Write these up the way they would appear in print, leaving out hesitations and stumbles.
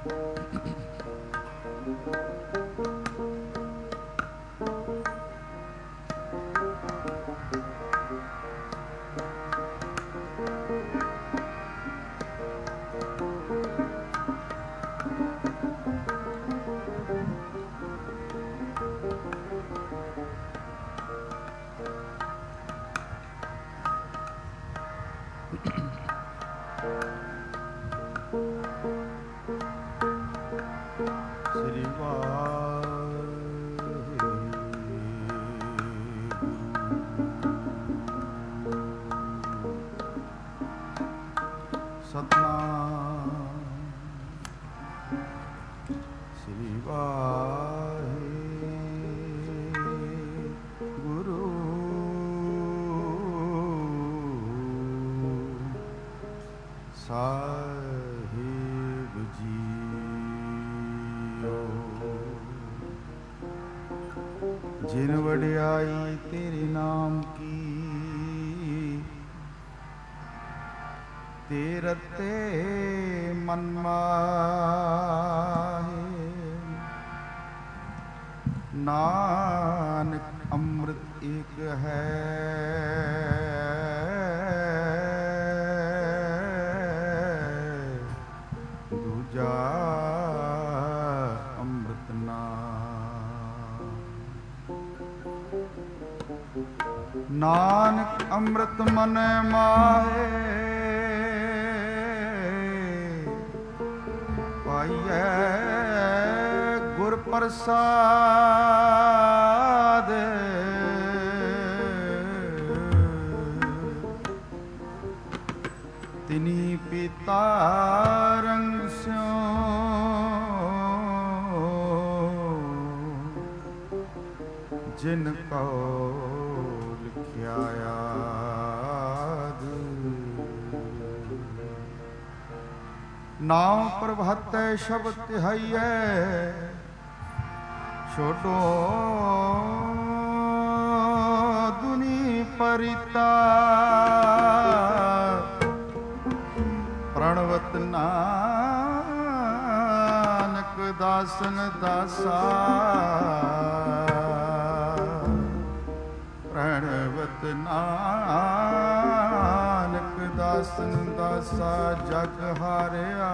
जिन वडियाई तेरे नाम की तेरते मन माहे, नानक अमृत एक है दूजा अमृत ना। नानक अमृत मन माहे पाइए गुर प्रसाद, तिनी पीता रंग स्यों जिन को लिखिया याद। नाम प्रभाते शब्द तिहाइए छोड़ो दुनी परिता, प्रणवत नानक दासन दासा, प्रणवत नानक दासन दासा जग हारिया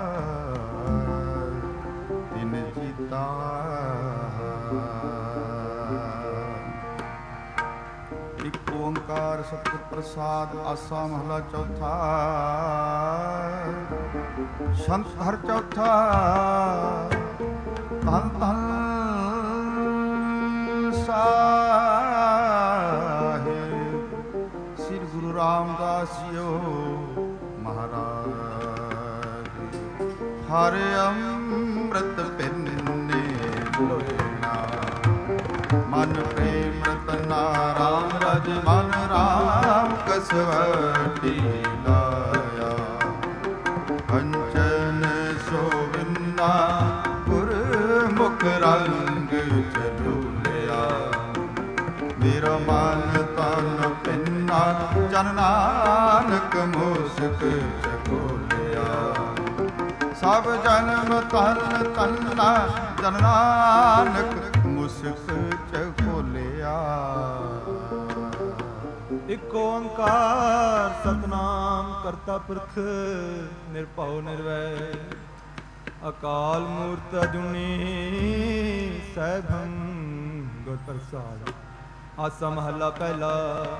तिन जीता। एक ओंकार सतगुर प्रसाद आसा महला चौथा। संत हर चौथा धन धन साहिब श्री गुरु रामदास जियो महाराज। हर अमृत पिन्ने लोना मन प्रेम रतना राम रज मन राम कसवटी लाया। कंचन सोविंदा गुर मुख रंग चलूलिया, मेरा मन तन पिन्ना जन नानक मुस्क चकोलिया। सब जन्म तन तन्ना जन नानक मुस्क चकोलिया। इक ओंकार सतनाम करता पुरख निरभउ निर्वैर, अकाल मूर्त अजूनी सैभं गुर प्रसाद। आसा महला पहला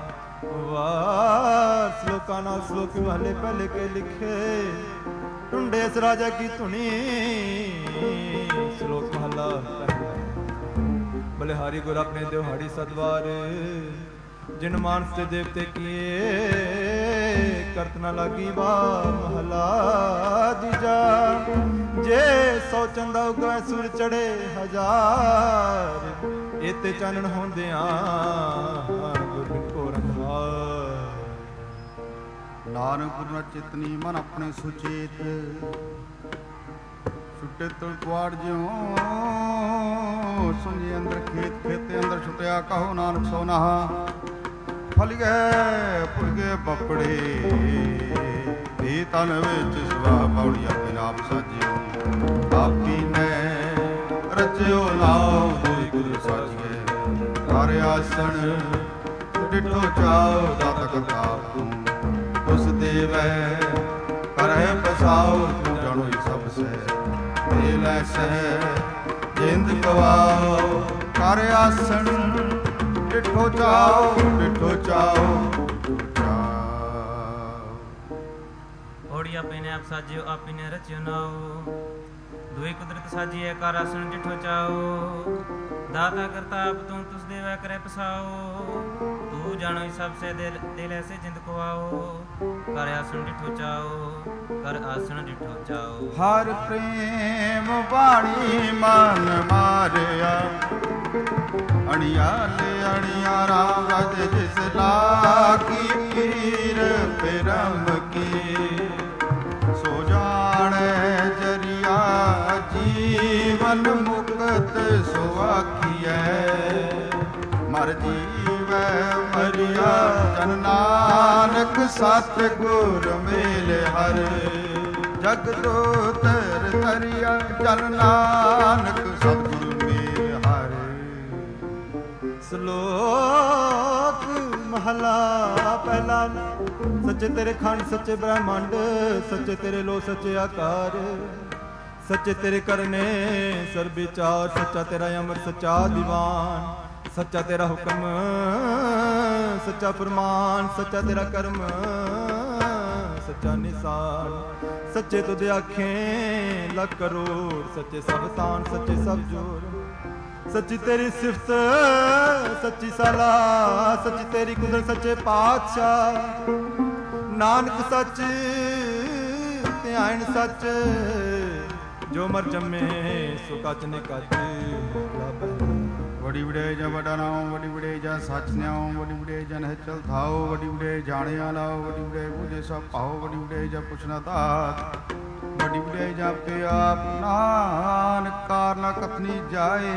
वार श्लोका नाल श्लोक महले पहले के लिखे। टुंडे इस राजा की धुनी श्लोक महला पहला। बलिहारी गुर अपने दिहाड़ी सदवार, जिन मानस ते देवते किए करत न लागी बार। महला दूजा जे सौ चंदा उगै सूर चढ़े हजार, एते चानण होंदियां गुरबिन को रंधार। नानक गुरु न चेतनी मन अपने सुचेत, छुटे तुल कुआड़ ज्यों सुंजे अंदर खेत, खेते अंदर छुटिया कहो नानक सो नहा। फल गए फुल गए बपड़े ये तन विच सुहा पौड़िया बिन आप साजियो। ਰਚਿਓ ਨਾਉ ਦੁਇ ਕੁਦਰਤ ਸਾਜੀਐ ਕਰ ਆਸਣ ਡਿਠੋ ਚਾਉ ਦਾਤਾ ਕਰਤਾ ਤੂੰ ਉਸ ਦੇਵੈ ਕਰਹਿ ਪਸਾਉ ਤੂੰ ਜਾਣੋ ਸਭ ਸਹਿ ਤੇ ਲੈਸੈ ਜਿੰਦ ਗਵਾਉ ਕਰ ਆਸਣ ਡਿਠੋ ਚਾਉ ਡਿਠੋ ਚਾਉ। ਹੋੜੀ ਆਪੇ ਨੇ ਆਪ ਸਾਜਿਓ ਆਪੇ ਨੇ ਰਚਿਓ ਨਾਉ ਦੁਇ ਕੁਦਰਤ ਸਾਜੀਐ ਕਰ ਆਸਣ ਡਿਠੋ ਚਾਉ ਦਾਤਾ ਕਰਤਾ ਆਪ ਤੂੰ ਤੁਸ ਦੇਵੈ ਕਰੈ ਪਸਾਉ ਤੂੰ ਜਾਣੋ ਸਭ ਸੇ ਦਿਲ ਐਸੇ ਜਿੰਦ ਕਵਾਉ ਕਰ ਆਸਣ ਡਿਠੋ ਚਾਉ ਕਰ ਆਸਣ ਡਿਠੋ ਚਾਉ। ਹਰ ਪ੍ਰੇਮ ਬਾਣੀ ਮਨ ਮਾਰਿਆ ਅਣਿਆਲੇ ਅਣਿਆਰਾ ਰਜ ਜਿਸ ਲਾਗੀ ਪੀਰ ਪਰਮ ਕੀ ਸੋ ਜਾਣੈ ਜਰੀਆ ਜੀਵਨ ਮੁਕਤ ਸੋ ਆਖੀਐ ਮਰ ਜੀਵੈ ਮਰਿਆ ਜਨ ਨਾਨਕ ਸਤਿ ਗੁਰ ਮੇਲ ਹਰ ਜਗ ਜੋਤਿ ਤਰਿਆ ਜਨ ਨਾਨਕ ਸਤਿਗੁਰ ਮੇਲ ਹਰ। ਸ਼ਲੋਕ ਮਹਲਾ ਪਹਿਲਾ। ਸੱਚੇ ਤੇਰੇ ਖੰਡ ਸੱਚੇ ਬ੍ਰਹਮੰਡ ਸੱਚੇ ਤੇਰੇ ਲੋ ਸੱਚੇ ਆਕਾਰ ਸੱਚੇ ਤੇਰੇ ਕਰਨੇ ਸਰਬ ਵਿਚਾਰ ਸੱਚਾ ਤੇਰਾ ਅਮਰ ਸੱਚਾ ਦੀਵਾਨ ਸੱਚਾ ਤੇਰਾ ਹੁਕਮ ਸੱਚਾ ਫਰਮਾਨ ਸੱਚਾ ਤੇਰਾ ਕਰਮ ਸੱਚਾ ਨਿਸ਼ਾਨ ਸੱਚੇ ਤੁਧ ਆਖੇ ਲੱਖ ਕਰੋੜ ਸੱਚੇ ਸਭ ਤਾਨ ਸੱਚੇ ਸਭ ਜੋਰ ਸੱਚੀ ਤੇਰੀ ਸਿਫਤ ਸੱਚੀ ਸਲਾਹ ਸੱਚੀ ਤੇਰੀ ਕੁਦਰਤ ਸੱਚੇ ਪਾਤਸ਼ਾਹ ਨਾਨਕ ਸੱਚ ਧਿਆਨ ਸੱਚ ਜੋ ਮਰ ਜੰਮੇ ਸੋ ਕੱਚ ਨੇ ਕੱਚ ਵਡੀ ਵਡੇ ਜਾਂ ਵੱਡਾ ਨਾਮ ਵਡੀ ਵਡੇ ਜਾਂ ਸੱਚ ਨਿਆਉ ਵਡੀ ਵਡੇ ਜਨ ਹਿਚਲ ਥਾਓ ਵਡੀ ਵਡੇ ਜਾਣਿਆ ਲਾਓ ਵਡੀ ਵਡੇ ਬੁਝੇ ਸਭ ਪਾਓ ਵਡੀ ਵਡੇ ਜਾਂ ਪੁੱਛਣਾ ਦਾਤ ਵਡੀ ਵਡੇ ਜਾਂ ਪੇ ਆਪ ਨਾਨਕ ਕਾਰਨਾ ਕਥਨੀ ਜਾਏ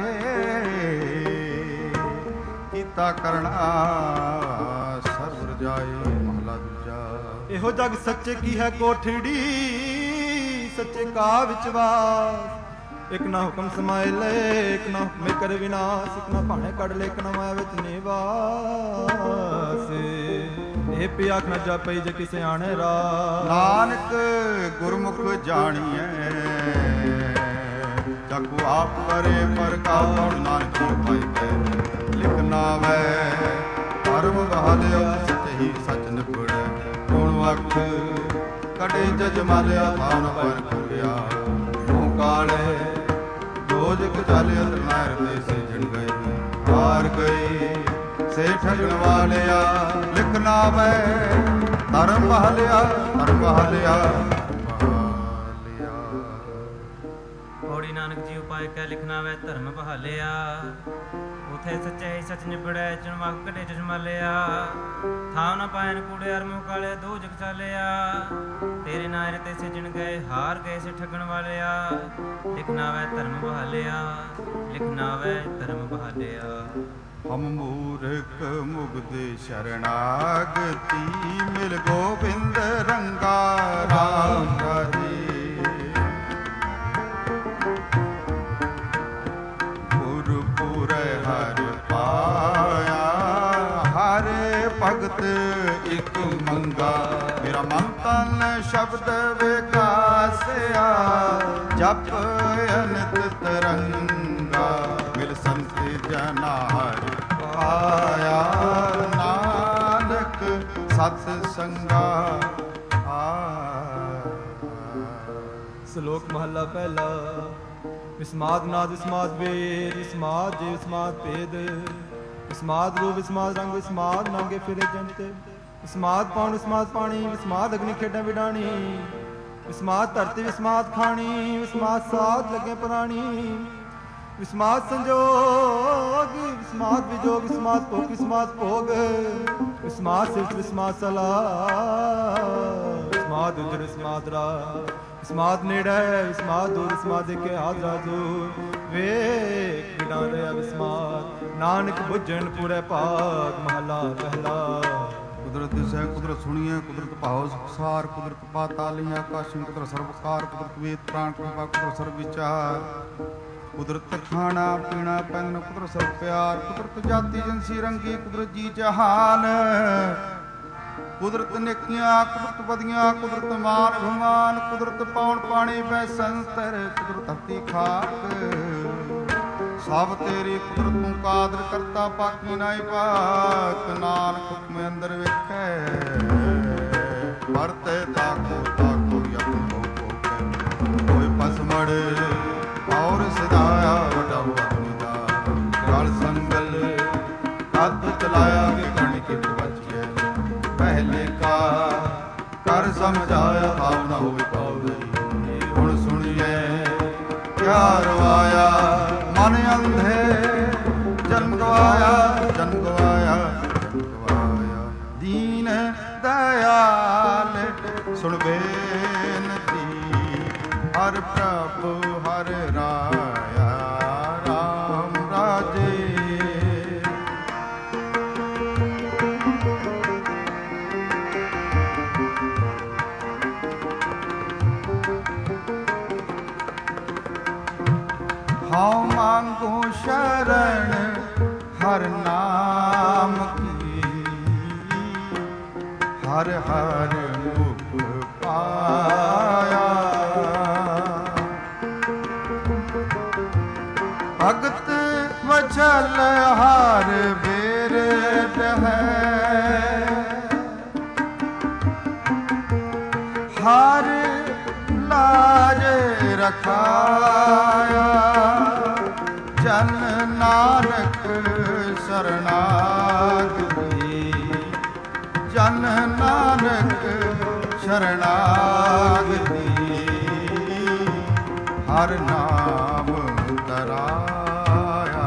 ਕੀਤਾ ਕਰਨਾ ਸਰਬ ਰਜਾਏ। ਮਹਲਾ ਦੂਜਾ। ਇਹੋ ਜਗ ਸੱਚੇ ਕੀ ਹੈ ਕੋਠੜੀ ਸੱਚੇ ਕਾ ਵਿਚਵਾਸ ਇਕ ਨਾ ਹੁਕਮ ਸਮਾਏ ਲੈ ਇਕ ਨਾ ਹੁਕਮੇ ਕਰ ਵਿਨਾਸ਼ ਇਕ ਨਾ ਭਾਣੇ ਕੱਢ ਲੈ ਇਕ ਨਾ ਮਾਇਆ ਵਿੱਚ ਨਿਵਾਸ ਇਹ ਪਿਆ ਆਖ ਨਾ ਜਾਪਈ ਜੇ ਕਿਸੇ ਆਣੇ ਰਾ ਨਾਨਕ ਗੁਰਮੁਖ ਜਾਣੀਐ ਜਗੁ ਆਪ ਕਰੇ ਪਰ ਕਾ ਕੌਣ ਨਾਨਕ ਪਾਈ ਕੈ ਲਿਖਣਾ ਵੈ ਧਰਮ ਬਹਾਲਿਓ ਸਚੀ ਸਚ ਨਿਪੜੈ ਗੁਣ ਵਖ ਕੜੇ ਜਜ ਮਾਲਿਆ ਥਾਨ ਪਰ ਖੁਲਿਆ ਤੂੰ ਕਾਲੇ ਦੋਜਕ ਚਾਲਿਆ ਤਰਨਾਰ ਦੇ ਸਿਜਣ ਗਏ ਹਾਰ ਗਏ ਸੇ ਠਗਣ ਵਾਲਿਆ ਲਿਖਣਾ ਵੈ ਧਰਮ ਬਹਾਲਿਆ ਧਰਮ ਬਹਾਲਿਆ ਹੋੜੀ ਨਾਨਕ ਜੀ ਉਪਾਇ ਕੈ ਲਿਖਣਾ ਵੈ ਧਰਮ ਬਹਾਲਿਆ ਉਥੇ ਸੱਚੇ ਸਚ ਨਿਬੜੈ ਚਣਵਾਕ ਕਢੇ ਚਸ਼ਮਾਲਿਆ ਥਾਉ ਨ ਪਾਇਨ ਕੂੜੇ ਅਰਮੁ ਕਾਲੇ ਦੋ ਜਗ ਚਾਲਿਆ ਤੇਰੇ ਨਾਇਰ ਤੇ ਸਿਜਣ ਗਏ ਹਾਰ ਗਏ ਸੇ ਠਗਣ ਵਾਲਿਆ ਲਿਖਣਾ ਵੈ ਧਰਮ ਬਹਾਲਿਆ ਲਿਖਣਾ ਵੈ ਧਰਮ ਬਹਾਲਿਆ। ਹਮ ਮੂਰਖ ਮੁਗਦੇ ਸ਼ਰਨਾਗਤੀ ਮਿਲ ਗੋਬਿੰਦ ਰੰਗਾ ਰਾਮ ਰਾਜੇ ਭਗਤ ਇਕ ਮੰਗਾ ਮੇਰਾ ਮਨ ਤਨ ਸ਼ਬਦ ਵਿਕਾਸਿਆ ਜਪ ਅਨੰਤ ਤਰੰਗਾ ਮਿਲ ਸੰਤ ਜਨਾਰ ਪਾਇਆ ਨਾਨਕ ਸਤ ਸੰਗਾ। ਸ਼ਲੋਕ ਮਹਲਾ ਪਹਿਲਾ। ਵਿਸਮਾਦ ਨਾਦ ਵਿਸਮਾਦ ਵੇਦ ਵਿਸਮਾਦ ਜੇ ਵਿਸਮਾਦ ਭੇਦ ਵਿਸਮਾਦ ਰੂਪ ਵਿਸਮਾਦ ਰੰਗ ਵਿਸਮਾਦ ਨਾਂਗੇ ਫਿਰੇ ਜੰਤ ਵਿਸਮਾਦ ਪਾਉਣ ਵਿਸਮਾਦ ਪਾਣੀ ਵਿਸਮਾਦ ਅਗਨੀ ਖੇਡਾਂ ਵਿਡਾਣੀ ਵਿਸਮਾਦ ਧਰਤੀ ਵਿਸਮਾਦ ਖਾਣੀ ਵਿਸਮਾਦ ਸਾਧ ਲੱਗੇ ਪ੍ਰਾਣੀ ਵਿਸਮਾਦ ਸੰਜੋਗ ਵਿਸਮਾਦ ਵਿਜੋਗ ਵਿਸਮਾਦ ਭੋਗ ਵਿਸਮਾਦ ਭੋਗ ਵਿਸਮਾਦ ਸਿਫਤ ਵਿਸਮਾਦ ਸਲਾਹ ਵਿਸਮਾਦ ਉਜਰ ਵਿਸਮਾਦ ਰਾ ਵਿਸਮਾਦ ਨੇੜੇ ਵਿਸਮਾਦ ਦੂਰ ਵਿਸਮਾਦ ਕੇ ਹਾਜ਼ਰ ਰਾਜੂ ਵੇਖ ਬਿਨਾ ਰਿਹਾ ਵਿਸਮਾਦ ਨਾਨਕ ਬੁੱਝਣ ਪੂਰੇ ਭਾਗ ਮਹਲਾ ਪਹਿਲਾ। ਕੁਦਰਤ ਦਿਸੈ ਕੁਦਰਤ ਸੁਣੀਐ ਕੁਦਰਤ ਭਾਉ ਸੰਸਾਰ ਕੁਦਰਤ ਪਾਤਾਲੀਆਂ ਆਕਾਸ਼ੀ ਕੁਦਰਤ ਸਰਵਕਾਰ ਕੁਦਰਤ ਵੇਦ ਪ੍ਰਾਣ ਕਿਰਪਾ ਕੁਦਰਤ ਸਰਬ ਵਿਚਾਰ ਕੁਦਰਤ ਖਾਣਾ ਪੀਣਾ ਪੈਂਦਨ, ਕੁਦਰਤ ਸਭ ਪਿਆਰ, ਕੁਦਰਤ ਜਾਤੀ ਜਿਨਸੀ ਰੰਗੀ, ਕੁਦਰਤ ਜੀ ਜਹਾਨ, ਕੁਦਰਤ ਨੇਕੀਆਂ, ਕੁਦਰਤ ਬਦੀਆਂ, ਕੁਦਰਤ ਮਾਨ ਭਮਾਨ, ਕੁਦਰਤ ਪੌਣ ਪਾਣੀ ਬੈ ਸੰਤਰ, ਕੁਦਰਤ ਧਰਤੀ ਖਾਕ, ਸਭ ਤੇਰੀ ਕੁਦਰਤ ਤੂੰ ਕਾਦਰ ਕਰਤਾ, ਬਾਕੀ ਨਾਹੀ ਪਾਕ, ਨਾਨਕ ਹੁਕਮ ਅੰਦਰ ਵੇਖੈ, ਵਰਤੇ ਤਾਕੋ ਤਾਕੋ ਯਤਨ ਹੋ ਕੋਈ ਪਸਮੜ ਔਰ ਸਿਧਾਇਆ ਵੱਡਾ ਹੁਕਮ ਦਾ, ਗਲ ਸੰਗਲ ਕੱਦ ਚਲਾਇਆ ਕਿ ਕਣ ਕਿਤ ਬਚਿਐ, ਪਹਿਲੇ ਕਾ ਕਰ ਸਮਝਾਇਆ ਭਾਵ ਨਾ ਹੋਵੇ ਪਾਉ, ਹੁਣ ਸੁਣੀਏ ਕਿਆ ਰਵਾਇਆ, ਮਨ ਅੰਧੇ ਜਨਮ ਗਵਾਇਆ, ਜਨਮ ਗਵਾਇਆ, ਜਨਮ ਗਵਾਇਆ, ਦੀਨ ਦਇਆਲ ਸੁਣ ਬੇਨਤੀ, ਹਰ ਪ੍ਰਭ ਹਰ ਰਾਇਆ, ਰਾਮ ਰਾਜੇ। ਹਉ ਮੰਗੂ ਸ਼ਰਨ ਹਰ ਨਾਮ ਕੀ, ਹਰ ਹਰ ਮੁਖ ਪਾਇਆ, ਭਗਤ ਵਚਲ ਹਰ ਬਿਰਧ ਹੈ, ਹਰ ਲਾਜ ਰਖਾਇਆ, ਜਨ ਨਾਨਕ ਸ਼ਰਨਾਗਤੀ, ਜਨ ਨਾਨਕ ਸ਼ਰਨਾਗਤੀ, ਹਰ ਨਾਮ ਤਰਾਇਆ।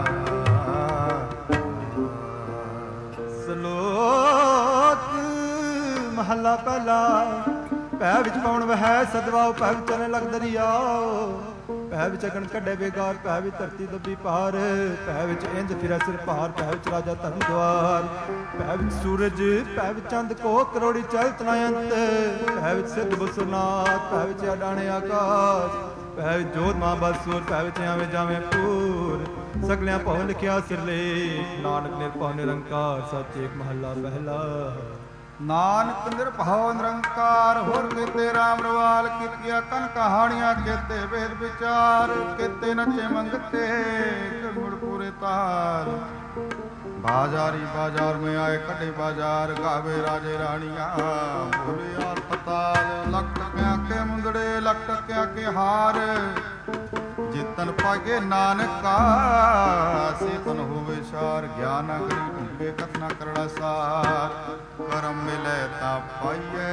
ਸ਼ਲੋਕ ਮਹਲਾ ਪਹਿਲਾ। ਭੈ ਵਿੱਚ ਪਉਣ ਵਹਿ ਸਦਵਾਉ, ਭੈ ਵਿੱਚ ਚਲਣ ਲਗ ਦਰਿਆਉ, ਭੈ ਵਿੱਚ ਅਗਨ ਕੱਢੇ ਬੇਗਾਰ, ਭੈ ਵਿੱਚ ਧਰਤੀ ਦੱਬੀ ਪਾਰ, ਭੈ ਵਿੱਚ ਇੰਜ ਫਿਰੈ ਸਿਰ ਭਾਰ, ਭੈ ਵਿੱਚ ਰਾਜਾ ਧਰਮ ਦੁਆਰ, ਭੈ ਵਿੱਚ ਸੂਰਜ, ਭੈ ਵਿੱਚ ਚੰਦ ਕੋ ਕਰੋੜੀ ਚਲਤ ਨਾ ਅੰਤ, ਭੈ ਵਿੱਚ ਸਿੱਧ ਬਸੁਨਾਥ, ਭੈ ਵਿੱਚ ਅਡਾਣੇ ਆਕਾਸ਼, ਭੈ ਵਿੱਚ ਜੋਤ ਮਾਂ ਬਸੂਰ, ਭੈ ਵਿੱਚ ਆਵੇਂ ਜਾਵੇਂ ਪੂਰ, ਸਗਲਿਆਂ ਭਉ ਲਿਖਿਆ ਸਿਰਲੇਖ, ਨਾਨਕ ਨਿਰਭਉ ਨਿਰੰਕਾਰ, ਸੱਚ ਏਕ ਮਹੱਲਾ ਪਹਿਲਾ। ਨਾਨਕ ਨਿਰਭਉ ਨਿਰੰਕਾਰ, ਹੋਰ ਕੀਤੇ ਰਾਮ ਰਵਾਲ, ਕੀਤੀਆਂ ਕਨ ਕਹਾਣੀਆਂ, ਕੀਤੇ ਵੇਦ ਵਿਚਾਰ, ਕੀਤੇ ਨਚੇ ਮੰਗਤੇ ਮੁੜ ਪੂਰੇ ਤਾਲ, ਬਾਜ਼ਾਰੀ ਬਾਜ਼ਾਰ में आए कटे बाजार, गावे राजे रानियां बोले यार पताल, लख टकिया के मुंदड़े लख टकिया के हार, जितन पागे नानका सेतन होवे सार, ज्ञान अग्नि ढूंढे कथना करड़ा सार, करम मिले ता पाइए,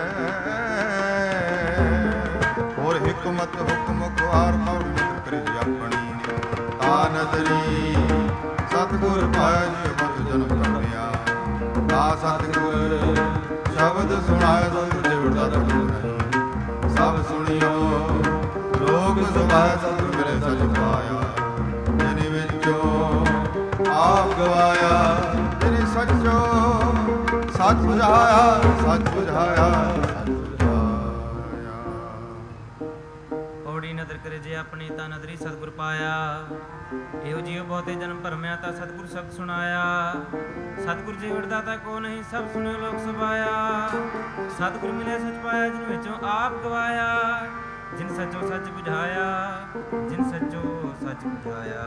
और हिकमत हुक्म खुआर और मित्र अपनी ता नदरी, सतगुर पाए मत जन्म कटिया, ता सतगुर शब्द सुनाए सतगुर जिवड़ा तक नहीं, सब सुनियो लोग सुभाए सतगुर मेरे सच पाया, जिनि विचों आप गवाया, जिनि सचो सच बुझाया, सच बुझाया, सच बुझाया। ਔੜੀ ਨਦਰ ਕਰੇ ਜੇ ਆਪਣੀ ਤਾਂ ਨਦਰੀ ਸਤਿਗੁਰ ਪਾਇਆ, ਇਹੋ ਜਿਉ ਬਹੁਤੇ ਜਨਮ ਭਰਮਿਆ ਤਾਂ ਸਤਿਗੁਰ ਸ਼ਬਦ ਸੁਣਾਇਆ, ਸਤਿਗੁਰ ਜੀ ਵਿੜਦਾ ਤਾਂ ਕੋ ਨਹੀਂ, ਸਭ ਸੁਣਿਓ ਲੋਕ ਸਭਾਇਆ, ਸਤਿਗੁਰ ਮਿਲਿਆ ਸਚ ਪਾਇਆ, ਜਿਨ ਵਿੱਚੋਂ ਆਪ ਗਵਾਇਆ, ਜਿਨ ਸੱਚੋ ਸੱਚ ਬੁਝਾਇਆ, ਜਿਨ ਸੱਚੋ ਸੱਚ ਬੁਝਾਇਆ।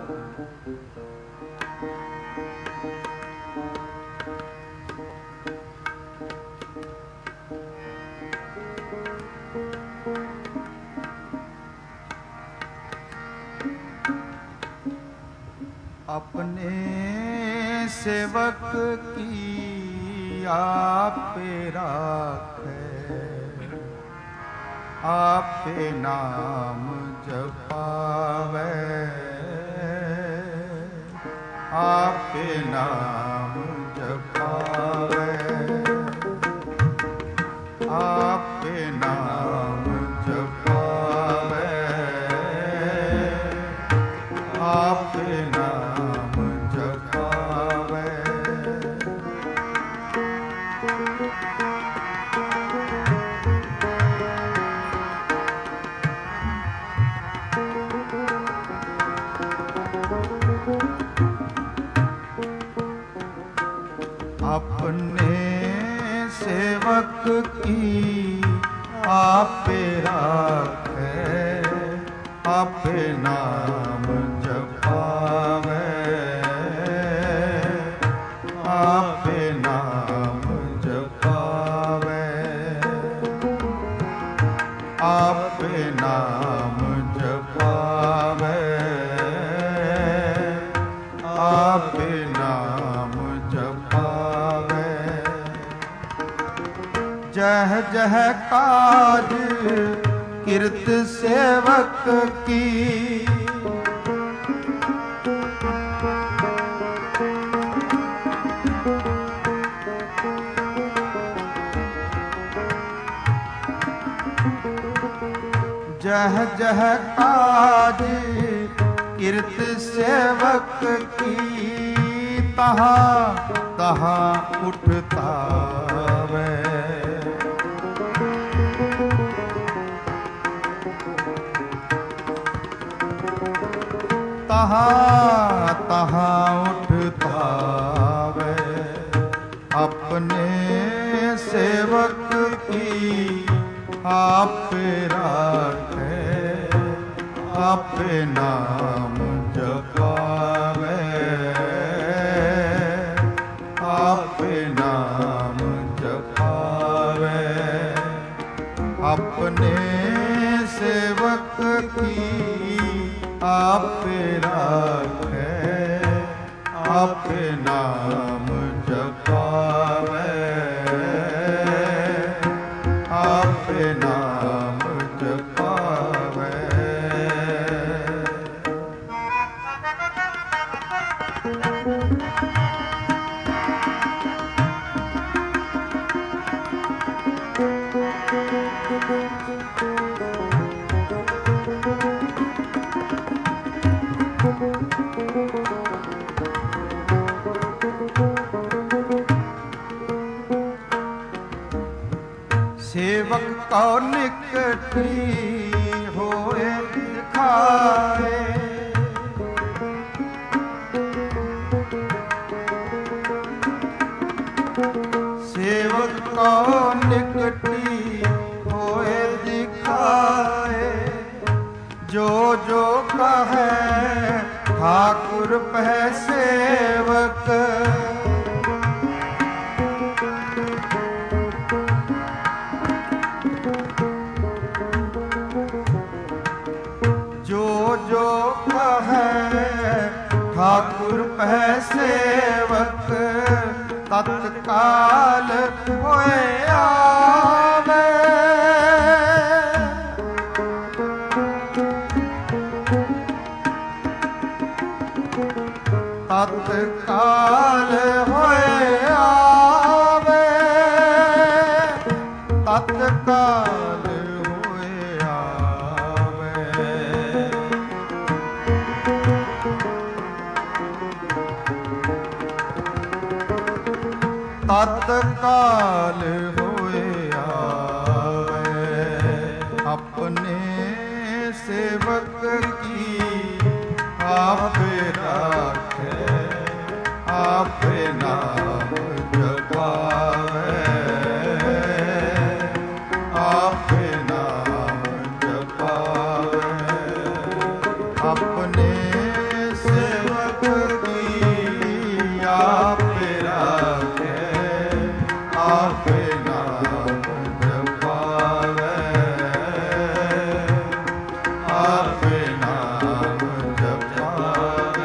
अपने सेवक की आपे राखे, आपे नाम जपावे, आपे नाम जपावे, आपे नाम जपावे, आपे नाम जपावे। की आपे राखे, आपे नाम जपावे, आपे नाम जपावे, आपे नाम जपावे, आपे नाम जपावे। जह जह काज किरत सेवक की, जह जह काज किरत सेवक की, तहाँ तहाँ उठता वे, तहाँ तहाँ उठता वे, अपने सेवक की आपे राखे, आपे नाम जपावे, आपे नाम जपावे, अपने सेवक की आपे राखे, आपे नाम जपावे, आपे नाम जपावे। सेवक को निकटी होए दिखाए, सेवक को निकटी होए दिखाए, जो जो कहे ठाकुर पह सेवक, जो कहे ठाकुर पह सेवक, तत्काल होए आवे, तत्काल होए आवे, तत्काल होए आवे। तत्काल होए आवे, अपने सेवक की आपे राखे, आपे नाम जपावे, आपे नाम जपावे, अपने सेवक की आपे राखे, आपे नाम जपावे, आपे नाम जपावे।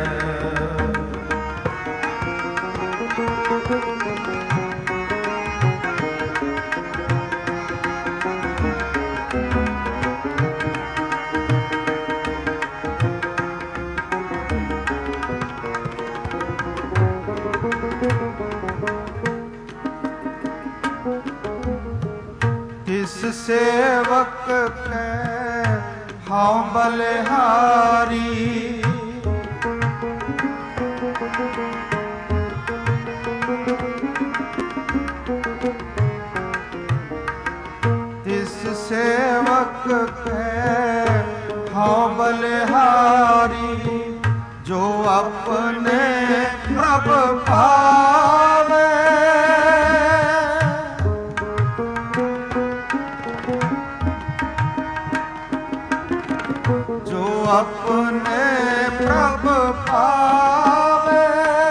किस सेवक के हाँ बलिहारी, तिस सेवक के हाँ बलिहारी, जो अपने प्रभ पावे, ਜੋ ਆਪਣੇ ਪ੍ਰਭ ਭਾਵੇ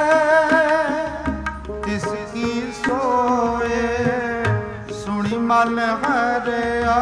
ਤਿਸ ਕੀ ਸੋਏ ਸੁਣੀ ਮਨ ਹਰਿਆ।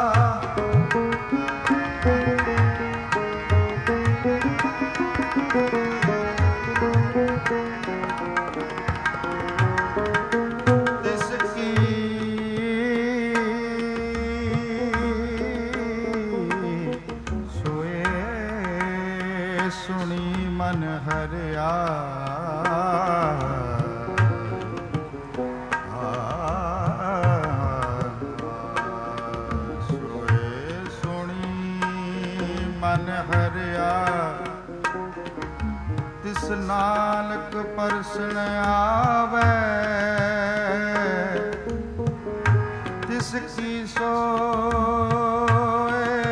ਨਾਨਕ ਪਰਸਨ ਆਵੇ ਤਿਸ ਕੀ ਸੋਏ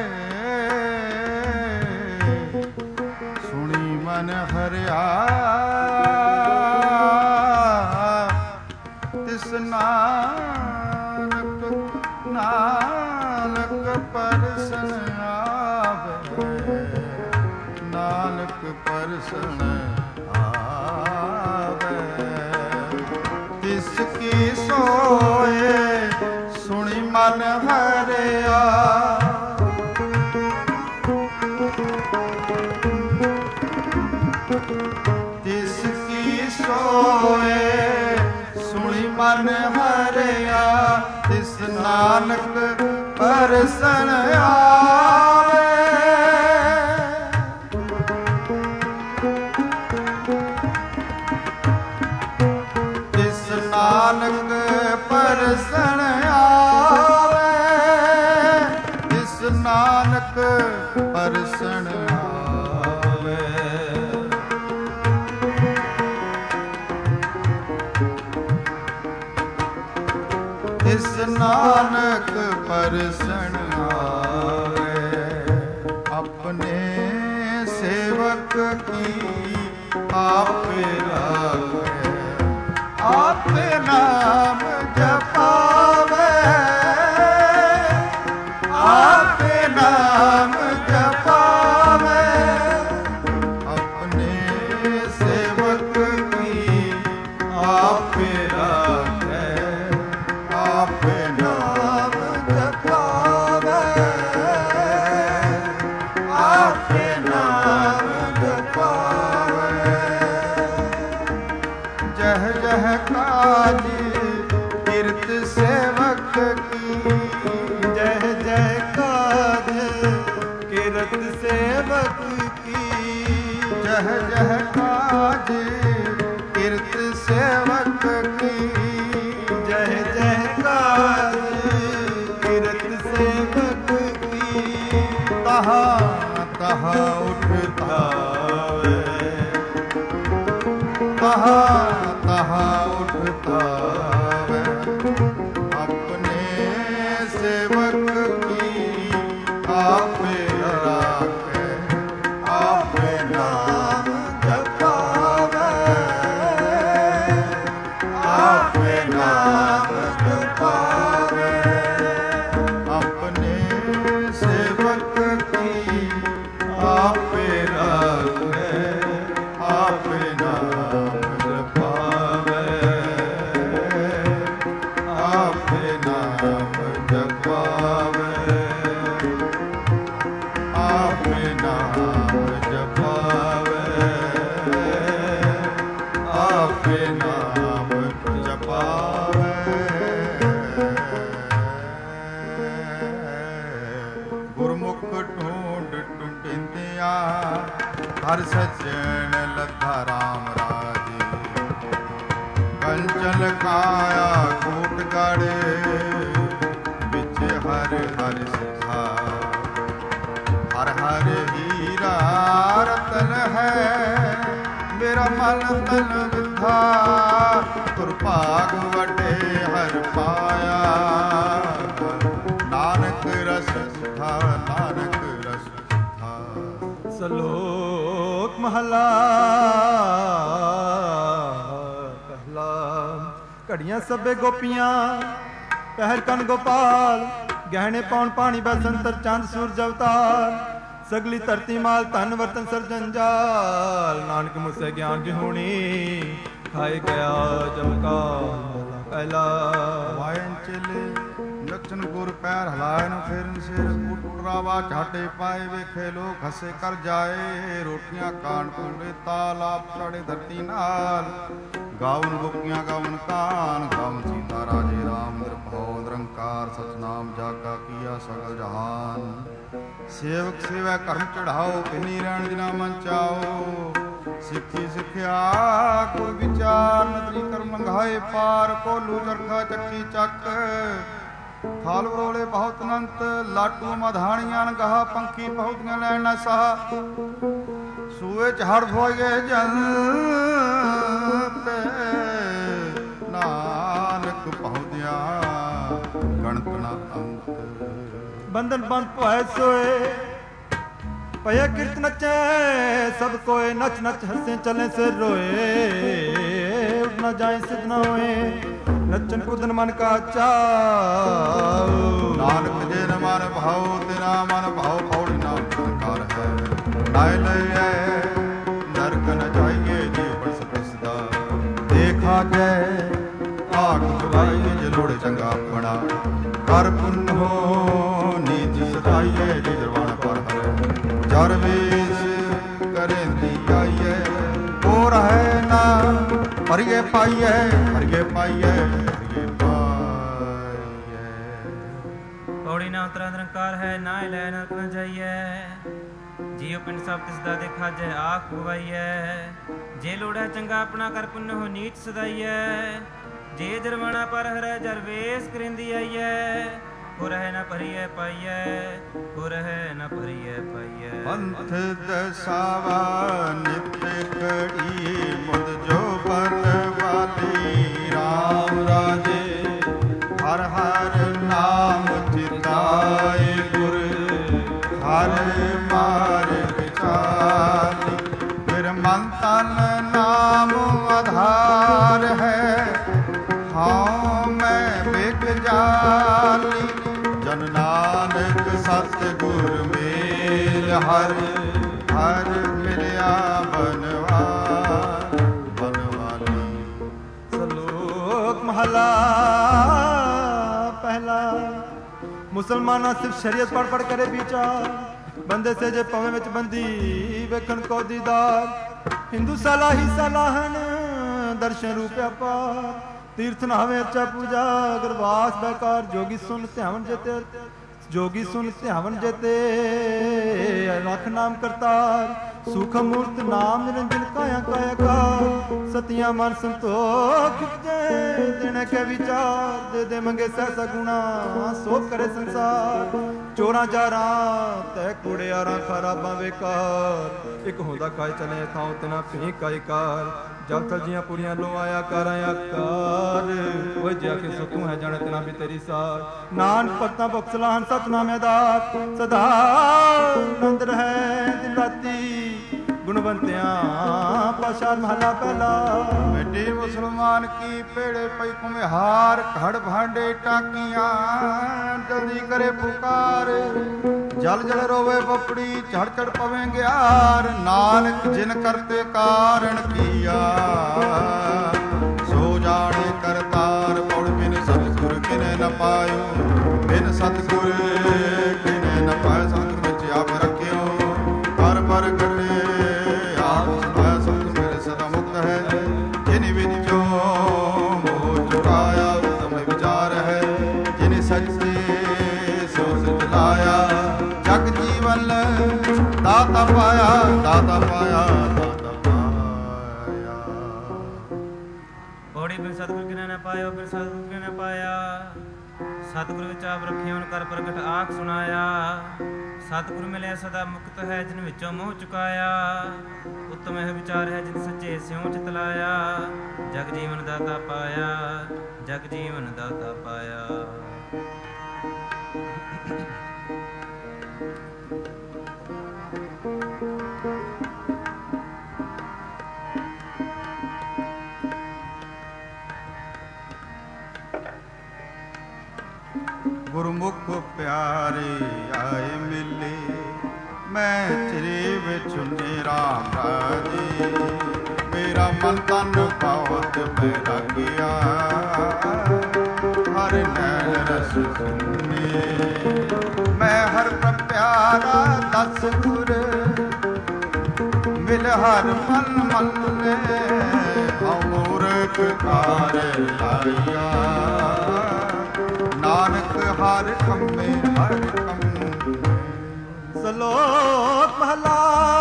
ਸੁਣੀ ਮਨ ਹਰਿਆ। ਤਿਸ ਨਾਨਕ ਪਰਸਨ ਆਵੇ ਨਾਨਕ ਪਰਸਨ ਤਿਸ ਕੀ ਸੋਏ ਸੁਣੀ ਮਨ ਹਰਿਆ। ਤਿਸ ਕੀ ਸੋਏ ਸੁਣੀ ਮਨ ਹਰਿਆ। ਤਿਸ ਨਾਨਕ ਪਰਸਨ ਆਵੇ ਨਾਨਕ ਪਰਸਨ ਆਵੇ ਤਿਸ ਨਾਨਕ ਪਰਸਨ ਆਵੇ। ਤਿਸ ਨਾਨਕ ਪਰਸਨ ਆਵੇ। ਆਪਣੇ ਸੇਵਕ ਕੀ ਆਪੇ ਲਾਵੇ ਆਪੇ ਨਾਮ ਜਪਾਵੇ ਆਪੇ ਨਾਮ ਜਪਾਵੇ। ਆਪਣੇ ਸੇਵਕ ਕੀ ਆਪੇ ਰਾਖੇ ਆਪੇ ਨਾਮ ਜਪਾਵੇ ਆਪੇ ਨਾਮ ਜਪਾਵੇ। ਜਹ ਜਹ ਕਾਜ ਕਿਰਤ ਸੇਵਕ ਕੀ ਜਹ ਜਹ ਕਾਜ ਕਿਰਤ ਸੇਵਕ ਕੀ ਜਹ ਜਹ ਕਾਜ ਕਿਰਤ ਸੇਵਕ ਕੀ ਜਹ ਜਹ ਕਾਜ ਕਿਰਤ ਸੇਵਕ ਕੀ ਤਹਾਂ ਤਹਾਂ ਉਠਤਾ ਵੇ ਤਹਾਂ ਤਹਾਂ ਉਠਤਾ ਵੇ। ਆਪਣੇ ਸੇਵਕ ਕੀ ਆਪੇ ਰਾਖੇ ਆਪੇ ਨਾਮ ਜਪਾਵੇ ਆਪੇ ਨਾਮ ਜਪਾਵੇ। ਆਪਣੇ ਸੇਵਕ ਕੀ ਆਪੇ ਰਾਖੇ ਆਪੇ ਨਾਮ ਜਪਾਵੇ ਆਪੇ ਨਾਮ ਜਪਾਵੇ ਆਪੇ ਨਾਮ ਜਪਾਵੇ ਆਪੇ ਨਾਮ ਜਪਾਵੇ। ਗੁਰਮੁਖ ਢੂੰਡ ਢੂੰਡਿੰਦਿਆ ਹਰ ਸੱਜਣ ਲੱਥਾ ਰਾਮ ਰਾਜੀ। ਕੰਚਨ ਕਾਇਆ ਕੋਟ ਗਾੜੇ ਵਿੱਚ ਹਰ ਹਰ ਸਿਖਾ। ਹਰ ਹਰ ਹੀਰਾ ਰਤਨ ਹੈ ਮੇਰਾ ਮਨ ਤਨ ਵਿਥਾ। ਤੁਰ ਭਾਗ ਵੱਡੇ ਹਰ ਪਾਇਆ ਨਾਨਕ ਰਸ ਸੁਖਾ ਨਾਨਕ ਰਸ ਸੁਖਾ। ਸ਼ਲੋਕ ਮਹਲਾ ਪਹਿਲਾ। ਘੜੀਆਂ ਸਭੇ ਗੋਪੀਆਂ ਪਹਿਰ ਕਨ ਗੋਪਾਲ। ਗਹਿਣੇ ਪਾਉਣ ਪਾਣੀ ਬਸੰਤਰ ਚੰਦ ਸੂਰਜ ਅਵਤਾਰ। ਸਗਲੀ ਧਰਤੀ ਮਾਲ ਧਨ ਵਰਤਨ ਸਰਜੰਜਾਲ। ਨਾਨਕ ਮੁਸੇ ਗਿਆਨ ਵਿਹੂਣੀ ਖਾਏ ਗਿਆ ਜਮਕਾ ਪਹਿਲਾ। ਵਾਇਨ ਚੇਲੇ ਨਕਸ਼ਨ ਗੁਰ ਪੈਰ ਹਲਾਏ ਨੂੰ ਫੇਰਨ ਸਿਰ ਉਟਰਾਵਾ ਝਾਟੇ ਪਾਏ ਵੇਖੇ ਲੋਕ ਹੱਸੇ ਕਰ ਜਾਏ। ਰੋਟੀਆਂ ਕਾਣ ਪੂਰੇ ਤਾਲਾਬ ਚੜੇ ਧਰਤੀ ਨਾਲ ਗਾਵਨ ਬੁਕੀਆਂ ਗਾਵਨ ਕਾਨ ਗਾਵਨ ਸੀਤਾ ਰਾਜੇ ਰਾਮ ਨਿਰਭਉ ਨਿਰੰਕਾਰ ਸਤਨਾਮ ਜਾਗਾ ਕੀਆ ਸਗਲ ਜਹਾਨ। ਸੇਵਕ ਸੇਵੈ ਕਰਮ ਚੜਾਓ ਕਿਨੀ ਰਹਿਣ ਜਿਨਾ ਮਨ ਚਾਓ। ਸਿੱਖੀ ਸਿੱਖਿਆ ਕੋਈ ਵਿਚਾਰ ਨਦਰੀ ਕਰਮ ਲੰਘਾਏ ਪਾਰ। ਕੋਲੂ ਚਰਖਾ ਚੱਕੀ ਚੱਕ ਥਾਲ ਵਰੋਲੇ ਬਹੁਤ ਅਨੰਤ ਲਾਟੂ ਮਧਾਣੀਆਂ ਗਾਹ ਪੰਖੀ ਪਹੁੰਚੀਆਂ ਲੈਣ ਨਾ ਸਾਹ। ਸੂਏ ਚ ਹੜ ਹੋਏ ਜਨ ਤੇ ਨਾਨਕ ਪਹੁੰਚਿਆ ਗਣਤ ਨਾ ਅੰਤ। ਬੰਧਨ ਬੰਦ ਭਾਏ ਸੋਏ ਭਇਆ ਕਿਰਤ ਨਚੈ ਸਭ ਕੋਏ। ਨਚ ਨਚ ਹੱਸੇ ਚਲੇ ਸਿਰ ਰੋਏ। ਉੱਠ ਨਾ ਜਾਏ ਸਿਧ ਨਾ ਹੋਏ ਨੱਚਨ ਕੁਦਨ ਮਨ ਕਾ ਚਾਉ। ਨਾਨਕ ਜੇ ਨ ਮਨ ਭਾਉ ਤੇਰਾ ਮਨ ਭਾਉ ਫੌੜੀ ਨਾਮ ਸੰਕਾਰ ਹੈ। ਨਾਇ ਲਈਐ ਨਰਕ ਨ ਜਾਈਏ ਜੀਵਨ ਸਤਿਸਦਾ। ਦੇਖਾ ਜੈ ਆਖ ਚੁਕਾਈਏ ਜੇ ਲੋੜ ਚੰਗਾ ਆਪਣਾ। ਕਰ ਪੁੰਨ ਹੋ ਨੀਤੀ ਸਦਾਈਏ ਜੇ ਜਰਵਾਨ ਪਰ ਹਰੇ। ਜਰ ਵੇਸ ਕਰੇਂਦੀ ਆਈਏ ਹੋ ਰਹੇ ਨਾ ਹਰੀਏ ਪਾਈਏ ਹਰੀਏ ਪਾਈਏ ਹਰੀਏ ਪਾਈਏ। ਪੌੜੀ ਨਾ ਉਤਰਾ ਨਿਰੰਕਾਰ ਹੈ ਨਾ ਹੀ ਲੈ ਨਰਕ ਨ ਜਾਈਐ। ਜੀਉ ਪਿੰਡ ਸਭ ਤਿਸ ਦਾ ਦੇਖਾ ਜੈ ਆਖ ਗਵਾਈਐ। ਜੇ ਲੋੜੈ ਚੰਗਾ ਆਪਣਾ ਕਰ ਪੁੰਨ ਹੋ ਨੀਚ ਸਦਾਈਐ। ਜੇ ਜਰਵਾਣਾ ਪਰ ਹਰੈ ਜਰ ਵੇਸ ਕਰਿੰਦੀ ਆਈਐ। ਹੋ ਰਹਿ ਨ ਭਰੀਐ ਪਾਈਐ ਹੋ ਰਹਿ ਨ ਭਰੀਐ ਪਾਈਐ। ਪੰਥ ਦਸਾਵਾ ਨਿਤ ਕੜੀ ਮੁਦ ਜੋ ਬਨ ਵਾਲੀ। ਰਾਮ ਰਾਜੇ ਹਰ ਹਰ ਨਾਮ ਚਿਤਾਏ ਗੁਰ। ਹਰ ਮਾਰ ਵਿਚਾਰੀ ਫਿਰ ਮਨ ਤਨ ਨਾਮ ਆਧਾਰ ਹੈ। ਹਾਂ ਮੈਂ ਵੇਖ ਜਾਲੀ ਜਨ ਨਾਨਕ ਸਤ ਗੁਰ ਮੇਲ। ਹਰ ਹਰ ਮਿਲਿਆ ਬਨਵਾਰ ਬਨਵਾਲੀ। ਸ਼ਲੋਕ ਮਹਲਾ ਪਹਿਲਾ। ਮੁਸਲਮਾਨਾਂ ਸਿਰਫ ਸ਼ਰੀਅਤ ਪੜ ਪੜ ਕਰੇ ਵਿਚਾਰ। ਬੰਦੇ ਸੇ ਜੇ ਪਵੇਂ ਵਿੱਚ ਬੰਦੀ ਵੇਖਣ ਕੋ ਦੀਦਾਰ। ਹਿੰਦੂ ਸਾਲਾ ਹੀ ਸਾਲਾਹਨ ਦਰਸ਼ਨ ਰੂਪ ਅਪਾਰ। ਤੀਰਥ ਨਾਵੇਂ ਅਰਚਾ ਪੂਜਾ ਗੁਰਵਾਸ ਬੈਕਾਰ। ਜੋਗੀ ਸੁਨ ਧਿਆਵਨ ਜੇਤੇ ਜੋਗੀ ਸੁਨ ਧਿਆਵਨ ਜੇਤੇ ਰੱਖ ਨਾਮ ਕਰਤਾਰ। ਸੁਖ ਮੂਰਤ ਨਾਮ ਨਿਰੰਜਨ ਕਾਇਆ ਕਾਇਆ ਕਾ। ਸਤਿਆ ਮਨ ਸੰਤੋਖ ਜੇ ਦਿਨ ਕੇ ਵਿਚਾਰ। ਦੇ ਦੇ ਮੰਗੇ ਸਹਿਸਾ ਗੁਣਾ ਸੋ ਕਰੇ ਸੰਸਾਰ। ਚੋਰਾਂ ਚਾਰਾਂ ਤੈ ਕੁੜਿਆਰਾਂ ਖਰਾਬਾਂ ਵੇਕਾਰ। ਇੱਕ ਹੁੰਦਾ ਕਾਇ ਚਲੇ ਥਾਉ ਤਿਨਾ ਭੀ ਕਾਇ ਕਾਰ। ਜਬ ਤਲ ਜੀਆਂ ਪੁਰੀਆਂ ਲੋ ਆਇਆ ਕਰ ਆਕਾਰ। ਉਹ ਜਿਆ ਕੇ ਸੋ ਤੂੰ ਹੈ ਜਾਣੇ ਤਿਨਾ ਵੀ ਤੇਰੀ ਸਾਰ। ਨਾਨਕ ਭਗਤਾਂ ਭੁਖ ਸਲਾਹਨ ਸਤਨਾਮ ਅਦਾਤ। ਸਦਾ ਆਨੰਦ ਰਹਿ ਦਿਨ ਰਾਤੀ। ਗੁਣਵੰਤਿਆਂ ਪਾਸ਼ਾਨ ਮਹਲਾ ਪਹਿਲਾ। ਮਿੱਟੀ ਮੁਸਲਮਾਨ ਕੀ ਪੇੜੇ ਪਈ ਕੁਮਿਹਾਰ। ਘੜ ਭਾਂਡੇ ਟਾਕੀਆਂ ਜਲਦੀ ਕਰੇ ਪੁਕਾਰ। ਜਲ ਜਲ ਰੋਵੇ ਪਪੜੀ ਝੜ ਝੜ ਪਵੇਂ ਗਿਆਰ। ਨਾਨਕ ਜਿਨ ਕਰਤੇ ਕਾਰਣ ਕੀਆ ਸੋ ਜਾਣੇ ਕਰਤਾਰ। ਪੌੜ ਬਿਨ ਸਤਿਗੁਰ ਕਿਨੇ ਨ ਪਾਇਓ। ਬਿਨ ਸਤਿਗੁਰ ਕਿਨੇ ਨ ਪਾਇ। ਸਤਿਗੁਰ ਵਿੱਚ ਆਪ ਰੱਖਿਓ ਹਰ ਪਰ ਘਟੇ ਆਪ ਸੁਣਾਇਆ। ਸਤਿ ਮੇਰੇ ਸਦਾ ਮੁਕਤ ਹੈ ਜਿਨ ਵਿੱਚੋਂ ਮੋਹ ਚੁਕਾਇਆ। ਉਤਮ ਵਿਚਾਰ ਹੈ ਜਿਨ ਸੱਚੇ ਸੋ ਸਿਧਲਾਇਆ। ਜਗ ਜੀਵਨ ਦਾਤਾ ਪਾਇਆ ਦਾਤਾ ਪਾਇਆ ਦਾਤਾ ਪਾਇਆ। ਪੌੜੀ ਬਿਨ ਸਤਿਗੁਰ ਕਿਨੇ ਨ ਪਾਇਓ ਬਿਨ ਸਤਿਗੁਰ ਕਿਨੇ ਨ ਪਾਇਆ। ਸਤਿਗੁਰ ਵਿੱਚ ਆਪ ਰੱਖੇ ਹੁਣ ਕਰ ਪ੍ਰਗਟ ਆਖ ਸੁਣਾਇਆ। ਸਤਿਗੁਰ ਮਿਲਿਆ ਸਦਾ ਮੁਕਤ ਹੈ ਜਿਨ ਵਿੱਚੋਂ ਮੋਹ ਚੁਕਾਇਆ। ਉੱਤਮ ਇਹ ਵਿਚਾਰ ਹੈ ਜਿਨ ਸੱਚੇ ਸਿਉ ਚਿਤ ਲਾਇਆ। ਜਗ ਜੀਵਨ ਦਾਤਾ ਪਾਇਆ ਜਗ ਜੀਵਨ ਦਾਤਾ ਪਾਇਆ। ਗੁਰਮੁਖ ਪਿਆਰੇ ਆਏ ਮਿਲੇ ਮੈਂ ਚਿਰੇ ਵਿੱਚ ਹੁੰਨੇ ਰਾਮ ਰਾਜੇ, ਮੇਰਾ ਮਨ ਤਨ ਬਹੁਤ ਬੈਰਾਗਿਆ, ਹਰ ਨੈਣ ਰਸ ਸੁਨੇ, ਮੈਂ ਹਰ ਪਿਆਰਾ ਦਸ ਗੁਰ, ਮਿਲ ਹਰ ਮਨ ਮੰਨੇ, ਅਮੂਰਖ ਕਾਰ ਲਾਇਆ, ਨਾਨਕ ਹਰ ਕੰਮੇ ਹਰ ਕੰਮ। ਸਲੋਕ ਮਹਲਾ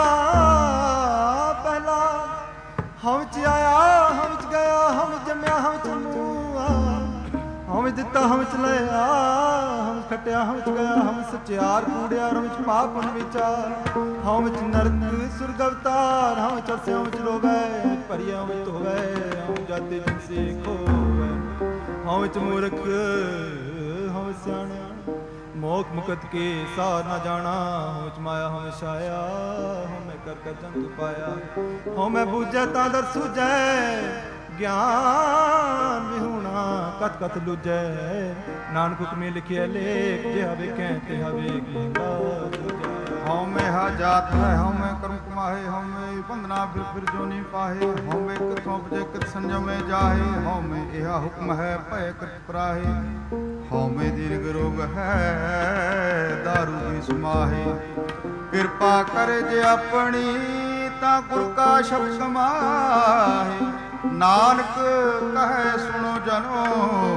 ਪਹਿਲਾ। ਹਮ ਚ ਆਇਆ ਹਮ ਚ ਗਿਆ, ਹਮ ਜੰਮਿਆ ਹਮ ਚ ਮੂਆ, ਹਮ ਦਿੱਤਾ ਹਮ ਚ ਲਿਆ, ਹਮ ਖਟਿਆ ਹਮ ਚ ਗਿਆ, ਹਮ ਸਚਿਆਰ ਕੂੜਿਆ, ਹਮ ਚ ਪਾਪ ਪੁੰਨ ਵਿਚਾਰ, ਹਮ ਚ ਨਰਕ ਸੁਰਗ ਅਵਤਾਰ, ਹਮ ਚ ਹਸਿਆ ਹਮ ਚ ਰੋਵੈ, ਭਰੀਆ ਹਮ ਚ ਧੋਵੈ, ਹਮ ਜਾਤੇ ਜਿਨਸੇ ਖੋਵੈ, ਹਮ ਚ ਮੂਰਖ ਹਮ ਸਿਆਣਿਆ, ਮੋਖ ਮੁਕਤ ਕੇ ਸਾਰ ਨਾ ਜਾਣਾ, ਹਉ ਚ ਮਾਇਆ ਹਉ ਛਾਇਆ, ਹਉ ਮੈਂ ਕਰ ਕਰ ਜੰਤੂ ਪਾਇਆ, ਹਉ ਮੈਂ ਬੂਝੈ ਤਾਂ ਦਰ ਸੂਝੈ, ਗਿਆਨ ਵਿਹੂਣਾ ਕਤ ਕਤ ਲੁਝੈ, ਨਾਨਕ ਹੁਕਮੇ ਲਿਖਿਆ ਲੇਖ, ਜਿਹਾ ਵੇਖੈ ਤਿਹਾ ਵੇਖੀਂਦਾ ਦੂਜੈ। ਹਉ ਮੈਂ ਹਾ ਜਾਤ ਹੈ, ਹਉ ਮੈਂ ਕਰਮ ਕਮਾਹੇ, ਹਉ ਮੈਂ ਬੰਧਨਾ ਫਿਰ ਜੋਨੀ ਪਾਹੇ, ਹਉ ਮੈਂ ਕਿਥੋਂ ਉਪਜੇ ਕਿਤ ਸੰਜਮੇ ਜਾਹੇ, ਹਉ ਮੈਂ ਇਹਾ ਹੁਕਮ ਹੈ ਭੈ ਕਤ ਪਰਾਹੇ, ਹਉ ਮੈਂ ਦੀਰਘ ਰੋਗ ਹੈ ਦਾਰੂ ਵੀ ਸਮਾਹੇ, ਕਿਰਪਾ ਕਰੇ ਜੇ ਆਪਣੀ ਤਾਂ ਗੁਰ ਕਾ ਸ਼ਬਦ ਸਮਾਹੇ, ਨਾਨਕ ਕਹੈ ਸੁਣੋ ਜਨੋ,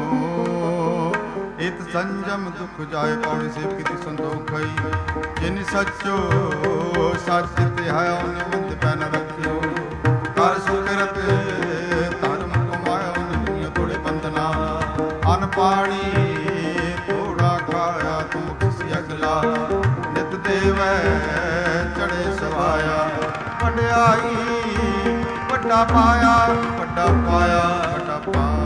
ਇਤ ਸੰਜਮ ਦੁਖ ਜਾਏ, ਪੌੜੀ ਸੇਵ ਕੀਤੀ ਸੰਤੋਖਈ, ਜਿਨ ਸੱਚੋ ਸੱਚ ਧਿਆਇਆ, ਉਹਨੇ ਮੰਦ ਪੈ ਨ ਰੱਖਿਓ, ਕਰ ਸੁਕਰਤ ਧਰਮ ਕਮਾਇਆ, ਉਹਨੇ ਦੁਨੀਆ ਥੋੜੇ ਬੰਦਨਾ, ਅਨ ਪਾਣੀ ਥੋੜਾ ਖਾਇਆ, ਤੂੰ ਕਿਸੀ ਅਗਲਾ, ਨਿਤ ਦੇਵੈ ਚੜੇ ਸਵਾਇਆ, ਵਡਿਆਈ ਵੱਡਾ ਪਾਇਆ, ਵੱਡਾ ਪਾਇਆ, ਵੱਡਾ ਪਾਇਆ।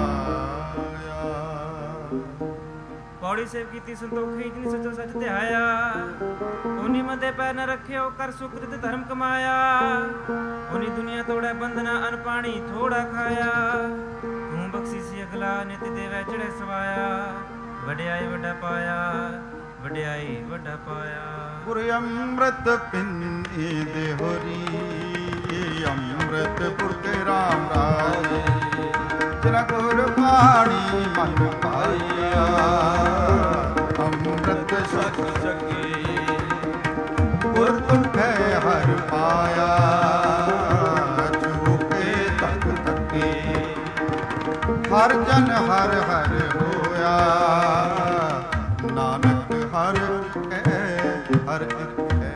ਪੌੜੀ ਸੇਵ ਕੀਤੀ ਸੰਤੋਖੀ, ਜਿਨ ਸੱਚੋ ਸੱਚ ਧਿਆਇਆ, ਉਨੀ ਮੰਦੇ ਪੈਰ ਨ ਰੱਖਿਓ, ਕਰ ਸੁਕ੍ਰਿਤ ਧਰਮ ਕਮਾਇਆ, ਉਨੀ ਦੁਨੀਆ ਤੋੜੈ ਬੰਧਨਾ, ਅਨ ਪਾਣੀ ਥੋੜਾ ਖਾਇਆ, ਤੂੰ ਬਖਸ਼ੀ ਸੀ ਅਗਲਾ, ਨਿਤ ਦੇਵੈ ਚੜੇ ਸਵਾਇਆ, ਵਡਿਆਈ ਵੱਡਾ ਪਾਇਆ, ਵਡਿਆਈ ਵੱਡਾ ਪਾਇਆ। ਗੁਰ ਅੰਮ੍ਰਿਤ ਪਿੰਨੀ ਦੇਹੁਰੀ, ਅੰਮ੍ਰਿਤ ਪੁਰ ਕੇ ਰਾਮ ਰਾਜੇ, ਜਿਨਾ ਗੁਰ ਬਾਣੀ ਮਨ ਪਾਇਆ, ਅੰਮ੍ਰਿਤ ਸਚ ਸਕੇ, ਗੁਰ ਤੁਮੈ ਹਰ ਪਾਇਆ, ਝੂਕੇ ਤਕ ਤਕੇ, ਹਰ ਜਨ ਹਰ ਹਰ ਹੋਇਆ, ਨਾਨਕ ਹਰ ਹੈ ਹਰ ਇੱਕ ਹੈ।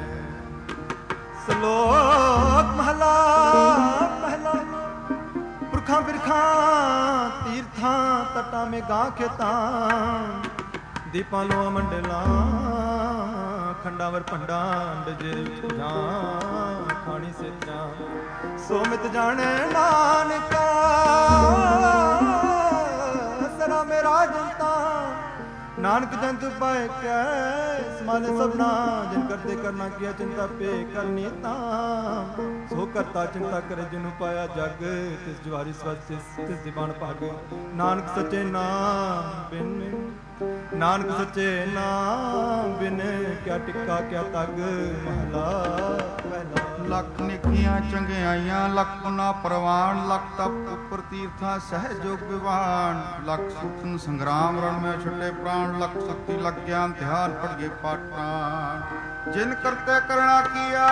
ਸਲੋਕ ਮਹਲਾ ਪਹਿਲਾ। ਪੁਰਖਾਂ ਬਿਰਖਾਂ ਤੀਰਥਾਂ ਤਟਾਂ ਮੇਘਾਂ ਖੇਤਾਂ, ਦੀਪਾਂ ਲੋਆਂ ਮੰਡਲਾਂ, ਖੰਡਾਂ ਵਰ ਭੰਡਾਂ, ਡਜੇ ਵਿੱਚ ਜਾਂ ਖਾਣੀ ਸੇਜਾਂ, ਸੋ ਮਿਤ ਜਾਣੈ ਨਾਨਕਾ, ਸਰਾ ਮੇਰਾ ਜਨਤਾ, ਨਾਨਕ ਜੰਤ ਪਾਇ ਕੈ ਸਮਾਲੇ ਸਭਨਾ, ਜਿਨ ਕਰਦੇ ਕਰਨਾ ਕੀਆ ਚਿੰਤਾ ਪੇ ਕਰਨੀ ਤਾਂ, ਸੋ ਕਰਤਾ ਚਿੰਤਾ ਕਰੇ ਜਿਨੂੰ ਪਾਇਆ ਜਗ, ਤਿਸ ਜਵਾਰੀ ਸਵਸ ਤਿਸ ਦਿਵਾਨ ਭਾਗ, ਨਾਨਕ ਸੱਚੇ ਨਾਮ ਬਿਨ, ਨਾਨਕ ਸੱਚੇ ਨਾਮ ਬਿਨ, ਕਿਆ ਟਿੱਕਾ ਕਿਆ ਤਗ। ਮਹਲਾ ਪਹਿਲਾ। ਲੱਖ ਨਿੱਕੀਆਂ ਚੰਗਿਆਈਆਂ, ਲੱਖ ਪੁਨਾ ਪ੍ਰਵਾਨ, ਲੱਖ ਤਪ ਉਪਰ ਤੀਰਥਾਂ ਸਹਿਜ ਜੋਗ ਵਿਵਾਨ, ਲੱਖ ਸੁਖਨ ਸੰਗਰਾਮ ਰਣ ਮੈਂ ਛੁੱਟੇ ਪ੍ਰਾਣ, ਲੱਖ ਸ਼ਕਤੀ ਲਗ ਗਿਆਨ ਧਿਆਨ ਪੜ ਗਏ ਪਾਟਾਨ, ਜਿਨ ਕਰਤੇ ਕਰਣਾ ਕੀਆ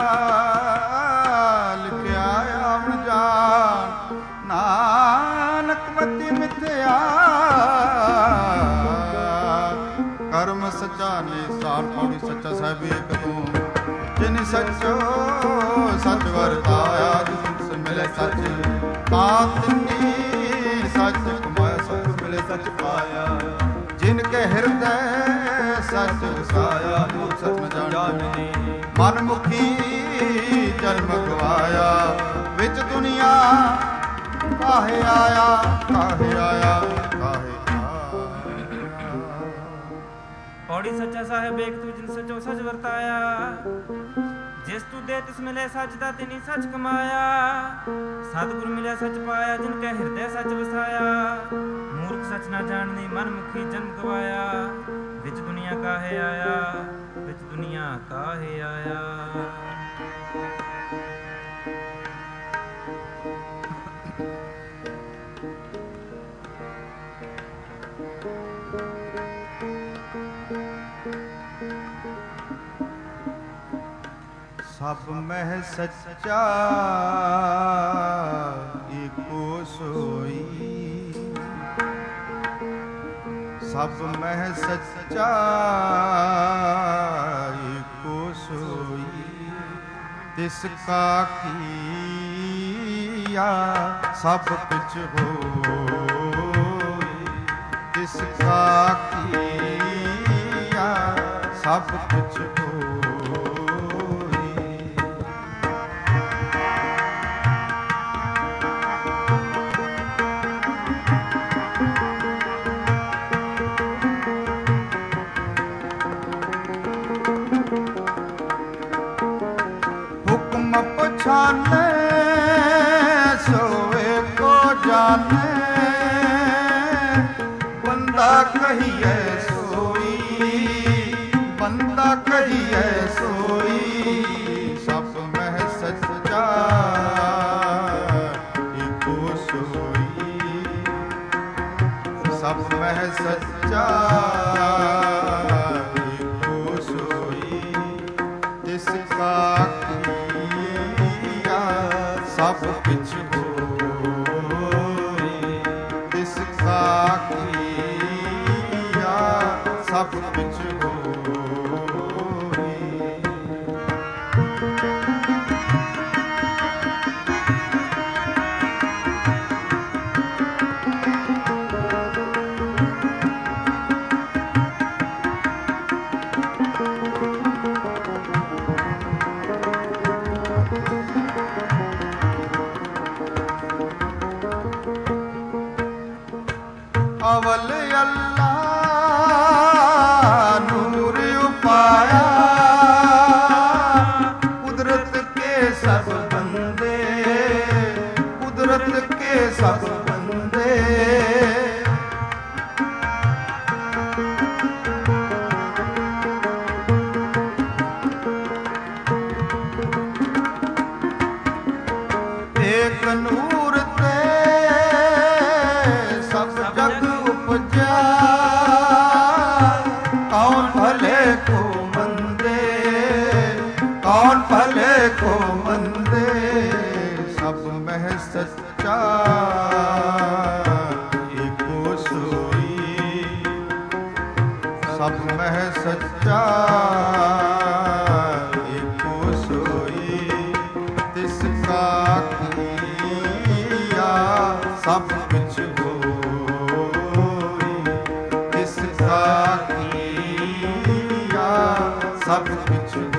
ਲਿਖਿਆ ਆਵਣ ਜਾਨ, ਨਾਨਕ ਮਤੀ ਮਿਥਿਆ ਕਰਮ ਸੱਚਾ ਨਿਸਾਨ, ਪੌੜੀ ਸੱਚਾ ਸਾਹਿਬ ਏਕ ਤੂੰ, ਜਿਨ ਸੱਚੋ ਸੱਚ ਵਰਤਾਇਆ, ਜਿਸ ਮਿਲੇ ਸੱਚ ਤਾਂ ਤਿਨੀ ਸੱਚ ਕਮਾਇਆ, ਸਭ ਮਿਲੇ ਸੱਚ ਪਾਇਆ, ਜਿਨ ਕੇ ਹਿਰਦੈ ਸੱਚ ਵਸਾਇਆ, ਉਹ ਸੱਚ ਨ ਜਾਣਨੀ, ਮਨ ਮੁਖੀ ਜਨਮ ਗਵਾਇਆ, ਵਿੱਚ ਦੁਨੀਆ ਕਾਹੇ ਆਇਆ, ਕਾਹੇ ਆਇਆ, ਕਾਹੇ ਪੌੜੀ ਸੱਚਾ ਸਾਹਿਬ ਏਕ ਤੂੰ, ਜਿਨ ਸੱਚੋ ਸੱਚ ਵਰਤਾਇਆ, ਜਿਸ ਤੂੰ ਦੇ ਤਿਸ ਮਿਲੇ ਸੱਚ ਦਾ, ਤਿਨੀ ਸੱਚ ਕਮਾਇਆ, ਸਤਿਗੁਰ ਮਿਲਿਆ ਸੱਚ ਪਾਇਆ, ਜਿਨ ਕੈ ਹਿਰਦੈ ਸੱਚ ਵਸਾਇਆ, ਮੂਰਖ ਸੱਚ ਨਾ ਜਾਣਨੀ, ਮਨ ਮੁਖੀ ਜਨਮ ਗਵਾਇਆ, ਵਿੱਚ ਦੁਨੀਆ ਕਾਹੇ ਆਇਆ, ਵਿੱਚ ਦੁਨੀਆ ਕਾਹੇ ਆਇਆ। ਸਭ ਮਹਿ ਸੱਚਾ ਏਕੋ ਸੋਈ, ਸਭ ਮਹਿ ਸੱਚਾ ਏਕੋ ਸੋਈ, ਤਿਸ ਕਾ ਕੀਆ ਸਭ ਕੁਛ ਹੋਈ, ਤਿਸ ਕਾ ਕੀਆ ਸਭ ਕੁਛ ਹੋਈ। ਪਛਾਨੇ ਸੋਏ ਕੋ ਜਾਣੇ, ਬੰਦਾ ਕਹੀਏ ਸੋਈ, ਬੰਦਾ ਕਹੀਏ ਸੋਈ, ਸਭ ਮਹਿ ਸੱਚਾ ਏਕੋ ਸੋਈ, ਸਭ ਮਹਿ ਸੱਚਾ ਏਕੋ ਸੋਈ, ਤਿਸ ਕਾ ਸਭ ਕੁਛ ਹੋਈ, ਤਿਸ ਕਾ ਕੀਆ ਸਭ ਕੁਛ ਹੋਈ। ਅਵਲ ਅੱਲਾ ਨੂਰ ਉਪਾਇਆ, ਕੁਦਰਤ ਕੇ ਸਭ ਬੰਦੇ, ਕੁਦਰਤ ਕੇ ਸਭ ਬੰਦੇ, ਏਕ ਨੂਰ ਤੇ ਸਭ ਜਗ ਉਪਜਾ, ਕੌਣ ਭਲੇ ਕੋ ਮੰਦੇ, ਕੌਣ ਭਲੇ ਕੋ ਮੰਦੇ, ਸਭ ਮਹਿ ਸੱਚਾ ਏਕੋ ਸੋਈ, ਸਭ ਮਹਿ ਸੱਚਾ ਏਕੋ ਸੋਈ, ਤਿਸ ਕਾ ਕੀਆ ਸਭ ਕੁਛ ਹੋਈ, ਤਿਸ ਕਾ ਕੀਆ ਸਭ ਕੁਛ ਹੋਈ।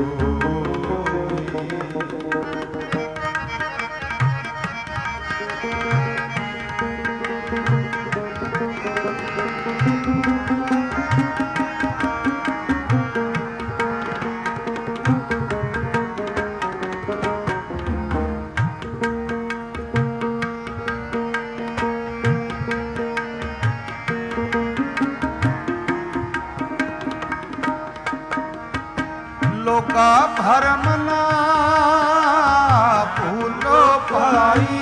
ਲੋਕਾ ਭਰਮ ਨਾ ਭੂਲੋ ਭਾਈ,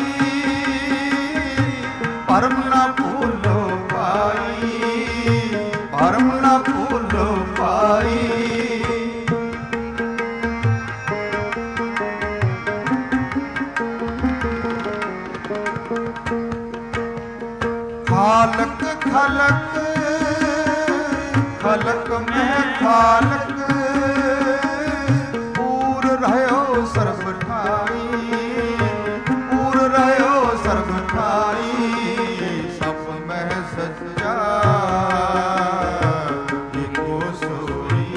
ਭਰਮ ਨਾ ਭੂਲੋ ਭਾਈ, ਭਰਮ ਨਾ ਭੂਲੋ ਭਾਈ, ਖਾਲਕ ਖਲਕ ਖਲਕ ਮੈਂ ਖਾਲਕ, ਪੂਰ ਰਹਿਓ ਸਰਬ ਠਾਈ, ਪੂਰ ਰਹਿਓ ਸਰਬ ਠਾਈ, ਸਭ ਮਹਿ ਸੱਚਾ ਏਕੋ ਸੋਈ,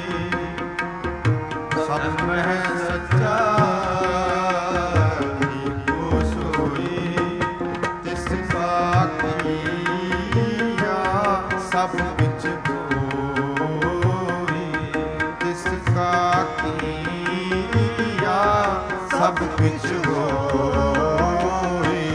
ਸਭ ਮਹਿ ਸੱਚਾ ਏਕੋ ਸੋਈ, ਤਿਸ ਕਾ ਕੀਆ ਸਭ ਵਿੱਚ ਹੋਈ, ਤਿਸ ਕਾ ਕੀਆ ਸਭ ਵਿੱਚ ਹੋਈ।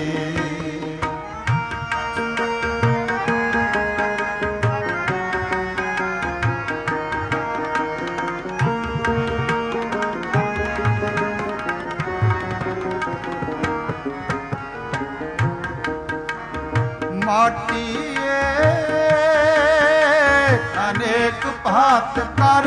ਮਾਤ ਕਰ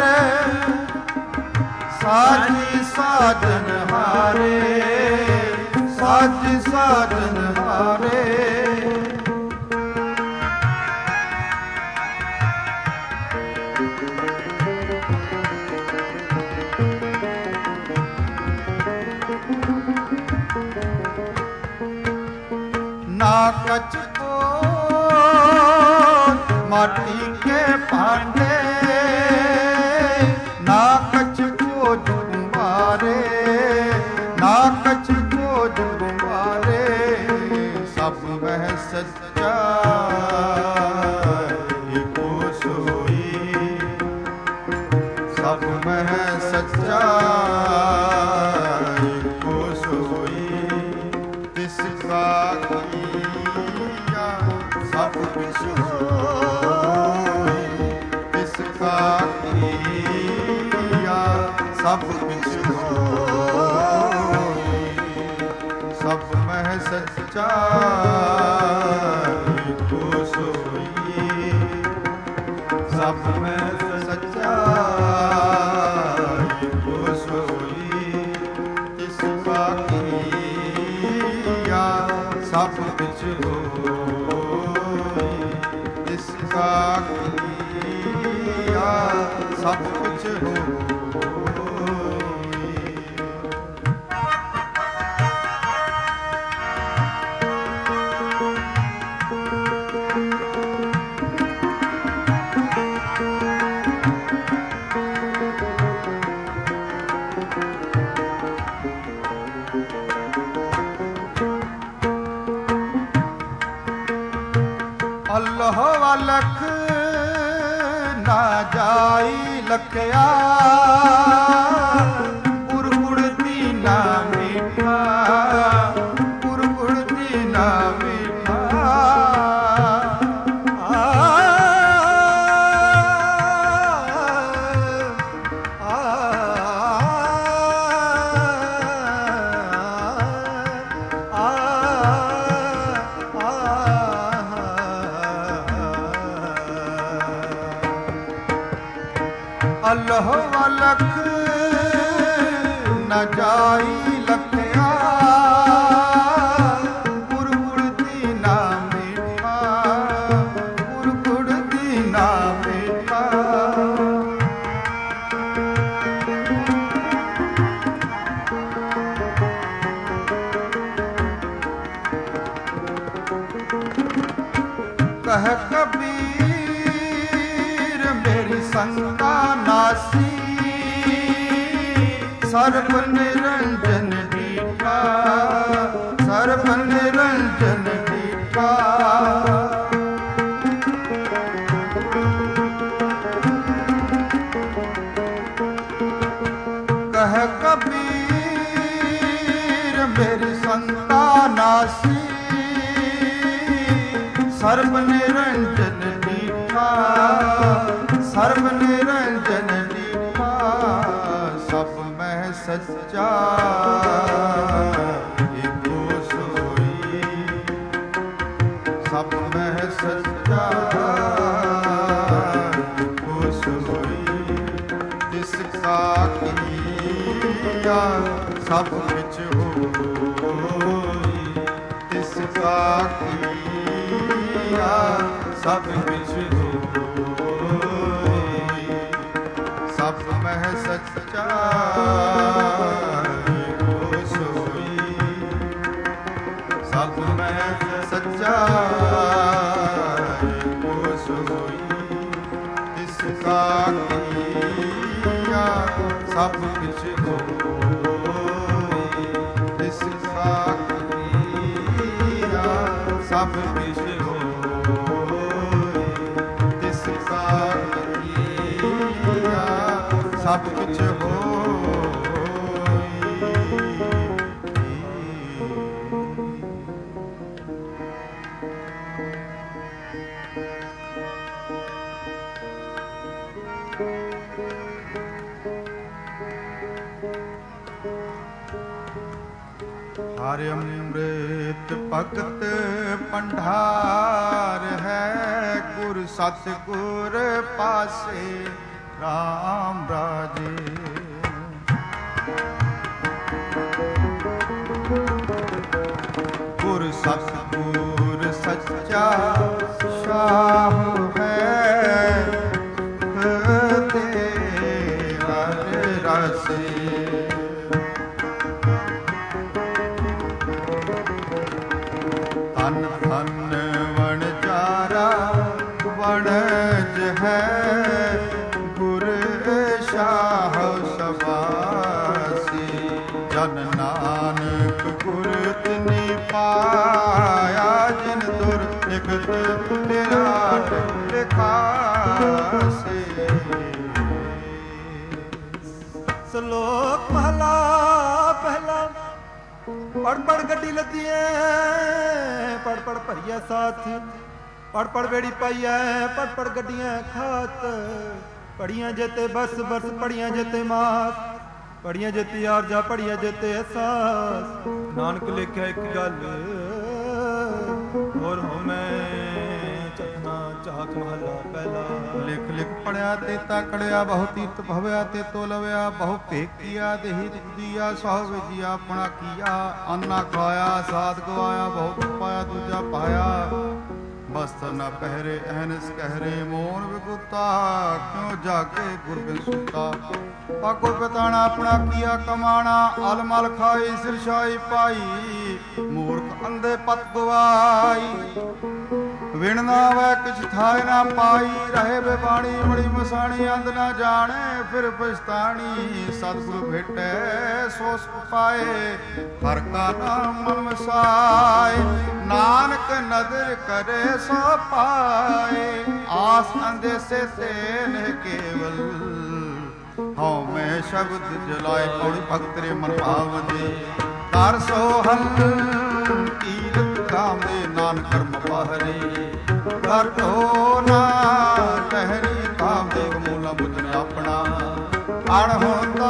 ਸਾਜੀ ਸਾਜਨ ਹਾਰੇ ਸਾਜੀ ਸਾਜਨ ਹਾਰੇ ना कछ को माटी के भांडे ना कछ को जुम्बारे ना कछ को जुम्बारे सब वह सच्चा एको सोई सब वह सच्चा एको सोई तिसका सब कुछ होई तिसका किया सब कुछ होई सब मह सच्चा एको सोई सब मह सच्चा एको सोई तिसका किया सब कुछ होई तिसका किया सब कुछ होई अल्लाह वालख ना जाई लखया पुरगुड़ती ना मीठा पुरगुड़ती ना मीठा अल्लाह वालख न जाई लखया पुरगुड़ती ना मीठा पुरगुड़ती ना मीठा कह कबीर मेरी संगा नासी सर्व निरंजन दीठा सर्व निरंजन दीठा कह कबीर मेरी संगा नासी सर्व निरंजन दीठा सर्व निरंजन दीठा सब में सच्चा एको सोई सब में सच्चा एको सोई तिसका किया सब कुछ होई तिसका किया सब कुछ होई सब मह सच्चा एको सोई सब मह सच्चा एको सोई तिसका किया सब कुछ होई तिसका किया सब कुछ सब कुछ हरि अमृत भगत भंडार है गुर सतगुर पासे ਰਾਮ ਰਾਜੇ। ਗੁਰ ਸਤਿਗੁਰ ਸੱਚਾ ਸ਼ਾਹ ਹੈ, ਤੇ ਹਰ ਰਸੇ। ਧਨ ਧਨ ਵਣਜਾਰਾ ਵਣਜ ਹੈ, ਗੁਰ ਸ਼ਾਹ ਸਬਾਸੀ। ਜਨ ਨਾਨਕ ਗੁਰ ਤਿਨੀ ਪਾਇਆ, ਜਿਨ ਦੁਰ ਨਿਕਟ ਤੇਰਾ ਲਿਖਾਸੇ। ਸ਼ਲੋਕ ਮਹਲਾ ਪਹਿਲਾ। ਪੜ ਪੜ ਗੱਡੀ ਲੱਦੀ ਐ, ਪੜ ਪੜ ਭਰੀਐ ਸਾਥ। ਪੜ ਪੜ ਬੇੜੀ ਪਾਈ ਐ, ਪੜ ਪੜ ਗੱਡੀਆਂ ਖਾਤ। ਪੜੀਆਂ ਜੇਤੇ ਬਸ ਬਸ, ਪੜੀਆਂ ਜੇਤੇ ਮਾਸ। ਪੜੀਆਂ ਜੇਤੀ ਆਰਜਾ, ਪੜੀਆਂ ਜੇਤੇ ਅਹਿਸਾਸ। ਨਾਨਕ ਲਿਖਿਆ ਇੱਕ ਗੱਲ, ਹੋਰ ਹੋਵੇਂ ਚਖਨਾ ਚਾਕ ਮਹਲਾ ਪਹਿਲਾ। ਲਿਖ ਲਿਖ ਪੜਿਆ ਤੇ ਤਾਕੜਿਆ, ਬਹੁ ਤੀਰਥ ਭਵਿਆ ਤੇ ਤੋਲਵਿਆ। ਬਹੁ ਭੇਕੀਆ ਦੇਹੀ ਦੀਆ, ਸਹੁ ਵਿਜਿਆ ਆਪਣਾ ਕੀਆ। ਅੰਨਾ ਖਾਇਆ ਸਾਧ ਗਵਾਇਆ, ਬਹੁਤ ਪਾਇਆ ਦੂਜਾ ਪਾਇਆ। ਬਸਤਰ ਨਾ ਪਹਿਰੇ ਐਨਸ ਕਹਿਰੇ, ਮੋਨ ਵਿਗੁਤਾ ਕਿਉ ਜਾਗੇ ਗੁਰ ਬਿਨ ਸੁਤਾ। ਪਾਕੋ ਪਤਾਣਾ ਆਪਣਾ ਕੀਆ ਕਮਾਣਾ, ਅਲਮਲ ਖਾਈ ਸਿਰਸ਼ਾਈ ਪਾਈ। ਮੂਰਖ ਅੰਧੇ ਪਤ ਗਵਾਈ, ਵਿਣ ਨਾ ਵੈ ਕਿਛ ਥਾਇ ਨਾ ਪਾਈ। ਰਹੇ ਬੇਬਾਣੀ ਬੜੀ ਮਸਾਣੀ, ਅੰਧ ਨਾ ਜਾਣੇ ਫਿਰ ਪਛਤਾਣੀ। ਸਤਿਗੁਰੂ ਭੇਟੈ ਸੋ ਸੁਖ ਪਾਏ, ਹਰ ਕਾ ਨਾਮ ਮਨ ਵਸਾਏ। ਨਾਨਕ ਨਦਰ ਕਰੇ ਸੋ ਪਾਏ, ਆਸ ਅੰਦੇਸੇ ਤੇ ਨਹਿ ਕੇਵਲ। ਹਉ ਮੈਂ ਸ਼ਬਦ ਜਲਾਏ, ਪੌੜੀ ਭਗਤ ਰੇ ਮਨ ਭਾਵਦੇ। ਕਰ ਸੋਹਨ ਕੀਰਤ ਕਾਮ ਦੇ, ਨਾਨਕ ਕਰਮ ਪਾਹਰੇ। ਕਰ ਢੋ ਨਾ ਟਹਿਰੀ ਕਾਮ ਦੇ, ਮੂਲਾ ਬੁਝਨ ਆਪਣਾ। ਅਣ ਹੁੰਦਾ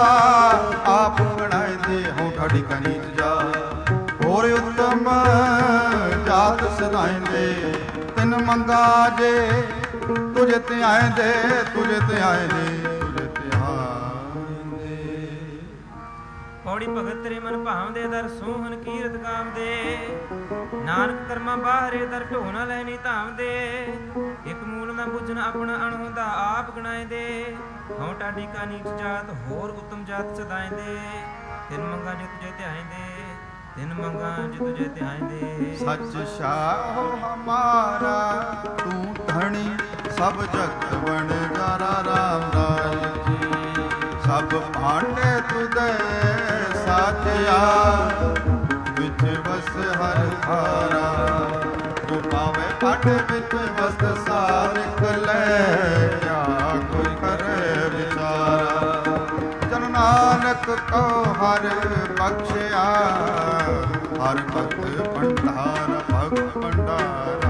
ਆਪ ਬਣਾਇਦੇ, ਹਉ ਠਾਡੀ ਕਨੀ ਜਾ। ਹੋਰ ਉਤਮ ਜਾਤ ਸਦਾਇਂਦੇ, ਤਿਨ ਮੰਗਾ ਜੇ ਤੁਝੇ ਤੇ ਆਏਂਦੇ, ਤੁਝੇ ਤੇ ਆਏਂਦੇ, ਤੁਝੇ ਤੇ ਆਏਂਦੇ। ਪੌੜੀ ਭਗਤ ਤੇਰੇ ਮਨ ਭਾਵਦੇ, ਦਰ ਸੋਹਨ ਕੀਰਤ ਕਾਮ ਦੇ। ਨਾਨਕ ਕਰਮਾਂ ਬਾਹਰੇ, ਦਰ ਢੋ ਨਾ ਲੈਣੀ ਧਾਮ ਦੇ। ਇੱਕ ਮੂਲ ਨਾ ਬੁਝਣ ਆਪਣਾ, ਅਣ ਹੁੰਦਾ ਆਪ ਗਣਾਏ ਦੇ। ਹਉ ਟਾਡੀ ਕਾ ਨੀਚ ਜਾਤ, ਹੋਰ ਉਤਮ ਜਾਤ ਸਦਾਇਂਦੇ। ਤਿਨ ਮੰਗਾ ਜੇ ਤੁਝੇ ਧਿਆਇਂਦੇ, ਤਿਨ ਮੰਗਾ ਜੇ ਤੁਝੇ ਧਿਆਇਂਦੇ। ਸੱਚ ਸ਼ਾਹ ਹਮਾਰਾ ਤੂੰ ਧਣੀ, ਸਭ ਜਗਤ ਵਣਜਾਰਾ ਰਾਮ ਰਾਜ। ਸਭ ਭਾਂਡੇ ਤੁਧੇ ਸਾਚਿਆ, ਵਿੱਚ ਵਸ ਹਰ ਖਾਰਾ। ਜੋ ਪਾਵੇ ਪਾਠ ਵਿੱਚ ਵਸਤ ਸਾਰ ਨਿਕਲੇ, ਕਿਆ ਕੋਈ ਕਰੇ ਵਿਚਾਰਾ। ਜਨ ਨਾਨਕ ਕੋ ਹਰ ਬਖਸ਼ਿਆ, ਹਰ ਭਗਤ ਭੰਡਾਰ ਭਗਤ ਭੰਡਾਰਾ।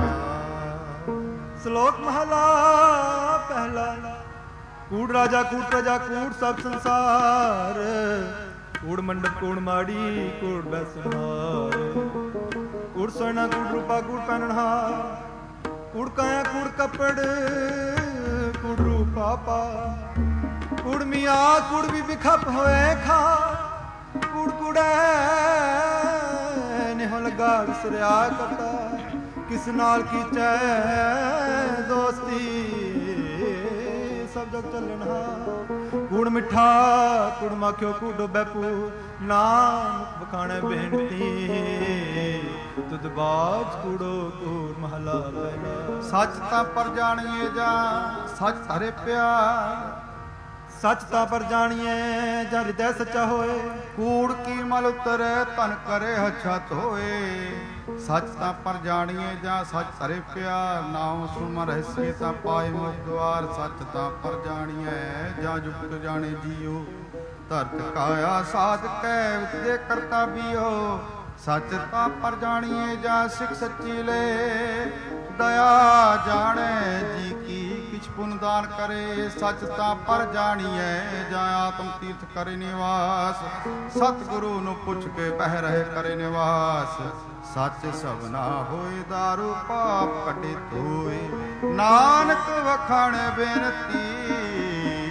ਸ਼ਲੋਕ ਮਹਲਾ ਪਹਿਲਾ। ਕੂੜ ਰਾਜਾ ਕੂੜ ਪ੍ਰਜਾ ਕੂੜ ਸਭ ਸੰਸਾਰ। ਕੂੜ ਮੰਡਪ ਕੂੜ ਮਾੜੀ ਕੂੜ ਬੈਸਨਹਾਰ। ਕੂੜ ਸੋਨਾ ਕੂੜ ਰੂਪਾ ਕੂੜ ਪਹਿਨਣਹਾਰ। ਕੂੜ ਕਾਇਆ ਕੂੜ ਕੱਪੜ ਕੂੜ ਰੂਪਾ ਪਾ। ਕੂੜ ਮੀਆਂ ਕੂੜ ਵੀ ਵਿਖਪ ਹੋਏ ਖਾ। ਕੂੜ ਕੂੜੈ ਨਿਹੋ ਲਗਾ ਵਿਸਰਿਆ ਕਰਤਾ। ਕਿਸ ਨਾਲ ਕੀਚੈ ਦੋਸਤੀ, ਸਭ ਜਗ ਚੱਲਣਾ। ਕੂੜ ਮਿੱਠਾ ਕੂੜ ਮਾਖਿਓ ਕੂੜ ਡੋਬੈ ਪੂ। ਨਾਨਕ ਬਖਾਣੈ ਬੇਨਤੀ, ਤੁਧ ਬਾਜ ਕੂੜੋ ਕੂੜ ਮਹਲਾ ਪਹਿਲਾ। ਸੱਚ ਤਾਂ ਪਰ ਜਾਣੀਏ ਜਾਂ ਸੱਚ ਧਰੇ ਪਿਆਰ। ਸੱਚ ਤਾਂ ਪਰ ਜਾਣੀਏ ਜਾਂ ਹਿਰਦੈ ਸੱਚਾ ਹੋਏ। ਕੂੜ ਕੀ ਮਲ ਉਤਰੈ ਧਨ ਕਰੇ ਹਛਤ ਹੋਏ। ਸੱਚ ਤਾਂ ਪਰ ਜਾਣੀਏ ਜਾਂ ਸੱਚ ਧਰੇ ਪਿਆਰ। ਨਾਉ ਸੁਮ ਰਹਿਸੀਏ ਤਾਂ ਪਾਏ ਮੁਖ ਦੁਆਰ। ਸੱਚ ਤਾਂ ਪਰ ਜਾਣੀਏ ਜਾਂ ਜੁਗਤ ਜਾਣੇ ਜੀਓ। ਧਰਤ ਕਾਇਆ ਸਾਧ ਕੈ ਵਿਦਿਆ ਕਰਤਾ ਬੀਓ। ਸੱਚ ਤਾਂ ਪਰ ਜਾਣੀਏ ਜਾਂ ਸਿੱਖ ਸੱਚੀ ਲੈ। ਦਇਆ ਜਾਣੈ ਜੀ ਕੀ ਕਿਛ ਪੁਨ ਦਾਨ ਕਰੇ। ਸੱਚ ਤਾਂ ਪਰ ਜਾਣੀਐ ਜਾਂ ਆਤਮ ਤੀਰਥ ਕਰੇ ਨਿਵਾਸ। ਸਤਿਗੁਰੂ ਨੂੰ ਪੁੱਛ ਕੇ ਬਹਿ ਰਹੇ ਕਰੇ ਨਿਵਾਸ। ਸੱਚ ਸਭਨਾ ਹੋਏ ਦਾਰੂ ਪਾਪ ਕੱਢੇ ਧੋਏ। ਨਾਨਕ ਵਖਾਣ ਬੇਨਤੀ,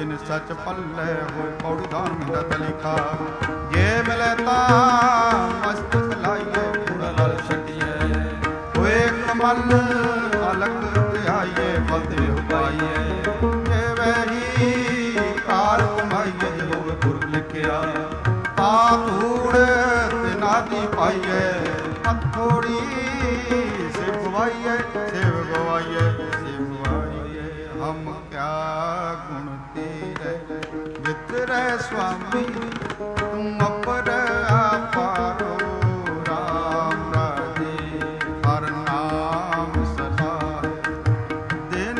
ਜਿਨ ਸੱਚ ਪੱਲੇ ਹੋਏ ਪੌੜੀ ਦਾਨ ਮਿਲਦਾ ਤਲੀਖਾ ਜੇ ਮਿਲੇ ਤਾਂ ਮਸਤਕ ਲਾਈਏ ਪੂਰਾ ਲਲ ਛੱਡੀਏ ਹੋਏ ਕਮਲ ਅਲਕ ਧਿਆਈਏ ਫਤਿਹ ਉਪਾਈਏ ਜਿਵੇਂ ਹੀ ਕਾਰ ਕਮਾਈਏ ਜੇ ਹੋਵੇ ਪੁਰਖ ਲਿਖਿਆ ਤਾਂ ਧੂੜ ਤੇ ਨਾਦੀ ਪਾਈਏ ਹਥੋੜੀ ਸਿਵ ਗਵਾਈਏ ਸਿਵ ਗਵਾਈਏ ਸਿਵ ਗਵਾਈਏ ਹਮ ਕਿਆ ਗੁਣ ਤੇਰੇ ਵਿਤਰੈ ਸੁਆਮੀ ਤੁਮ ਅਪਰ ਆਪਾਰੋ ਰਾਮ ਰਾਜੇ ਹਰ ਨਾਮ ਸਦਾ ਦਿਨ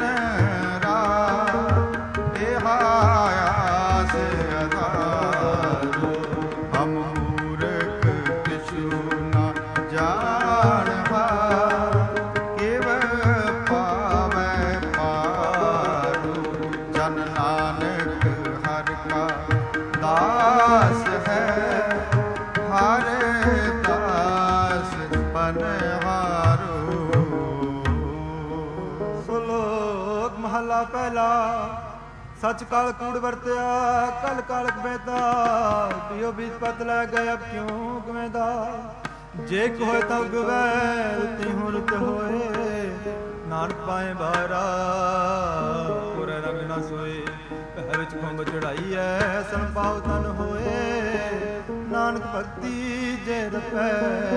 ਰਾਤ ਆਸ ਅਦਾਰੋ ਹਮ ਮੂਰਖ ਕਿਛੂ ਨਾ ਜਾਣਵਾ ਕਿਵ ਪਾਵੈ ਪਾਰੂ ਜਨ ਨਾਨਕ ਹਰਿ ਕਾ ਦਾਸ ਹੈ ਹਰ ਦਾਸ ਪਨਹਾਰੋ। ਸ਼ਲੋਕ ਮਹਲਾ ਪਹਿਲਾ। ਸੱਚ ਕਾਲ ਕੂੜ ਵਰਤਿਆ ਕਲ ਕਾਲਕ ਬੈਦਾ ਪਿਓ ਬੀਤ ਪਤ ਲੈ ਗਏ ਅਬ ਕਿਉਂ ਗਵੇਦਾ ਜੇ ਕੋ ਹੋਏ ਤਬ ਗਵੈ ਰੁਤੀ ਹੂੰ ਰੁਤ ਹੋਏ ਨਾਨਕ ਪਾਏ ਬਾਰਾ ਪੁਰੇ ਰੰਗ ਨਾ ਸੋਏ ਪਹਿ ਵਿੱਚ ਖੰਭ ਚੜਾਈ ਐ ਸੰਭਾਵ ਤਨ ਹੋਏ ਨਾਨਕ ਭਗਤੀ ਜੇ ਰਪੈ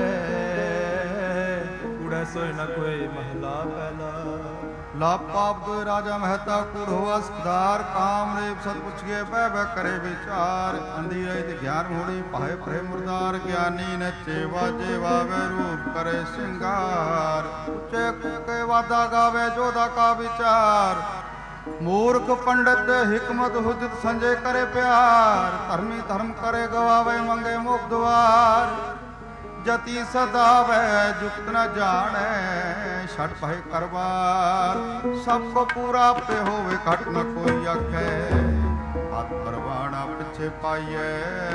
ਕੂੜੈ ਸੋਏ ਨ ਕੋਏ ਮਹਲਾ ਪਹਿਲਾ। ਲਾਭ ਪਾਪ ਦੁਇ ਰਾਜਾ ਮਹਿਤਾ ਕੂੜ ਹੋਆ ਸਦਾਰ ਕਾਮ ਰੇਪ ਸਤ ਪੁੱਛਗੇ ਬਹਿ ਬਹਿ ਕਰੇ ਵਿਚਾਰ ਅੰਧੀ ਰਹਿਤ ਗਿਆਨ ਹੋਣੀ ਪਾਏ ਪ੍ਰੇ ਮੁਰਦਾਰ ਗਿਆਨੀ ਨੱਚੇ ਵਾਜੇ ਵਾਵੇ ਰੂਪ ਕਰੇ ਸਿੰਗਾਰ ਉੱਚੇ ਕੁਕੇ ਵਾਦਾ ਗਾਵੇ ਜੋਦਾ ਕਾ ਵਿਚਾਰ ਮੂਰਖ ਪੰਡਤ ਹਿਕਮਤ ਹੁਜਤ ਸੰਜੇ ਕਰੇ ਪਿਆਰ ਧਰਮੀ ਧਰਮ ਕਰੇ ਗਵਾਵੇ ਮੰਗੇ ਮੁਖ ਦੁਆਰ ਜਤੀ ਸਦਾ ਵੈ ਜੁਗਤ ਨ ਜਾਣੈ ਛੜ ਭੈ ਕਰਵਾਰ ਸਭ ਕੋ ਪੂਰਾ ਆਪੇ ਹੋਵੇ ਘਟ ਨ ਕੋਈ ਆਖੈ ਹੱਥ ਪਰਵਾਣਾ ਪਿੱਛੇ ਪਾਈਐ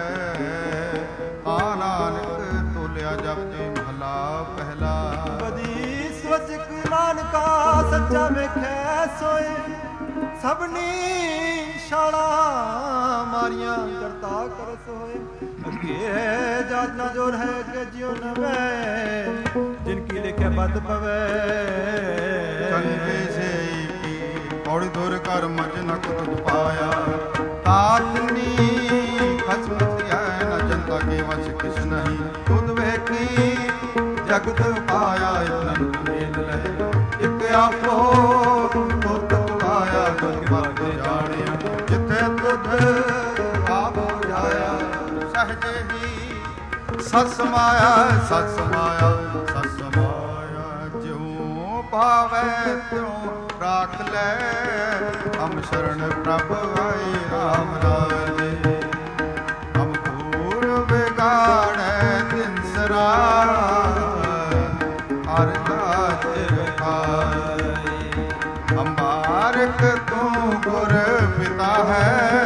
ਆ ਨਾਨਕ ਤੋਲਿਆ ਜਪਜੀ ਮਹਲਾ ਪਹਿਲਾ। ਬਦੀ ਸਵਚਕ ਨਾਨਕਾ ਸੱਚਾ ਵੇਖੈ ਸੋਏ ਸਭਨੀ ਛਾਲਾ ਮਾਰੀਆਂ ਕਰਤਾ ਕਰਸ ਹੋਏ ਅੱਗੇ ਜਾਤ ਨਾ ਜੋਰ ਹੈ ਕਿ ਜਿਉ ਨਵੈ ਜਿਨ ਕੀ ਲਿਖਿਆ ਬਦ ਪਵੈ ਚੰਗੇ ਸੇ ਕੀ ਪੌੜੀ ਦੁਰ ਕਰ ਮਜ ਨਕ ਤੁਧ ਪਾਇਆ ਤਾਤਨੀ ਖਸਮ ਧਿਆਇ ਨ ਜਨਤਾ ਕੇ ਵਸ ਕਿਸ ਨਹੀਂ ਤੁਧ ਵੇਖੀ ਜਗਤ ਪਾਇਆ ਇਤਨ ਮੇਲ ਲੈ ਇਕ ਆਪੋ ਤੁਧ ਪਾਇਆ ਤੁਧ ਮਤ ਜਾਣਿਆ ਜਿੱਥੇ ਤੁਧ ਆਪ ਜਾਇਆ ਸਹਜੇ ਹੀ ਸਤ ਸਮਾਇਆ ਸਤ ਸਮਾਇਆ ਸਤ ਸਮਾਇਆ ਜਿਉ ਭਾਵੈ ਤਿਉ ਰਾਖ ਲੈ ਹਮ ਸ਼ਰਨ ਪ੍ਰਭ ਆਏ ਰਾਮ ਰਾਜੇ ਹਮ ਧੂਰ ਵਿਗਾੜੈ ਤਿਨਸਰਾ ਹਰ ਲਾਜ ਰਖਾਏ ਹਮਾਰਕ ਤੂੰ ਗੁਰ ਪਿਤਾ ਹੈ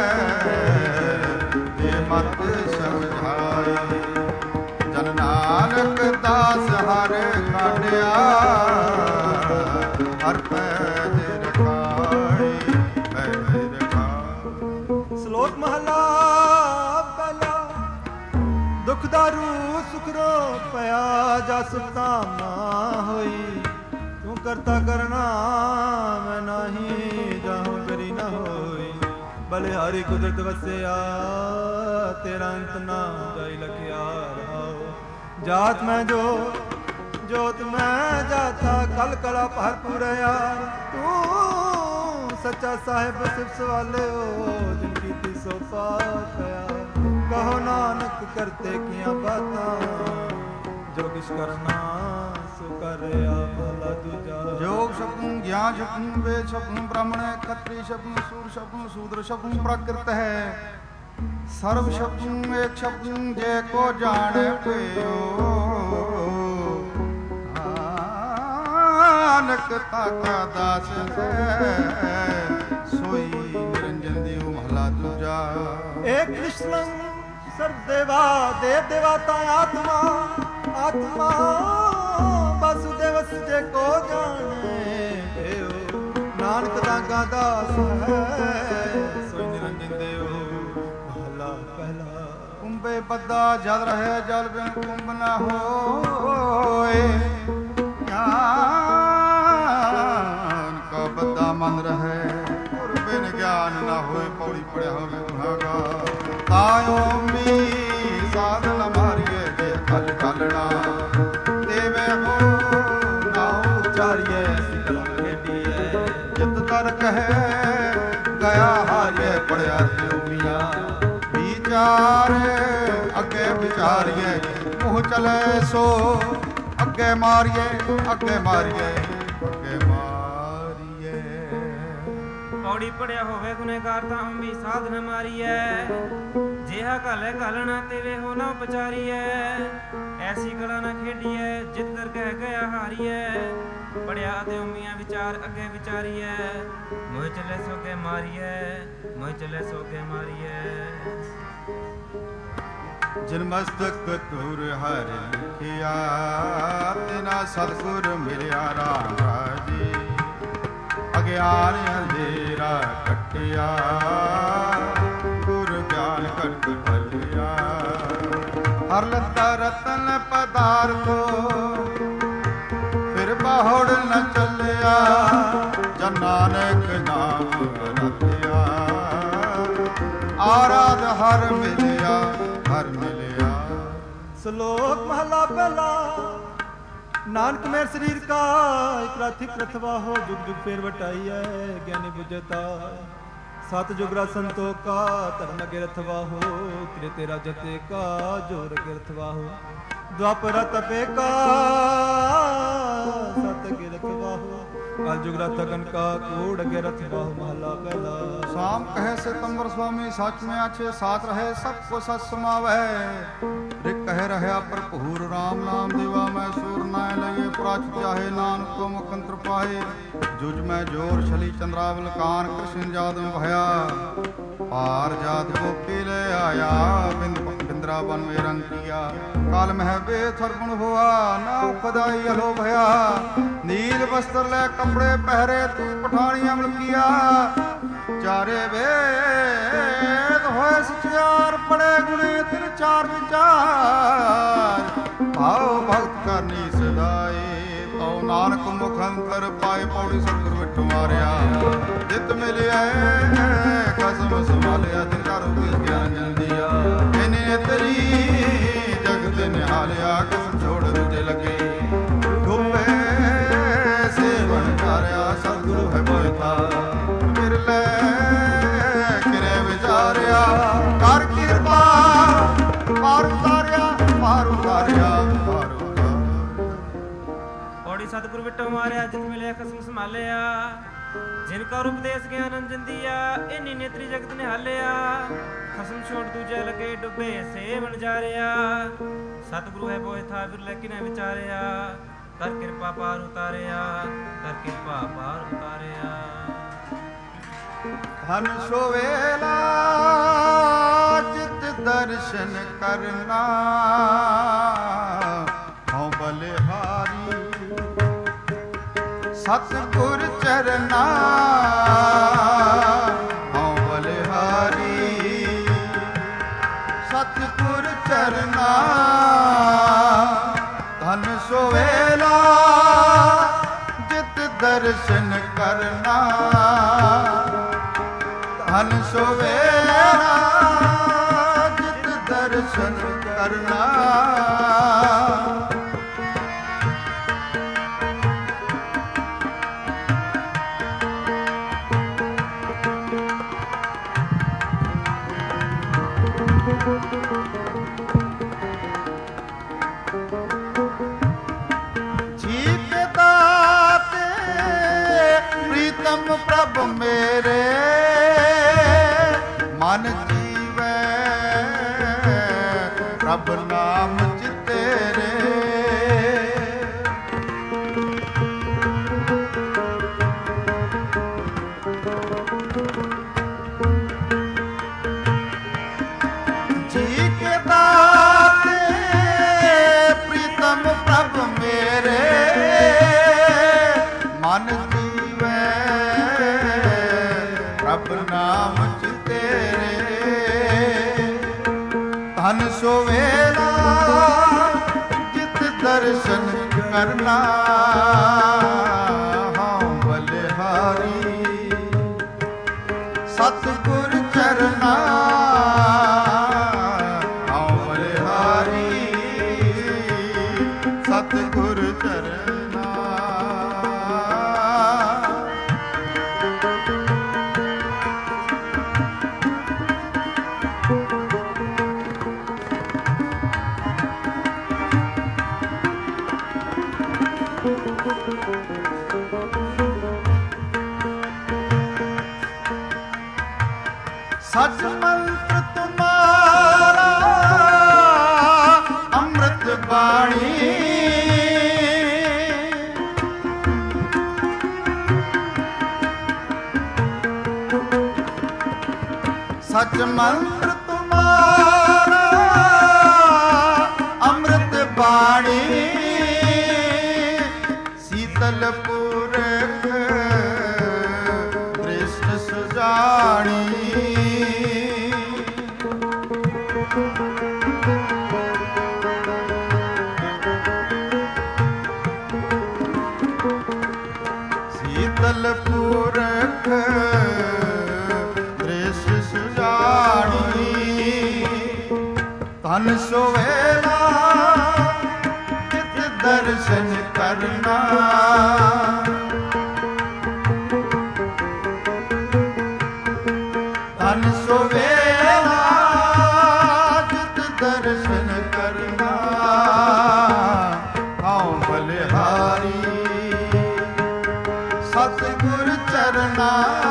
ਮਤ ਸਮਝਾਏ ਜਨ ਨਾਨਕ ਦਾਸ ਹਰ ਕਾਢਿਆ ਹਰ ਪੈਜ ਰਖਾਏ ਪੈਜ ਰਖਾਏ। ਸ਼ਲੋਕ ਮਹਲਾ ਪਹਿਲਾ। ਦੁਖ ਦਾਰੂ ਸੁਖ ਰੋ ਪਿਆ ਜਾ ਸੁਤਾਮ ਨਾ ਹੋਈ ਤੂੰ ਕਰਤਾ ਕਰਨਾ ਮੈਂ ਨਹੀਂ ਜਾਹੂੰ ਕਰੀ ਨਾ ਹੋਈ ਬਲਿਹਾਰੀ ਕੁਦਰਤ ਵਸਿਆ ਤੇਰਾ ਅੰਤ ਨਾ ਜਾਈ ਲਖਿਆ ਰਹਾਓ ਜਾਤ ਮੈਂ ਜੋ ਜੋਤ ਮੈਂ ਜਾਤਾ ਕਲ ਕਲਾ ਭਰਪੂਰਿਆ ਤੂੰ ਸੱਚਾ ਸਾਹਿਬ ਸਿਫਤ ਸਵਾਲਿਓ ਜਿਨ ਕੀਤੀ ਸੋ ਪਾਇਆ ਕਹੋ ਨਾਨਕ ਕਰਤੇ ਕੀਆਂ ਬਾਤਾਂ ਜੋ ਕਿਛ ਕਰਨਾ ਸੋ ਕਰਿਆ ਭਲਾ ਦੂਜਾ। ਜੋਗ ਸ਼ਬਦ ਗਿਆਨ ਸ਼ਬਦ ਵੇਦ ਸ਼ਬਦ ਬ੍ਰਾਹਮਣ ਖੱਤਰੀ ਸ਼ਬਦ ਸੂਰ ਸ਼ਬਦ ਸ਼ੂਦਰ ਸ਼ਬਦ ਪ੍ਰਾਕ੍ਰਿਤ ਹੈ ਸਰਵ ਸ਼ਬਦ ਏਕ ਸ਼ਬਦ ਜੇ ਕੋ ਜਾਣੈ ਪਿਓ ਨਾਨਕ ਤਾਕਾ ਦਾਸ ਹੈ ਸੋਈ ਨਿਰੰਜਨ ਦੇਵ ਮਹਲਾ ਦੂਜਾ। ਏਕ ਕ੍ਰਿਸ਼ਨ ਸਰਬ ਦੇਵਾ ਦੇਵ ਦੇਵਤਾ ਆਤਮਾ ਆਤਮਾ ਵਾਸੁਦੇਵ ਜੇ ਕੋ ਜਾਣੈ ਏਓ ਨਾਨਕ ਦਾਗਾ ਦਾਸ ਹੈ ਸੋਈ ਪਹਿਲਾ। ਕੁੰਭੇ ਬੱਦਾ ਜਦ ਰਹੇ ਜਲ ਬਿਨ ਕੁੰਭ ਨਾ ਹੋਏ, ਗਿਆਨ ਕਾ ਬੱਦਾ ਮਨ ਰਹੇ, ਗੁਰ ਬਿਨ ਗਿਆਨ ਨਾ ਹੋਏ, ਪੌੜੀ ਪੜਿਆ ਹੋਵੇ ਗੁਨਾਹਗਾਰ। ਤਾਇਓ ਮੀ ਸਾਧਨ ਮਾਰੀਏ ਜੇ ਖਲ ਖਲਣਾ, ਦੇਵੇ ਹੋ ਨਾ ਉਚਾਰੀਏ ਸਿਕਲ ਖੇਡੀਏ, ਜਿਤ ਦਰ ਕਹੇ ਗਿਆ ਹਾਰੀਏ, ਪੜਿਆ ਤਿਉ ਮੀਆਂ ਵਿਚਾਰ ਅੱਗੇ ਵਿਚਾਰੀਏ, ਮੂੰਹ ਚਲੇ ਸੋ ਅੱਗੇ ਮਾਰੀਏ, ਅੱਗੇ ਮਾਰੀਏ, ਅੱਗੇ ਮਾਰੀਏ। ਪੌੜੀ ਪੜਿਆ ਹੋਵੇ ਗੁਨੇਗਾਰ ਤਾਂ ਅੰਮੀ ਸਾਧ ਨ ਮਾਰੀਐ, ਜਿਹਾ ਘਾਲੇ ਘਾਲਣਾ ਤੇਵੇ ਹੋ ਨਾ ਉਪਚਾਰੀਐ, ਐਸੀ ਕਲਾ ਨਾ ਖੇਡੀਐ ਜਿੱਧਰ ਕਹਿ ਗਿਆ ਹਾਰੀਐ, ਪੜਿਆ ਅਤੇ ਉਮੀਆਂ ਵਿਚਾਰ ਅੱਗੇ ਵਿਚਾਰੀਐ, ਮੋਹ ਚਲੇ ਸੋ ਅੱਗੇ ਮਾਰੀਐ, ਮੋਹ ਚਲੇ ਸੋ ਅੱਗੇ ਮਾਰੀਐ। ਜਿਨ ਮਸਤਕ ਤੁਰ ਹਰਿ ਲਿਖਿਆ, ਤਿਨਾ ਸਤਿਗੁਰ ਮਿਲਿਆ ਰਾਮ ਰਾਜੀ, ਅਗਿਆਨ ਅੰਧੇਰਾ ਕੱਟਿਆ, ਗੁਰ ਗਿਆਨ ਕਟ ਭਲਿਆ। ਹਰ ਲੱਤਾ ਰਤਨ ਪਦਾਰਥੋ, ਫਿਰ ਬਾਹੁੜ ਨ ਚੱਲਿਆ, ਜਨ ਨਾਨਕ ਨਾਮ ਰਤਿਆ, ਆਰਾਧ ਹਰ ਮਿਲਿਆ, ਹਰ ਮਿਲਿਆ। ਸ਼ਲੋਕ ਮਹਲਾ ਪਹਿਲਾ। ਨਾਨਕ ਮੇਰ ਸਰੀਰ ਕਾ ਇਕ ਰਾਥਿਕ ਰਥਵਾ ਹੋ, ਜੁਗ ਜੁਗ ਫੇਰ ਵਟਾਈਐ, ਗਿਆਨੀ ਬੁਝਤਾ ਸਤ ਜੁਗ ਰਾ ਸੰਤੋਖਾ, ਧਰਮ ਅਗੇ ਰਥਵਾ ਹੋ, ਤੇਰੇ ਤੇਰਾ ਜਤੇ ਕਾ ਜੋਰ ਅਗੇ ਰਥਵਾ ਹੋ, ਦੁਆਪਰ ਤਪੇ ਕਾ ਸਤ ਅਗੇ ਰਥਵਾ ਹੋ, ਕਲ ਜੁਗ ਰਾ ਥਗਨ ਕਾ ਕੋੜ ਅਗੇ ਰਥਵਾ ਹੋ। ਮਹਲਾ ਪਹਿਲਾ। शाम कहे सितंबर स्वामी सच में अच्छे साथ रहे, सबको सच समावै, रिक कहे रहे भरपूर, राम नाम देवा मैं सूर नाय लइए, प्राच चाहे नानक को मुखंत्र पाए, जुज में जोर छली चंद्रावल कान, कृष्ण जाद में भया, पार जात गोपी ले आया, बिंद्रावन में रंग किया, काल मह बेथर गुण हुआ, ना खुदाई अलो भया, नील वस्त्र ले कपड़े पहरे, तू पठानी अमल किया, चारे वेद होए सचियार, पड़े गुणे तिन चार विचार, भाव भक्त करनी सदाई, तो नानक मुखंतर पाए, पौड़ी सतगुर विठो मारिया, जित मिलिया कसम संभालिया, तिनकारो ज्ञान जन दिया, इन्हें तेरी जगत निहालिया, कसम छोड़ दूजे लगे, डूबे सेवन कार्या, सतगुरु है बोता बिरले किरे विचारिया, कर किरपा पार उतारिया, पार उतारिया, पार उतारिया। पौड़ी सतगुरु विठो मारिया, जित मिले खसम संभालिया, जिनका उपदेश ज्ञान अंजन दिया, इन्हीं नेत्री जगत ने हालिया, खसम छोड़ दूजे लगे, डुबे सेवन जारिया, सतगुरु है बोए था बिरले किने विचारिया, कर किरपा पार उतारिया, कर किरपा पार उतारिया। धन सोवेला जित दर्शन करना, हों बलिहारी सतगुर चरना, हों बलिहारी सतगुर चरना, धन सोवेला जित दर्शन करना, धन सोवेला जित दर्शन करना। जीत दाते प्रीतम प्रभ मेरे, मन जीवै प्रभ नाम चितेरे, जी के दाते प्रीतम प्रभ मेरे, मन जीवै प्रभ नाम चितेरे, ਧਨ ਸੋ ਵੇਲਾ ਜਿਤ ਦਰਸ਼ਨ ਕਰਨਾ ਹਉ ਬਲਿਹਾਰੀ ਸਤਿਗੁਰ ਚਰਨਾ ਹਉ ਬਲਿਹਾਰੀ ਸਤਿਗੁਰ ਚਰਨਾ ਸਚ ਮੰਤਰ ਤੁਮਾਰਾ ਅੰਮ੍ਰਿਤ ਬਾਣੀ ਸਚ ਮੰਤਰ ਤੁਮਾਰਾ ਅੰਮ੍ਰਿਤ ਬਾਣੀ ਸੀਤਲ ਪੁਰਖ ਦ੍ਰਿਸ਼ਟ ਸੁਜਾਣੀ ਸੀਤਲ ਪੁਰਖ ਦ੍ਰਿਸ਼ ਸੁਜਾਣੀ ਧਨ ਸੋ ਵੇਲਾ ਜਿਤ ਦਰਸ਼ਨ ਕਰਨਾ ਧਨ ਸੋ ਵੇਲਾ ਜਿਤ ਦਰਸ਼ਨ ਕਰਨਾ ਹਉ ਬਲਿਹਾਰੀ ਸਤਿਗੁਰ ਚਰਨਾ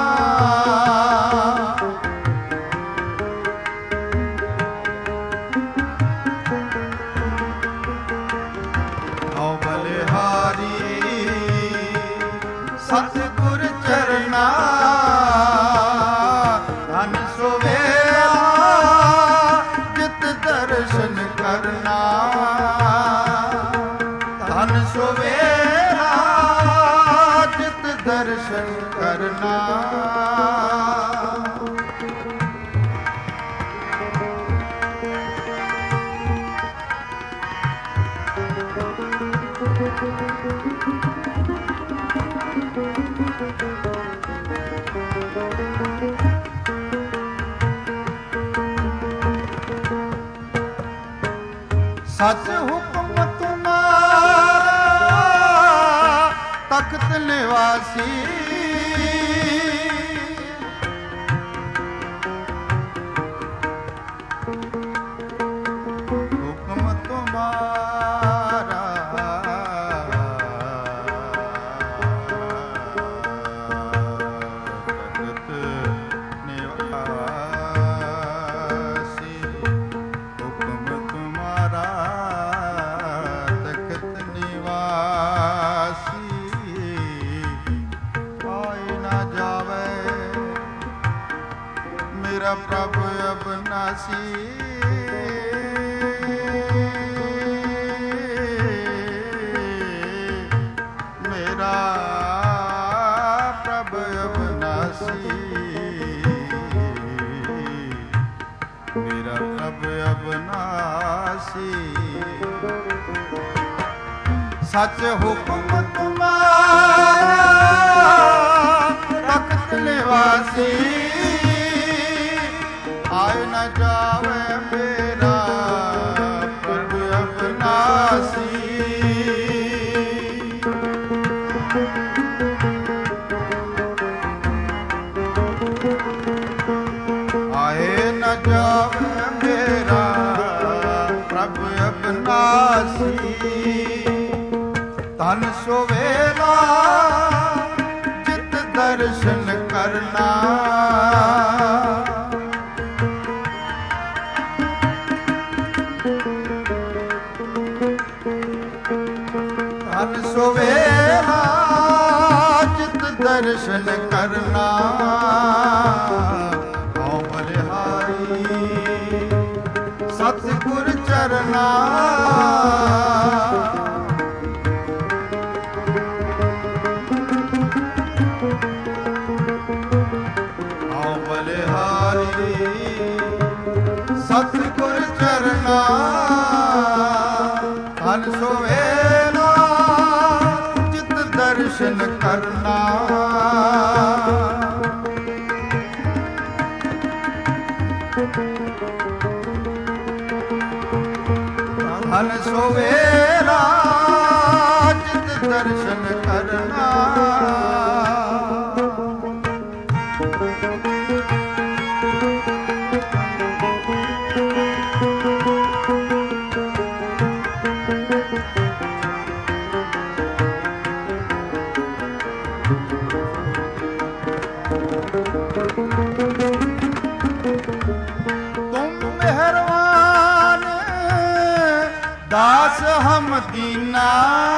ਹਉ ਬਲਿਹਾਰੀ ਸਤਿਗੁਰ ਚਰਨਾ ਧਨ ਸੋ ਵੇਲਾ ਜਿਤ ਦਰਸ਼ਨ ਕਰਨਾ ਧਨ ਸੋ ਵੇਲਾ ਜਿਤ ਦਰਸ਼ਨ ਕਰਨਾ ਸਚ ਹੁਕਮ ਤੁਮਾਰਾ ਤਖਤ ਨਿਵਾਸੀ ਹੁਕਮ ਤੁਮਾਰਾ ਤਖਤ ਨਿਵਾਸੀ ਹੁਕਮ ਤੁਮਾਰਾ ਤਖਤ ਨਿਵਾਸੀ ਪਾਏ ਨਾ ਜਾਵੇ ਮੇਰਾ ਪ੍ਰਭ ਅਬਨਾਸੀ ਮੇਰਾ ਪ੍ਰਭ ਅਬਨਾਸੀ ਮੇਰਾ ਪ੍ਰਭ ਅਬਨਾਸੀ ਸੱਚ ਹੁਕਮ ਤੁਮਾਰਾ ਤਖਤ ਨਿਵਾਸੀ ਆਏ ਨਾ ਜਾਵੇ ਮੇਰਾ ਪ੍ਰਭ ਅਬਨਾਸੀ ਆਏ ਨਾ ਜਾਵੇ ਮੇਰਾ ਪ੍ਰਭ ਅਬਨਾਸੀ ਧਨ ਸੋ ਵੇਲਾ ਜਿਤ ਦਰਸ਼ਨ ਕਰਨਾ ਧਨ ਸੋ ਵੇਲਾ ਜਿਤ ਦਰਸ਼ਨ ਕਰਨਾ ਹਉ ਬਲਿਹਾਰੀ ਸਤਿਗੁਰ ਚਰਨਾ ਹਉ ਬਲਿਹਾਰੀ ਸਤਿਗੁਰ ਚਰਨਾ ਕਰਨਾ ਧਨ ਸੋਵੇਲਾ ਚਿਤ ਦਰਸ਼ਨ ਕਰਨਾ ਧਨ ਸੋਵੇਲਾ ਚਿਤ ਦਰਸ਼ਨ ਕਰਨਾ दास हम दीना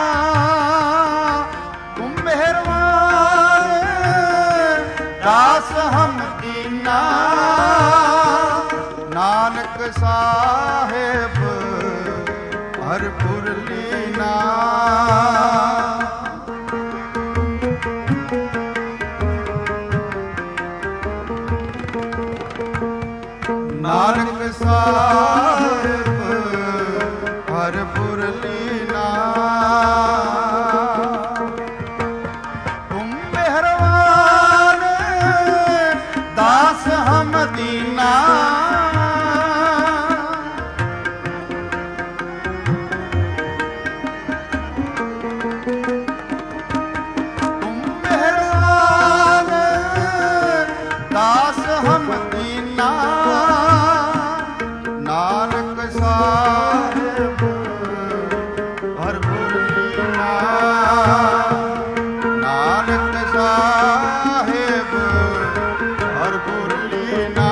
तुम मेहरबान दास हम दीना नानक साहेब भरपुर लीना नानक साहेब भरपुर लीना तुम मेहरबान दास हम दीना तुम मेहरबान दास हम दीना नानक साहेब भरपुर लीना नानक साहेब भरपुर लीना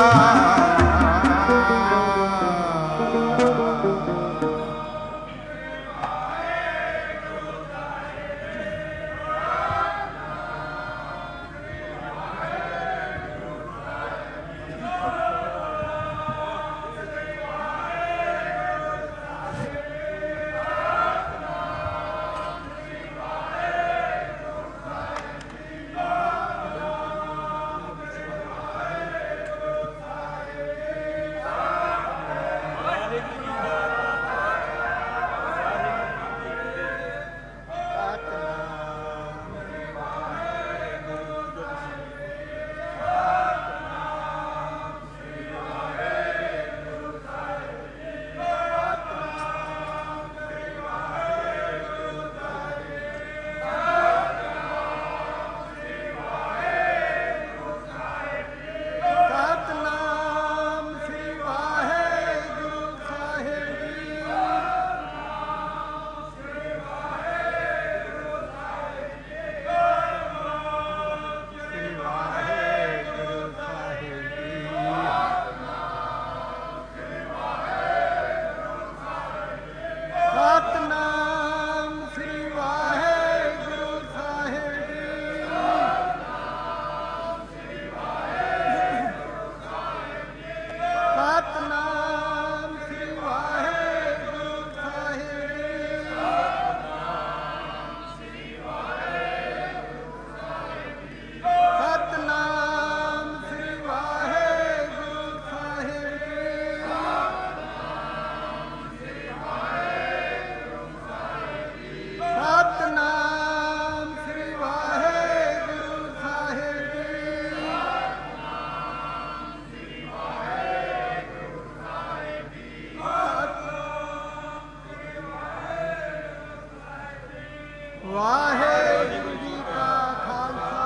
ਵਾਹਿਗੁਰੂ ਜੀ ਕਾ ਖਾਲਸਾ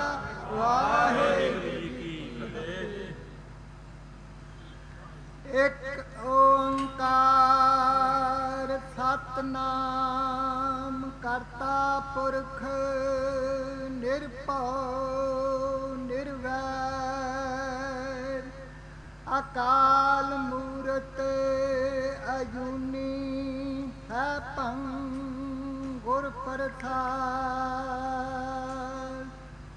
ਵਾਹਿਗੁਰੂ ਜੀ ਕੀ ਫਤਿਹ। ਇੱਕ ਓੰਕਾਰ ਸਤਿਨਾਮ ਕਰਤਾ ਪੁਰਖ ਨਿਰਭਉ ਨਿਰਵੈਰ ਅਕਾਲ ਮੂਰਤ ਅਜੂਨੀ ਸੈਭੰ ਗੁਰ ਪ੍ਰਸਾਦਿ।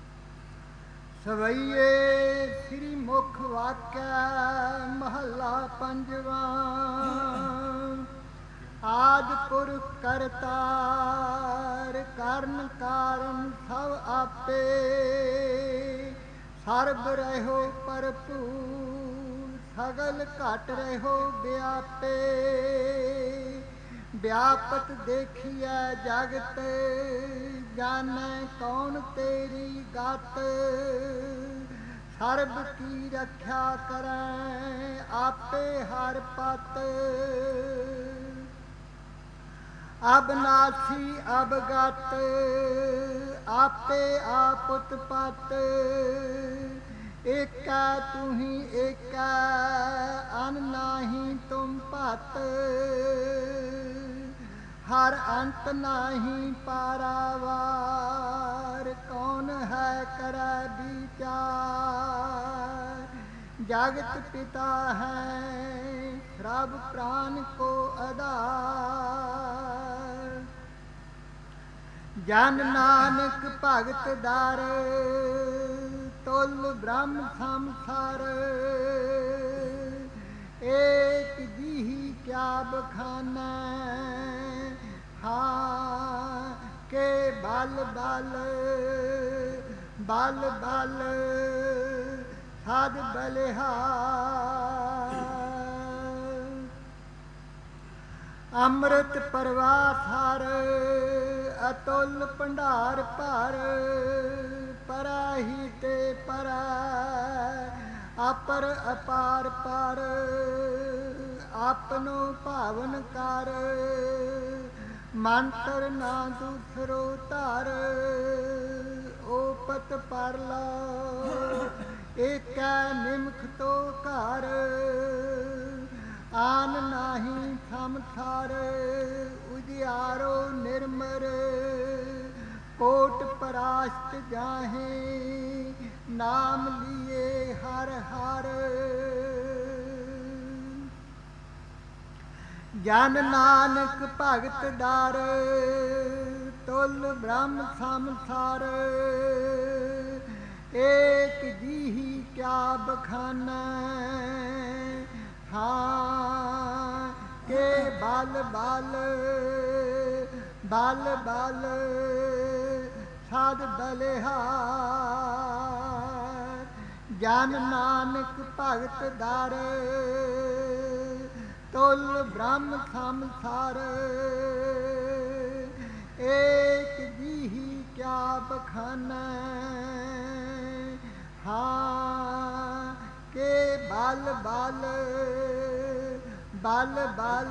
ਸਵਈਏ ਸ੍ਰੀ ਮੁਖ ਵਾਕਿਆ ਮਹੱਲਾ ਪੰਜਵਾ। ਆਦਿ ਪੁਰਖ ਕਰਤਾਰ ਕਰਨ ਕਾਰਨ ਸਭ ਆਪੇ ਸਰਬ ਰਹਿਓ ਭਰਪੂਰ ਸਗਲ ਘਟ ਰਹੋ ਵਿਆਪੇ। ਵਿਆਪਤ ਦੇਖੀਐ ਜਗਤ, ਜਾਣੈ ਕੌਣ ਤੇਰੀ ਗਤ। ਸਰਬ ਕੀ ਰੱਖਿਆ ਕਰੈ, ਆਪੇ ਹਰ ਪਤ। ਅਬਨਾਸੀ ਅਬਗਤ, ਆਪੇ ਆਪ ਉਤਪਤ। ਏਕੈ ਤੁਹੀ ਏਕੈ, ਅਨ ਨਾਹੀ ਤੁਮ ਭਤ। ਹਰ ਅੰਤ ਨਾਹੀ ਪਾਰਾਵਾਰ, ਕੌਣ ਹੈ ਕਰੈ ਵਿਚਾਰ। ਜਗਤ ਪਿਤਾ ਹੈ, ਪ੍ਰਭ ਪ੍ਰਾਨ ਕੋ ਆਧਾਰ। ਜਨ ਨਾਨਕ ਭਗਤ ਦਰ, ਤੁਲ ਬ੍ਰਹਮ ਸੰਸਾਰ। ਏਕ ਜੀਹੀ ਕਿਆ ਬਖਾਨੈ, ਹਾਂ ਕੇ ਬਲ ਬਲ। ਬਲ ਬਲ ਸਦ ਬਲਿਹਾਰ। ਅੰਮ੍ਰਿਤ ਪ੍ਰਵਾਹ ਹਰ, ਅਤੁਲ ਭੰਡਾਰ ਭਰ। ਪਰਾਹੀ ਤੇ ਪਰੈ, ਅਪਰ ਅਪਾਰ ਪਰ। ਆਪਨੋ ਭਾਵਨ ਕਰ, ਮੰਤਰ ਨਾ ਦੂਸਰੋ ਧਰ। ਓਪਤ ਪਰ ਲੋ, ਏਕੈ ਨਿਮਖ ਤੋ ਘਰ। ਆਨ ਨਾਹੀ ਸੰਸਾਰ, ਉਜਿਆਰੋ ਨਿਰਮਰ। ਕੋਟ ਪਰਾਸ਼ਟ ਜਾਹੇ, ਨਾਮ ਲੀਏ ਹਰ ਹਰ। ਜਨ ਨਾਨਕ ਭਗਤ ਦਰ, ਤੁਲ ਬ੍ਰਹਮ ਸੰਸਾਰ। ਏਕ ਜੀਹੀ ਕਿਆ ਬਖਾਨੈ, ਹਾਂ ਕੇ ਬਲ ਬਲ। ਬਲ ਬਲ ਸਦ ਬਲਿਹਾਰ। ਜਨ ਨਾਨਕ ਭਗਤ ਦਰ, ਤੁਲ ਬ੍ਰਹਮ ਸੰਸਾਰ। ਏਕ ਜੀਹੀ ਕਿਆ ਬਖਾਨੈ, ਹਾਂ ਕੇ ਬਲ ਬਲ। ਬਲ ਬਲ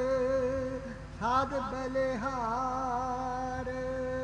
ਸਦ ਬਲਿਹਾਰ।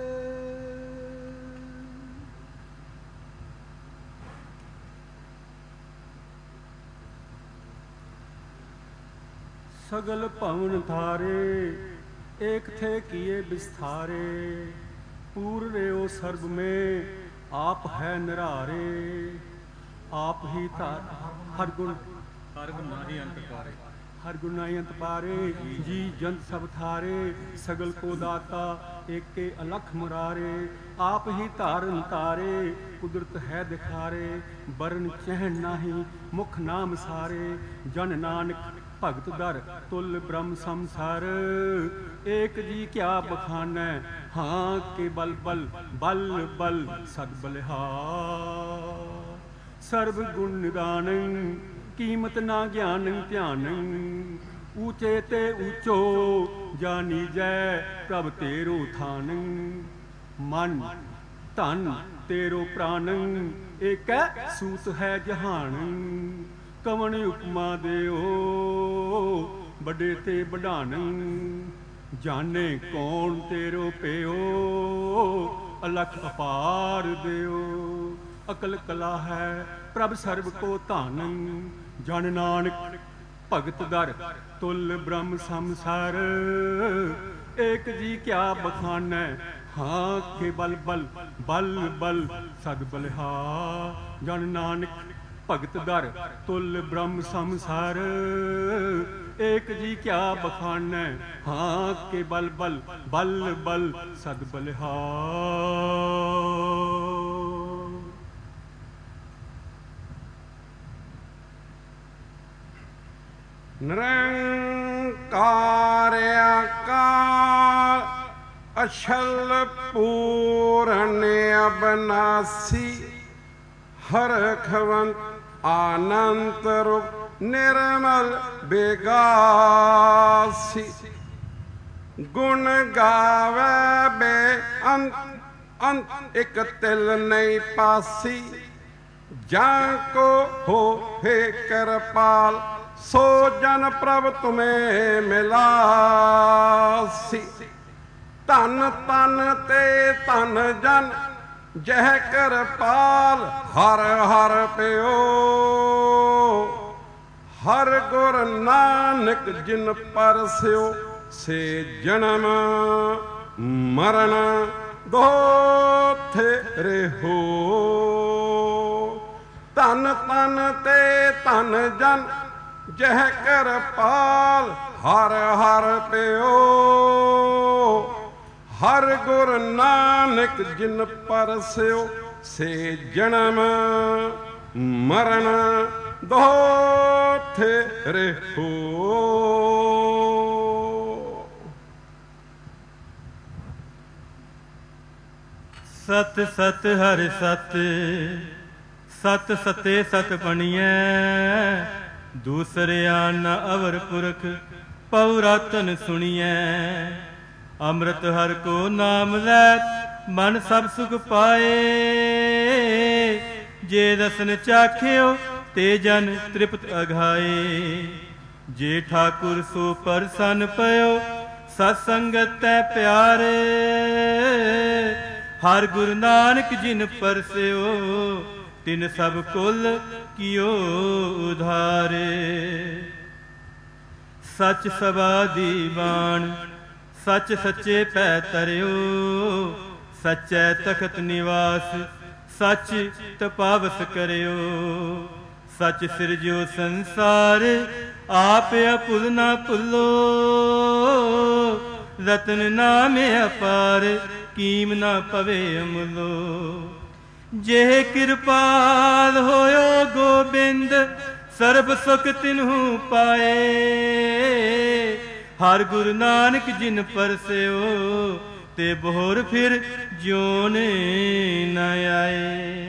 ਸਗਲ ਭਵਨ ਥਾਰੇ, ਏਕ ਥੇ ਕੀਏ ਬਿਸਥਾਰੇ। ਪੂਰ ਰਿਓ ਸਰਬ ਮੇ, ਆਪ ਹੈ ਨਿਰਾਰੇ। ਆਪ ਹੀ ਧਾਰ ਹਰ ਗੁਣ, ਹਰ ਗੁਣ ਨਾਹੀ ਅੰਤ ਪਾਰੇ। ਹਰ ਗੁਣ ਨਾਹੀ ਅੰਤ ਪਾਰੇ, ਜੀ ਜੰਤ ਸਭ ਥਾਰੇ। ਸਗਲ ਕੋ ਦਾਤਾ, ਏਕੇ ਅਲਖ ਮੁਰਾਰੇ। ਆਪ ਹੀ ਧਾਰਨ ਤਾਰੇ, ਕੁਦਰਤ ਹੈ ਦਿਖਾਰੇ। ਬਰਨ ਚਹਿਣ ਨਾਹੀ, ਮੁਖ ਨਾਮ ਸਾਰੇ। ਜਨ ਨਾਨਕ ਭਗਤ ਦਰ, ਤੁਲ ਬ੍ਰਹਮ ਸੰਸਾਰ। ਏਕ ਜੀ ਕਿਆ ਬਖਾਨੈ, ਹਾਂ ਕੇ ਬਲ ਬਲ। ਬਲ ਬਲ ਸਦ ਬਲਿਹਾਰ। ਸਰਬ ਗੁਣ ਨਿਦਾਨੰ, ਕੀਮਤ ਨਾ ਗਿਆਨੰ ਧਿਆਨੰ। ਊਚੇ ਤੇ ਊਚੋ, ਜਾਨੀਜੈ ਪ੍ਰਭ ਤੇਰੋ ਥਾਨੰ। ਮਨ ਧਨ ਤੇਰੋ ਪ੍ਰਾਨੰ, ਏਕੈ ਸੂਤ ਹੈ ਜਹਾਨੰ। ਕਵਣ ਉਪਮਾ ਦਿਓ, ਵੱਡੇ ਤੇ ਵਡਾਨੰ। ਜਾਣੇ ਕੌਣ ਤੇਰੋ ਪਿਓ, ਅਲਖ ਅਪਾਰ ਦਿਓ। ਅਕਲ ਕਲਾ ਹੈ ਪ੍ਰਭ ਸਰਬ ਕੋ ਧਾਨੰ। ਜਨ ਨਾਨਕ ਭਗਤ ਦਰ, ਤੁਲ ਬ੍ਰਹਮ ਸੰਸਾਰ। ਏਕ ਜੀ ਕਿਆ ਬਖਾਨੈ, ਹਾਂ ਕੇ ਬਲ ਬਲ। ਬਲ ਬਲ ਸਦ ਬਲਿਹਾਰ। ਜਨ ਨਾਨਕ ਭਗਤ ਦਰ, ਤੁਲ ਬ੍ਰਹਮ ਸੰਸਾਰ। ਏਕ ਜੀ ਕਿਆ ਬਖਾਨੈ, ਹਾਂ ਕੇ ਬਲ ਬਲ। ਬਲ ਬਲ ਸਦ ਬਲਿਹਾਰ। ਨਿਰੰਕਾਰ ਅਕਾਲ, ਅਛਲ ਪੂਰਨ ਅਬਨਾਸੀ। ਹਰਖਵੰਤ ਆਨੰਤ ਰੂਪ, ਨਿਰਮਲ ਬੇਗਾਸੀ। ਗੁਣ ਗਾਵੇ ਬੇਅੰਤ ਇੱਕ ਤਿਲ ਨਹੀਂ ਪਾਸੀ। ਜਾਂ ਕੋ ਹੋਏ ਕਿਰਪਾਲ ਸੋ ਜਨ ਪ੍ਰਭ ਤੁਮੇ ਮਿਲਾਸੀ। ਧਨ ਤਨ ਤੇ ਧਨ ਜਨ ਜਹ ਕਿਰਪਾਲ ਹਰ ਹਰ ਪਿਓ। ਹਰ ਗੁਰ ਨਾਨਕ ਜਿਨ ਪਰਸਿਓ ਸੇ ਜਨਮ ਮਰਨ ਦੋਥੇ ਰਹੋ। ਧਨ ਤਨ ਤੇ ਧਨ ਜਨ ਜਹ ਕਿਰਪਾਲ ਹਰ ਹਰ ਪਿਓ। ਹਰ ਗੁਰ ਨਾਨਕ ਜਿਨ ਪਰਸਿਓ ਸੇ ਜਨਮ ਮਰਨ ਦੋਥੇ ਰਹੋ। ਸਤ ਸਤ ਹਰਿ ਸਤ ਸਤ ਸਤੇ ਸਤ ਬਣੀਐ। ਦੂਸਰਿਆ ਨ ਅਵਰ ਪੁਰਖ ਪਉ ਰਤਨ ਸੁਣੀਐ। ਅੰਮ੍ਰਿਤ ਹਰਿ ਕੋ ਨਾਮ ਲੈ ਮਨ ਸਭ ਸੁਖ ਪਾਏ। ਜੇ ਰਸਨ ਚਾਖਿਓ ਤੇ ਜਨ ਤ੍ਰਿਪਤ ਅਘਾਏ। ਜੇ ਠਾਕੁਰ ਸੋ ਪਰਸਨ ਪਇਓ ਸਤ ਸੰਗਤ ਤੈ ਪਿਆਰੇ। ਹਰ ਗੁਰੂ ਨਾਨਕ ਜਿਨ ਪਰਸਿਓ ਤਿਨ ਸਭ ਕੁਲ ਕੀਓ ਉਧਾਰੇ। ਸੱਚ ਸਭਾ ਦੀਵਾਨ ਸੱਚ ਸੱਚੇ ਪੈ ਤਰਿਓ। ਸੱਚੈ ਤਖਤ ਨਿਵਾਸ ਸੱਚ ਤਪਾਵਸ ਕਰਿਓ। ਸੱਚ ਸਿਰਜਿਓ ਸੰਸਾਰ ਆਪ ਅਭੁੱਲ ਨਾ ਭੁੱਲੋ। ਰਤਨ ਨਾਮੇ ਅਪਾਰ ਕੀਮ ਨਾ ਪਵੇ ਅਮੁੱਲੋ। ਜੇ ਕਿਰਪਾਲ ਹੋਇਓ ਗੋਬਿੰਦ ਸਰਬ ਸੁਖ ਤਿਨਹੂ ਪਾਏ। ਹਰ ਗੁਰੂ ਨਾਨਕ ਜਿਨ ਪਰਸਿਓ ਤੇ ਬੋਹਰ ਫਿਰ ਜਿਉਨ ਨ ਆਏ।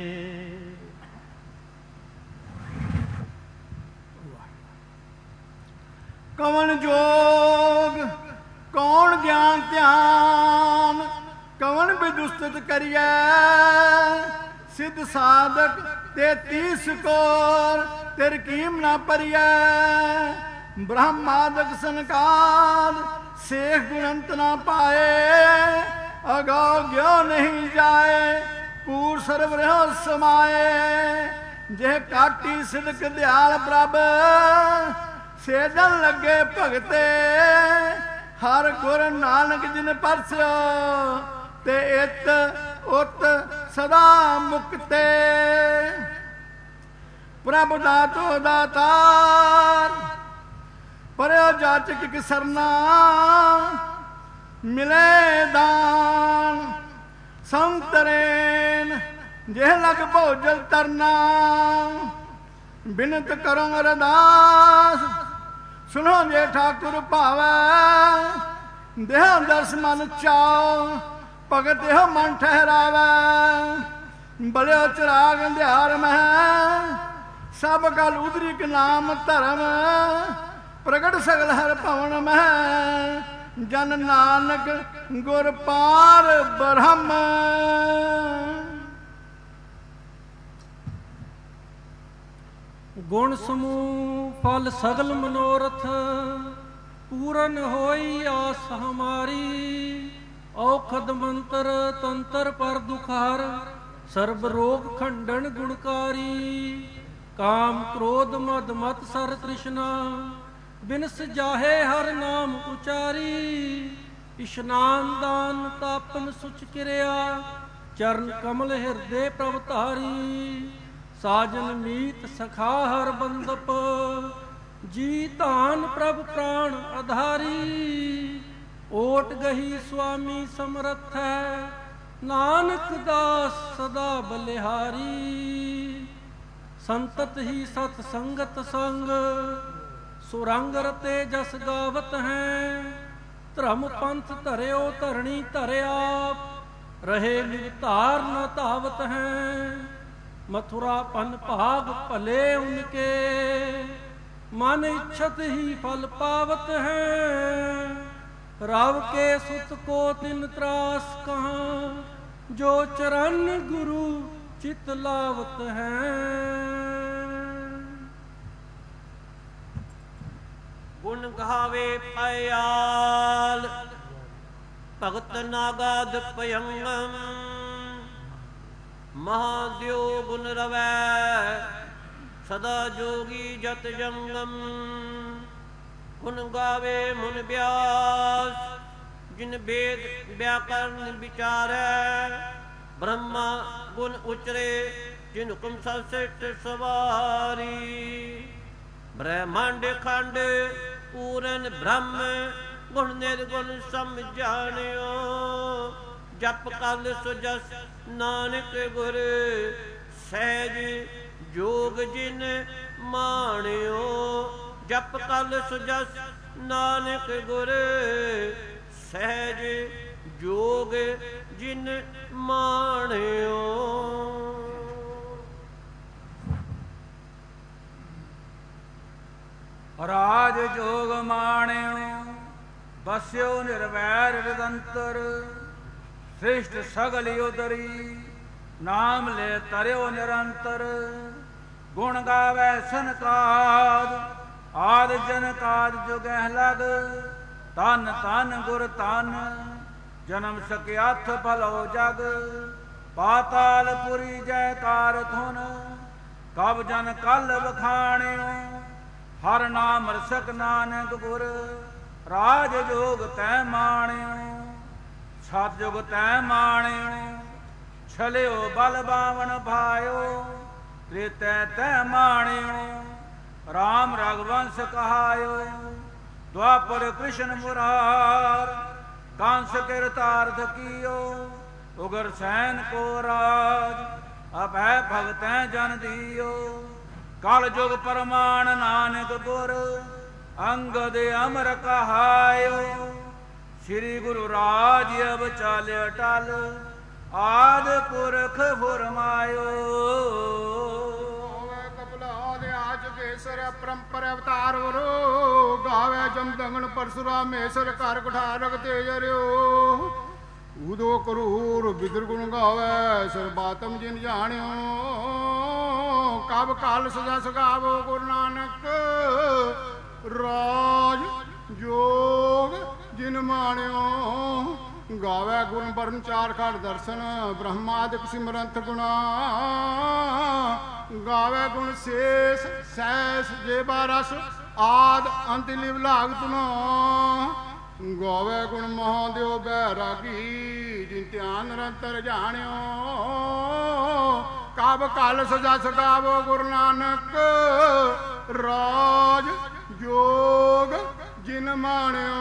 ਕਵਣ ਜੋਗ ਕੌਣ ਗਿਆਨ ਧਿਆਨ ਕਵਣ ਵਿਦੁਸਤਿਤ ਕਰੀਐ। ਸਿੱਧ ਸਾਧਕ 33 ਕੋਰ ਤਿਰ ਕੀਮ ਨਾ ਪਰੀਐ। ਬ੍ਰਹਮਾਦਿਕ ਸੰਕਾਦ ਸੇਖ ਗੁਣੰਤ ਨਾ ਪਾਏ। ਅਗਾਉ ਗਿਓ ਨਹੀਂ ਜਾਏ ਪੂਰ ਸਰਬ ਰਹਿ ਸਮਾਏ। ਜੇ ਕਾਟੀ ਸਿਦਕ ਦਿਆਲ ਪ੍ਰਭ ਸੇਜਨ ਲੱਗੇ ਭਗਤੇ। ਹਰ ਗੁਰ ਨਾਨਕ ਜਿਨ ਪਰਸਿਓ ਤੇ ਇਤ ਉਤ ਸਦਾ ਮੁਕਤੇ। ਪ੍ਰਭ ਦਾਤੋ ਦਾਤਾਰ ਪਰਿਓ ਜਾਚਕ ਕਿ ਸਰਨਾ। ਮਿਲੇ ਦਾਨ ਸੰਤਰੇਨ ਜੇ ਲਗ ਭੋਜਲ ਤਰਨਾ। ਬਿਨਤ ਕਰੋ ਅਰਦਾਸ ਸੁਣੋ ਜੇ ਠਾਕੁਰ ਭਾਵੈ। ਦੇਹ ਦਰਸ ਮਨ ਚਾਓ ਭਗਤ ਇਹੋ ਮਨ ਠਹਿਰਾਵੈ। ਬਲਿਓ ਚਰਾਗ ਅੰਧਿਆਰ ਮਹਿ ਸਭ ਗਲ ਉਦਰਿਕ ਨਾਮ ਧਰਮ। ਪ੍ਰਗਟ ਸਗਲ ਹਰ ਭਵਨ ਮਹਿ ਜਨ ਨਾਨਕ ਗੁਰ ਪਾਰ ਬ੍ਰਹਮ। ਗੁਣ ਸਮੂਹ ਫਲ ਸਗਲ ਮਨੋਰਥ ਪੂਰਨ ਹੋਈ ਆਸ ਹਮਾਰੀ। ਔਖਦ ਮੰਤਰ ਤੰਤਰ ਪਰ ਦੁਖਾਰ ਸਰਬ ਰੋਗ ਖੰਡਨ ਗੁਣਕਾਰੀ। ਕਾਮ ਕ੍ਰੋਧ ਮਦ ਮਤ ਸਰ ਤ੍ਰਿਸ਼ਨਾ ਬਿਨਸ ਜਾਹੇ ਹਰ ਨਾਮ ਉਚਾਰੀ। ਇਸ਼ਨਾਨ ਦਾਨ ਤਾਪਨ ਸੁਚ ਕਿਰਿਆ ਚਰਨ ਕਮਲ ਹਿਰਦੇ ਪ੍ਰਭ ਧਾਰੀ। ਸਾਜਨ ਮੀਤ ਸਖਾ ਹਰ ਬੰਦਪ ਜੀ ਧਾਨ ਪ੍ਰਭ ਪ੍ਰਾਣ ਆਧਾਰੀ। ਓਟ ਗਹੀ ਸੁਆਮੀ ਸਮਰਥ ਹੈ ਨਾਨਕ ਦਾਸ ਸਦਾ ਬਲਿਹਾਰੀ। ਸੰਤਤ ਹੀ ਸਤ ਸੰਗਤ ਸੰਗ ਸੁਰੰਗ ਰਤੇ ਜਸ ਗਾਵਤ ਹੈ। ਧਰਮ ਪੰਥ ਧਰਿਓ ਧਰਣੀ ਧਰਿਆ ਰਹੇ ਨਿਵਤਾਰ ਨ ਧਾਵਤ ਹੈ। ਮਥੁਰਾ ਪਨ ਭਾਗ ਭਲੇ ਉਨਕੇ मन इच्छत ही फल पावत है। रव के सुत को तिन त्रास कहाँ जो चरण गुरु चित लावत है। गुण गावे पयाल भगत नागद पयंगम महादेव गुण रवै सदा जोगी जत जंगम। गुण गावे मुन व्यास जिन वेद व्याकरण विचारै। ब्रह्मा गुण उचरे जिन हुकुम सब सिट सवारी। ब्रह्मांड खंड पूरन ब्रह्म गुण निर्गुण सम जानियो। जप कल सुजस नानक गुर सहज जोग जिन माणियो। जप कल सुजस नानक गुर सहज जोग जिन माणियो। राज जोग माण्यो बस्यो निर्वैर निरंतर। श्रेष्ठ सगल उदरी नाम ले तरयो निरंतर। गुण गावै सनकाद आद जनकाद जुगह लग। तन तन गुर तन जन्म सकियाथ भलो जग। पाताल पुरी जयकार धुन कब जन कल बखाण्यो। हर नाम रसक नानक गुर राज जोग तै माण्यो। सतजुग तै माण्यो छलियो बल बावन भायो। त्रेतै तै माण्यो राम रघुवंश कहायो। द्वापर कृष्ण मुरार कंस किरतार्थ कियो। उगर सैन को राज अभय भगतै जन दियो। कल जुग परमाण नानक गुर अंगद अमर कहायो। श्री गुरु राज अब चाल अटल आद पुरख फुरमायो। परंपर अवतार वरो गावे जम दंगन परशुरामेश्वर कर कुठारक तेजर्यो। उदो करूर बिदर गुण गावे सर्बातम जिन जाण्यो। कब काल सजा सगावो गुरु नानक राज जोग जिन माण्यो। गावे गुण बरन चार खड़ दर्शन ब्रह्मादिक सिमरंत गुणा। गावे गुण शेष सैस जेबा रस आद अंत लिव लाग तुना। गावे गुण महादेव बैरागी जिन ध्यान निरंतर जाण्यो। कब काल सजा सगावो गुरु नानक राज जोग जिन माण्यो।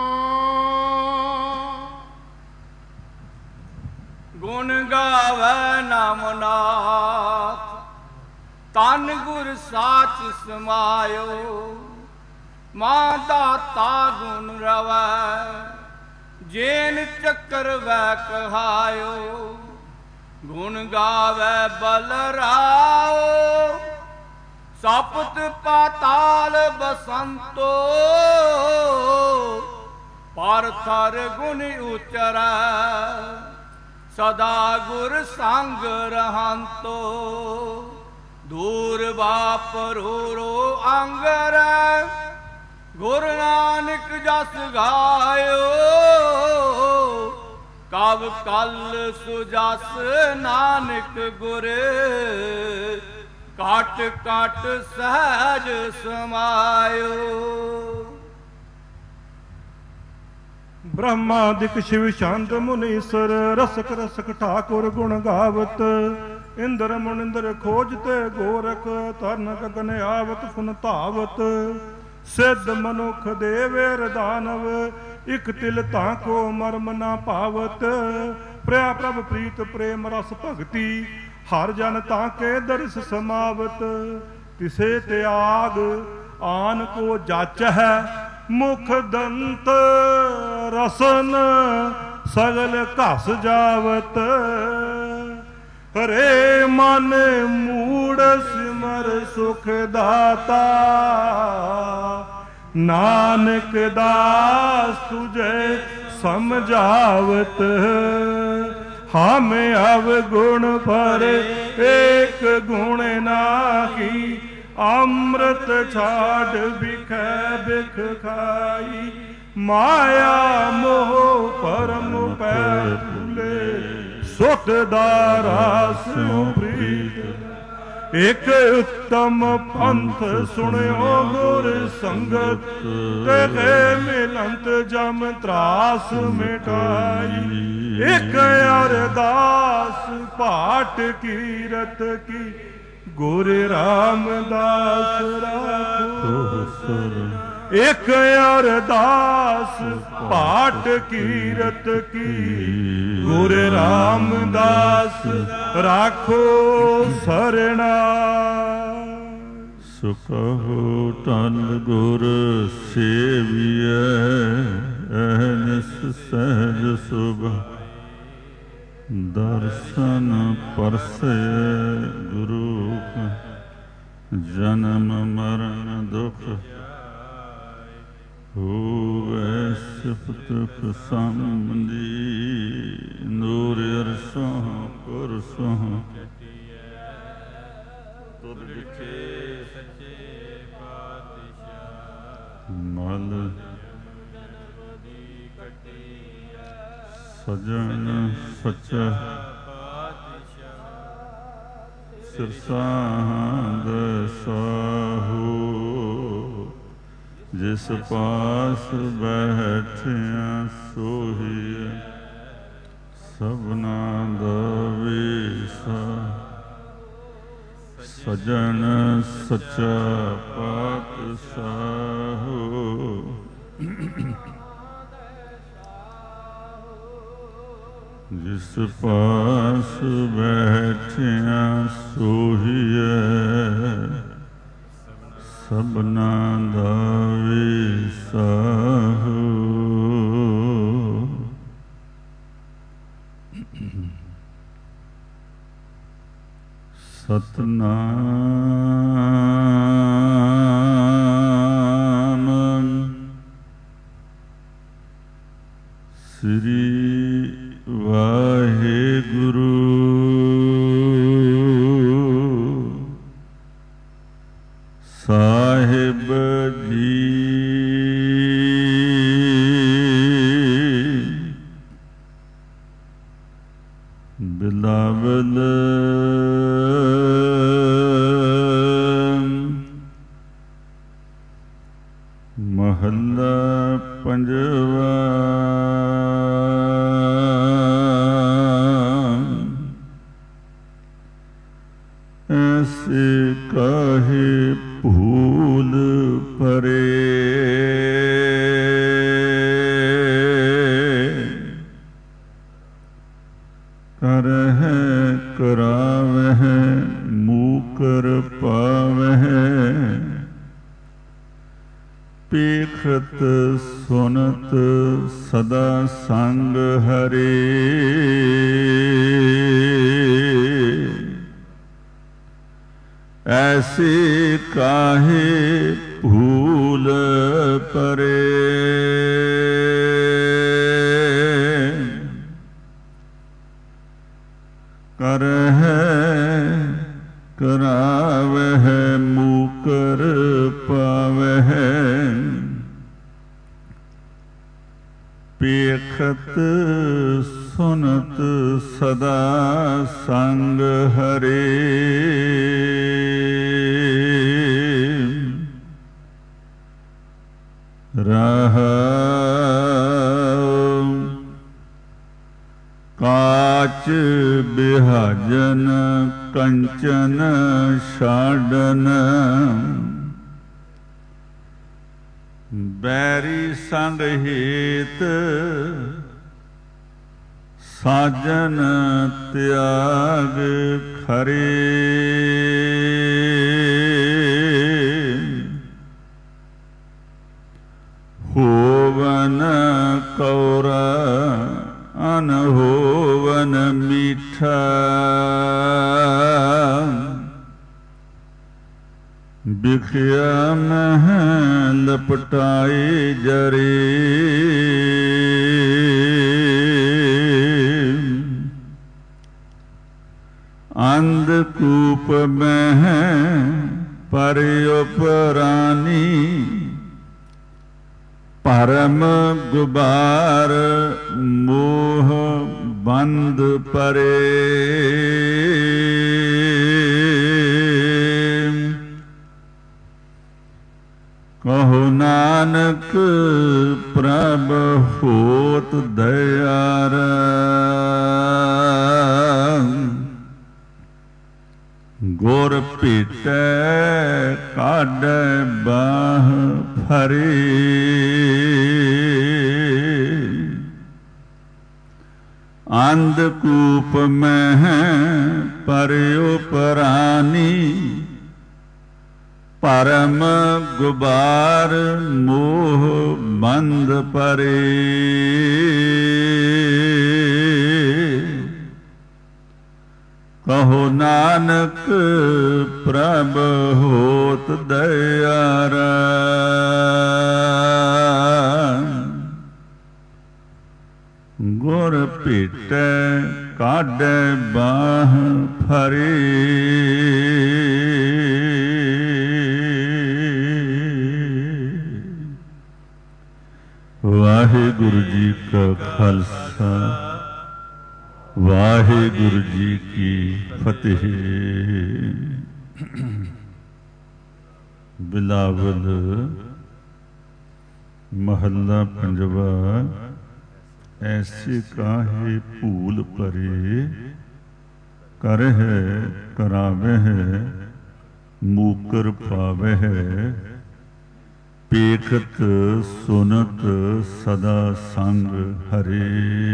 गुण गावे नाम नाथ तन गुर साच समायो। मां दाता गुण रवै जेन चक्कर वै कहायो। गुण गावे बलराओ सपत पाताल बसंतो। पर थर गुण उचरै सदा गुर संग रहंतो। दूर बापरो अंगर गुरु नानक जस गायो। कब कल सुजस नानक गुर काट काट सहज समायो। ब्रह्मादिक शिव शांत मुनीश्वर रसक रसक ठाकुर गुण गावत। इंद्र मुनिंद्र खोजते गोरख तरन गगन आवत फुन धावत। सिद्ध मनुख देवेर दानव इक तिल ताको मर्म ना पावत। प्रिया प्रभ प्रीत प्रेम रस भगति हर जन ताके दर्श समावत। तिसे त्याग आन को जाच है मुख दंत रसन सगल घस जावत। हरे मन मूड़ सिम ਕਰ ਸੁਖ ਦਾਤਾ। ਨਾਨਕ ਦਾਸ ਤੁਝੇ ਸਮਝਾਵਤ, ਹਮ ਅਵਗੁਣ ਪਰ ਏਕ ਗੁਣ ਨਾਹੀ। ਅੰਮ੍ਰਿਤ ਛਾੜ ਬਿਖੈ ਬਿਖ ਖਾਈ, ਮਾਇਆ ਮੋਹ ਪਰਮ ਪੈ ਭੁਲੇ। ਸੁਖ ਦਾ ਰਸ ਪ੍ਰੀਤ, ਇਕ ਉੱਤਮ ਪੰਥ ਸੁਣਿਓ ਗੁਰ ਸੰਗਤ। ਤੇਰੇ ਮਿਲੰਤ ਜਮ ਤਰਾਸ ਮਿਟਾਈ, ਇਕ ਅਰਦਾਸ ਪਾਠ ਕੀਰਤ ਕੀ। ਗੁਰ ਰਾਮਦਾਸ ਰਾਖੋ ਸੁਰ, ਇਕ ਅਰਦਾਸ ਪਾਠ ਕੀਰਤ ਕੀ। ਗੁਰ ਰਾਮਦਾਸ ਰਾਖੋ ਸਰਣਾ। ਸੁਖਹੁ ਤਨ ਗੁਰ ਸੇਵੀਐ, ਅਹਨਿਸ ਸਹਿਜ ਸੁਭ। ਦਰਸ਼ਨ ਪਰਸੈ ਗੁਰੂ, ਜਨਮ ਮਰਨ ਦੁਖ। ਹੋਵੈ ਸਿਫਤ ਸੰਬੰਦੀ, ਨੂਰ ਅਰਸ਼ਾਂ ਪੁਰਸ਼ਾਂ। ਤੁਧ ਵਿਖੇ ਸੱਚੇ ਪਾਤਸ਼ਾਹ, ਮਲ ਸਜਣ ਸੱਚਾ ਸਿਰਸਾਂਦ ਸਾਹੂ। ਜਿਸ ਪਾਸ ਬੈਠਿਆ ਸੋਹੀਐ, ਸਭਨਾ ਦਾ ਵੀਸਾ। ਸਜਣ ਸੱਚਾ ਪਾਤਸ਼ਾਹ, ਜਿਸ ਪਾਸ ਬੈਠਿਆ ਸੋਹੀਐ, ਸਭਨਾ ਦਾ ਵੀਸਾਹੁ। ਸਤਨਾਮ ਸ੍ਰੀ ਵਾਹਿਗੁਰੂ। ਸਾਹਿਬ ਜੀ ਬਿਲਾਵਲ ਮਹੱਲਾ ਪੰਜਵਾ। ਐਸੇ ਕਾਹੇ ਭੂਲ ਪਰੇ, ਕਰਹਿ ਕਰਾਵਹਿ ਮੂਕਰ ਪਾਵਹਿ। ਪੇਖਤ ਸੁਨਤ ਸਦਾ ਸੰਗ ਹਰੇ, ਐਸੇ ਕਾਹੇ ਭੂਲ ਪਰੇ। ਕਰਹਿ ਕਰਾਵਹਿ ਮੂਕਰ ਪਾਵਹਿ। ਪੇਖਤ ਸੁਨਤ ਸਦਾ ਸੰਗ ਹਰੇ, ਰਹਾਉ ਕਾਚ ਬਿਹਾਜਨ ਕੰਚਨ ਛਾਡਨ। ਬੈਰੀ ਸੰਗ ਹੇਤ ਸਾਜਨ ਤਿਆਗ ਖਰੇ। ਹੋਵਨ ਕੌਰਾ ਅਨਹੋਵਨ ਮੀਠਾ। ਲਿਖਿਆ ਮਹਿ ਲਪਟਾਈ ਜਰੇ। ਅੰਧਕੂਪ ਮਹਿ ਪਰਿਉ ਪਰਾਨੀ। ਭਰਮ ਗੁਬਾਰ ਮੋਹ ਬੰਦ ਪਰੇ। ਕਹੋ ਨਾਨਕ ਪ੍ਰਭ ਹੋਤ ਦਇਆਰਾ। ਗੁਰ ਭੇਟੈ ਕਾਢੈ ਬਾਹ ਫਰੇ। ਅੰਧਕੂਪ ਮਹਿ ਪਰਿਉ ਪਰਾਨੀ। ਭਰਮ ਗੁਬਾਰ ਮੋਹ ਬੰਦ ਪਰੇ। ਕਹੋ ਨਾਨਕ ਪ੍ਰਭ ਹੋਤ ਦਇਆਰਾ। ਗੁਰ ਭੇਟੈ ਕਾਢੈ ਬਾਹ ਫਰੇ। ਵਾਹਿਗੁਰੂ ਜੀ ਕਾ ਖਾਲਸਾ ਵਾਹਿਗੁਰੂ ਜੀ ਕੀ ਫਤਿਹ। ਬਿਲਾਵਲ ਮਹੱਲਾ ਪੰਜਵਾ। ਐਸੇ ਕਾਹੇ ਭੂਲ ਪਰੇ। ਕਰਹਿ ਕਰਾਵਹਿ ਮੂਕਰ ਪਾਵਹਿ। ਪੇਖਤ ਸੁਨਤ ਸਦਾ ਸੰਗ ਹਰੇ।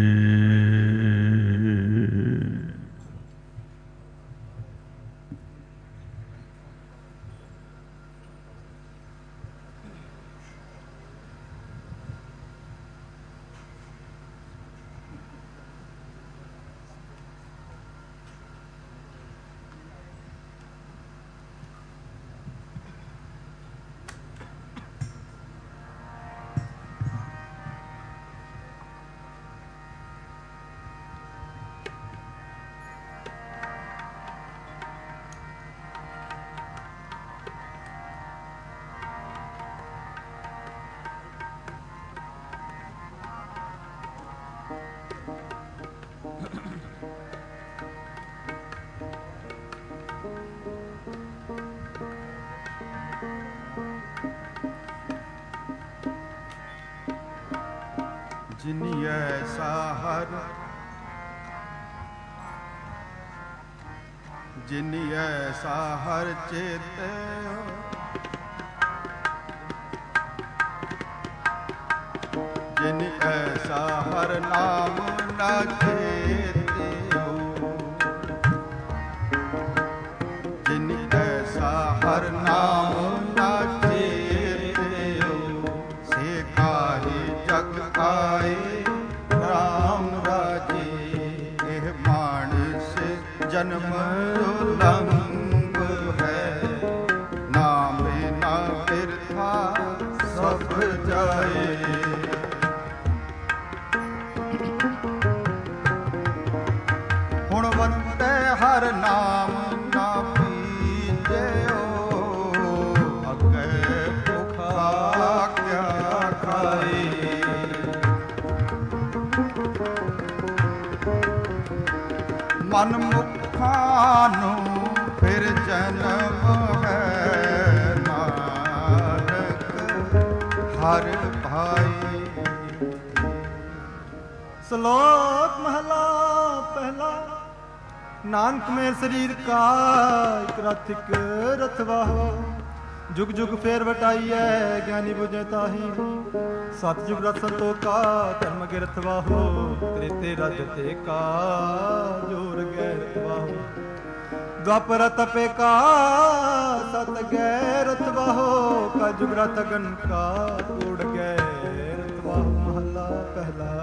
ਜਿਨੀ ਐਸਾ ਹਰ ਜਿਨੀ ਐਸਾ ਹਰ ਚੇਤਿਓ। ਜਿਨੀ ਐਸਾ ਹਰ ਨਾਮ ਨਾ ਚੇਤਿਓ। ਜਿਨੀ ਐਸਾ ਹਰ ਨਾਮ ਨਾ ਚੇਤਿਓ। ਸੇ ਕਾਹੀ ਜਗ ਆਏ ਰਾਮ ਰਾਜੇ। ਇਹ ਮਾਨਸ ਜਨਮ ਉਲੰਭ ਹੈ। ਨਾਮੇ ਨਾ ਬਿਰਥਾ ਸਭ ਜਾਏ। ਹੁਣ ਵੰਤੇ ਹਰ ਨਾਮ ਨਾ ਪੀਜਿਓ। ਅੱਗੇ ਭੁਖਾ ਕਿਆ ਖਾਏ। ਮਨ ਮੁਖਾਂ ਨੂੰ ਫਿਰ ਜਨਮ ਹੈ। ਨਾਨਕ ਹਰ ਭਾਈ। ਸ਼ਲੋਕ ਮਹਲਾ ਪਹਿਲਾ। ਨਾਨਕ ਮੇਰ ਸਰੀਰ ਕਾ ਇਕ ਰਥ ਇਕ ਰਥਵਾਹੋ। ਜੁਗ ਜੁਗ ਫੇਰ ਵਟਾਈਐ ਗਿਆਨੀ ਬੁਝੇ ਤਾਹੀ। ਸਤ ਜੁਗ ਰਥ ਸੰਤੋਖਾ ਧਰਮ ਕੇ ਰਥਵਾਹੋ। ਤ੍ਰੇਤੇ ਰਜ ਤੇ ਕਾ ਜੋਰ ਗੈ ਰਥਵਾਹੋ। ਦੁਆਪਰ ਤਪੇ ਕਾ ਸਤ ਗੈ ਰਥਵਾਹੋ। ਕਲ ਜੁਗ ਰਥ ਅਗਨ ਕਾ ਉੜ ਗੈ ਰਥਵਾਹੋ। ਮਹਲਾ ਪਹਿਲਾ।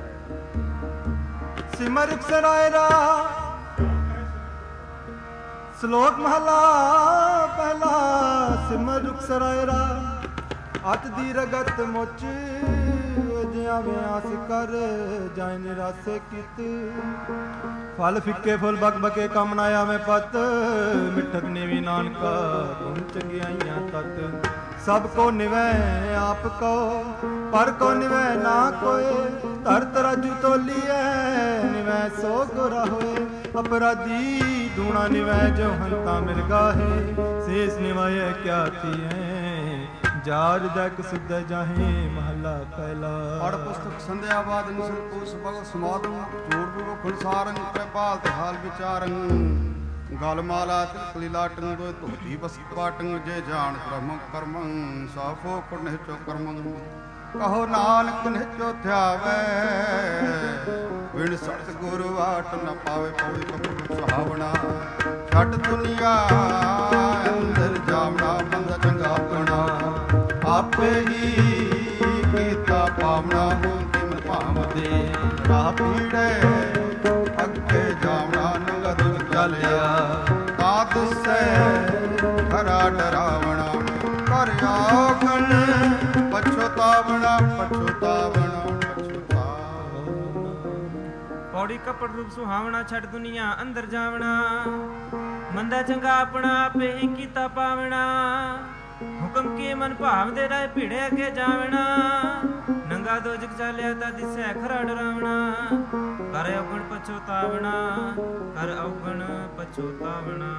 ਸਿਮਰ ਸਰਾਇਰਾ ਸ਼ਲੋਕ ਮਹਲਾ ਪਹਿਲਾ। ਸਿਮਰ ਰੁਖ ਸਰਾਇਰਾ ਅਤ ਦੀ ਰਗਤ ਮੁਚ ਜਿਆ ਵਿਆਸ ਕਰ ਜਾਇ ਨਿਰਾਸੇ ਕੀਤ। ਫਲ ਫਿੱਕੇ ਫੁੱਲ ਬਕ ਬਕੇ ਕੰਮ ਨਾ ਆਵੇਂ ਪਤ। ਮਿੱਠਤ ਨੀਵੀ ਨਾਨਕਾ ਗੁਣ ਚੰਗਿਆਈਆਂ ਤਤ। ਸਭ ਕੋ ਨਿਵੈ ਆਪ ਕੋ ਪਰ ਕੋ ਨਿਵੈ ਨਾ ਕੋਏ। ਧਰ ਤਰਾਜੂ ਤੋਲੀਐ ਨਿਵੈ ਸੋ ਗੁਰਾ ਹੋਏ। ਅਪਰਾਧੀ ਦੂਣਾ ਨਿਵੈ ਜੋ ਹੰਤਾ ਮਿਲ ਗਾਹੇ। ਸੇਸ ਨਿਵਾਏ ਕਿਆ ਥੀਐ ਜਾਰ ਜਗ ਸੁਧ ਜਾਹੇ। ਮਹਲਾ ਪਹਿਲਾ। ਪੜ ਪੁਸਤਕ ਸੰਧਿਆ ਬਾਦ ਨਿਸਲ ਕੋ ਸਭਗ ਸਮਾਦਮ। ਜੋੜ ਪੂਰੋ ਖੁਨਸਾਰੰ ਕਿਰਪਾਲ ਤੇ ਹਾਲ ਵਿਚਾਰੰ। ਗਲ ਮਾਲਾ ਤਿਲਕ ਲੀਲਾਟੰ ਦੋਇ ਧੋਤੀ ਬਸਤ ਪਾਟੰ। ਜੇ ਜਾਣ ਬ੍ਰਹਮ ਕਰਮੰ ਸਾਫੋ ਕੁੜ ਨਿਹਚੋ ਕਰਮੰ। ਕਹੋ ਨਾਨਕ ਨਿਹਚੋ ਧਿਆਵੈ ਵਿਣ ਸਤ ਗੁਰ ਵਾਟ ਨ ਪਾਵੇ। ਪਵੇ ਕਪੁਰ ਸੁਹਾਵਣਾ ਛੱਡ ਦੁਨੀਆ ਅੰਦਰ ਜਾਵਣਾ। ਬੰਦਾ ਚੰਗਾ ਆਪਣਾ ਆਪੇ ਹੀ ਕੀਤਾ ਪਾਵਣਾ। ਮੁੰਦਿਮ ਭਾਵਦੇ ਰਾਹ ਪੀੜੇ ਅੱਗੇ ਜਾਵਣਾ। ਨੰਗਾ ਦੁਖ ਚੱਲਿਆ ਤਾਂ ਦੁਸੈ ਖਰਾ ਡਰਾਵਣਾ। ਕਰ ਆਖਣ ਪਛਤਾਵਣਾ ਪਛਤਾਵਣਾ ਪਛਤਾਵਣਾ। ਪੌੜੀ ਕਪੜ ਰੂਪ ਸੁਹਾਵਣਾ ਛੱਡ ਦੁਨੀਆ ਅੰਦਰ ਜਾਵਣਾ। ਮੰਦਾ ਚੰਗਾ ਆਪਣਾ ਆਪੇ ਹੀ ਕੀਤਾ ਪਾਵਣਾ। ਹੁਕਮ ਕੀ ਮਨ ਭਾਵ ਦੇ ਰਾਏ ਭਿੜੇ ਅੱਗੇ ਜਾਵਣਾ। ਨੰਗਾ ਦੋਜਕ ਚਾਲਿਆ ਤਾਂ ਦਿਸੈ ਖਰਾ ਡਰਾਵਣਾ। ਕਰ ਔਗਣ ਪਛਤਾਵਣਾ ਕਰ ਔਗਣ ਪਛਤਾਵਣਾ।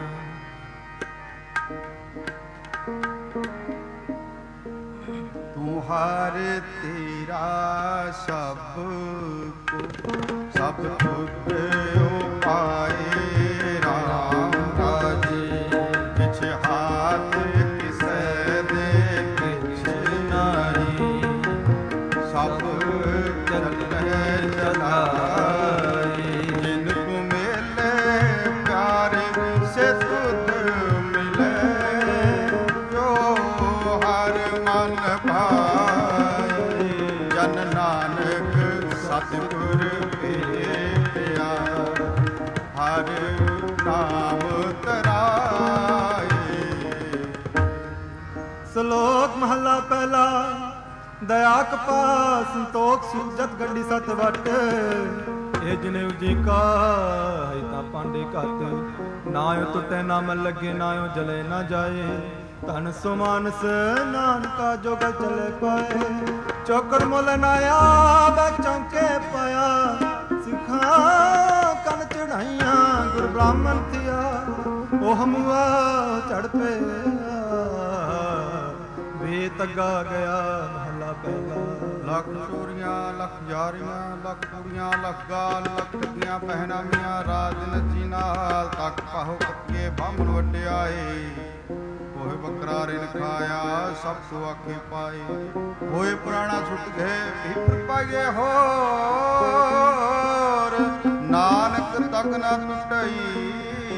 ਤੁਹਾਰੇ ਤੇਰਾ ਸਭ ਕੋ ਸਭ ਤੁਧ ਉਪਾਏ। ਰਾਮ ਰਾਜੇ ਕਿਛ ਹਾਥ ਕਿਸੈ ਦੇ ਕਿਛ ਨਾਹੀ। ਸਭ ਚੱਲੈ ਚਲਾਏ। ਜਿਨ ਕੋ ਮੇਲੇ ਪਿਆਰੇ ਸੇ ਤੁਧ ਮਿਲੇ। ਜੋ ਹਰ ਮਨ ਭਾਏ ਜਨ ਨਾਨਕ ਸਤਿਗੁਰ ਭੇਟਿਆ। ਹਰ ਨਾਮ ਤਰਾਏ। ਸ਼ਲੋਕ ਮਹਲਾ ਪਹਿਲਾ। ਦਇਆ ਕਪਾ ਸੰਤੋਖ ਸੁਜਤ ਗੰਢੀ ਸਤ ਵਟ। ਇਹ ਜਨੇਊ ਜੀ ਕਾ ਹੈ ਤਾਂ ਪਾਂਡੇ ਘਤ। ਨਾ ਓ ਟੁੱਟੇ ਨਾ ਮਨ ਲੱਗੇ ਨਾ ਓ ਜਲੇ ਨਾ ਜਾਏ। ਧਨ ਸੋ ਮਾਨਸ ਨਾਨਕਾ ਜੋਗ ਚਲੇ ਪਾਏ। ਚੌਕੜ ਮੁੱਲ ਨਾ ਆਵੇ ਚੌਂਕੇ ਪਾਇਆ। ਸਿੱਖਾਂ ਕੰਨ ਚੜਾਈਆਂ ਗੁਰ ਬ੍ਰਾਹਮਣ ਥਿਆ। ਉਹ ਹਮੂਆ ਚੜ ਪਿਆ ਵੇ ਤੱਗਾ ਗਿਆ। ਮਹਲਾ ਪਹਿਲਾ। ਲੱਖ ਚੋਰੀਆਂ ਲੱਖ ਯਾਰੀਆਂ ਲੱਖ ਕੁੜੀਆਂ ਲੱਖ ਗਾਲ ਲੱਖ ਠੱਗੀਆਂ ਪਹਿਨਾਮੀਆਂ। ਰਾਜ ਨੱਚੀ ਨਾਲ ਤੱਕ ਪਾਹੋ ਕੱਕੇ ਬਾਹਮਣ ਵਡਿਆਏ। ਹੋਏ ਬੱਕਰਾ ਰਿਨ ਖਾਇਆ ਸਭ ਸੋ ਆਖੇ ਪਾਏ। ਹੋਏ ਪੁਰਾਣਾ ਛੁੱਟ ਗਏ ਭੀਤਰ ਪਾਈਏ ਹੋਰ। ਨਾਨਕ ਤੱਕ ਨਾ ਟੁੱਟਈ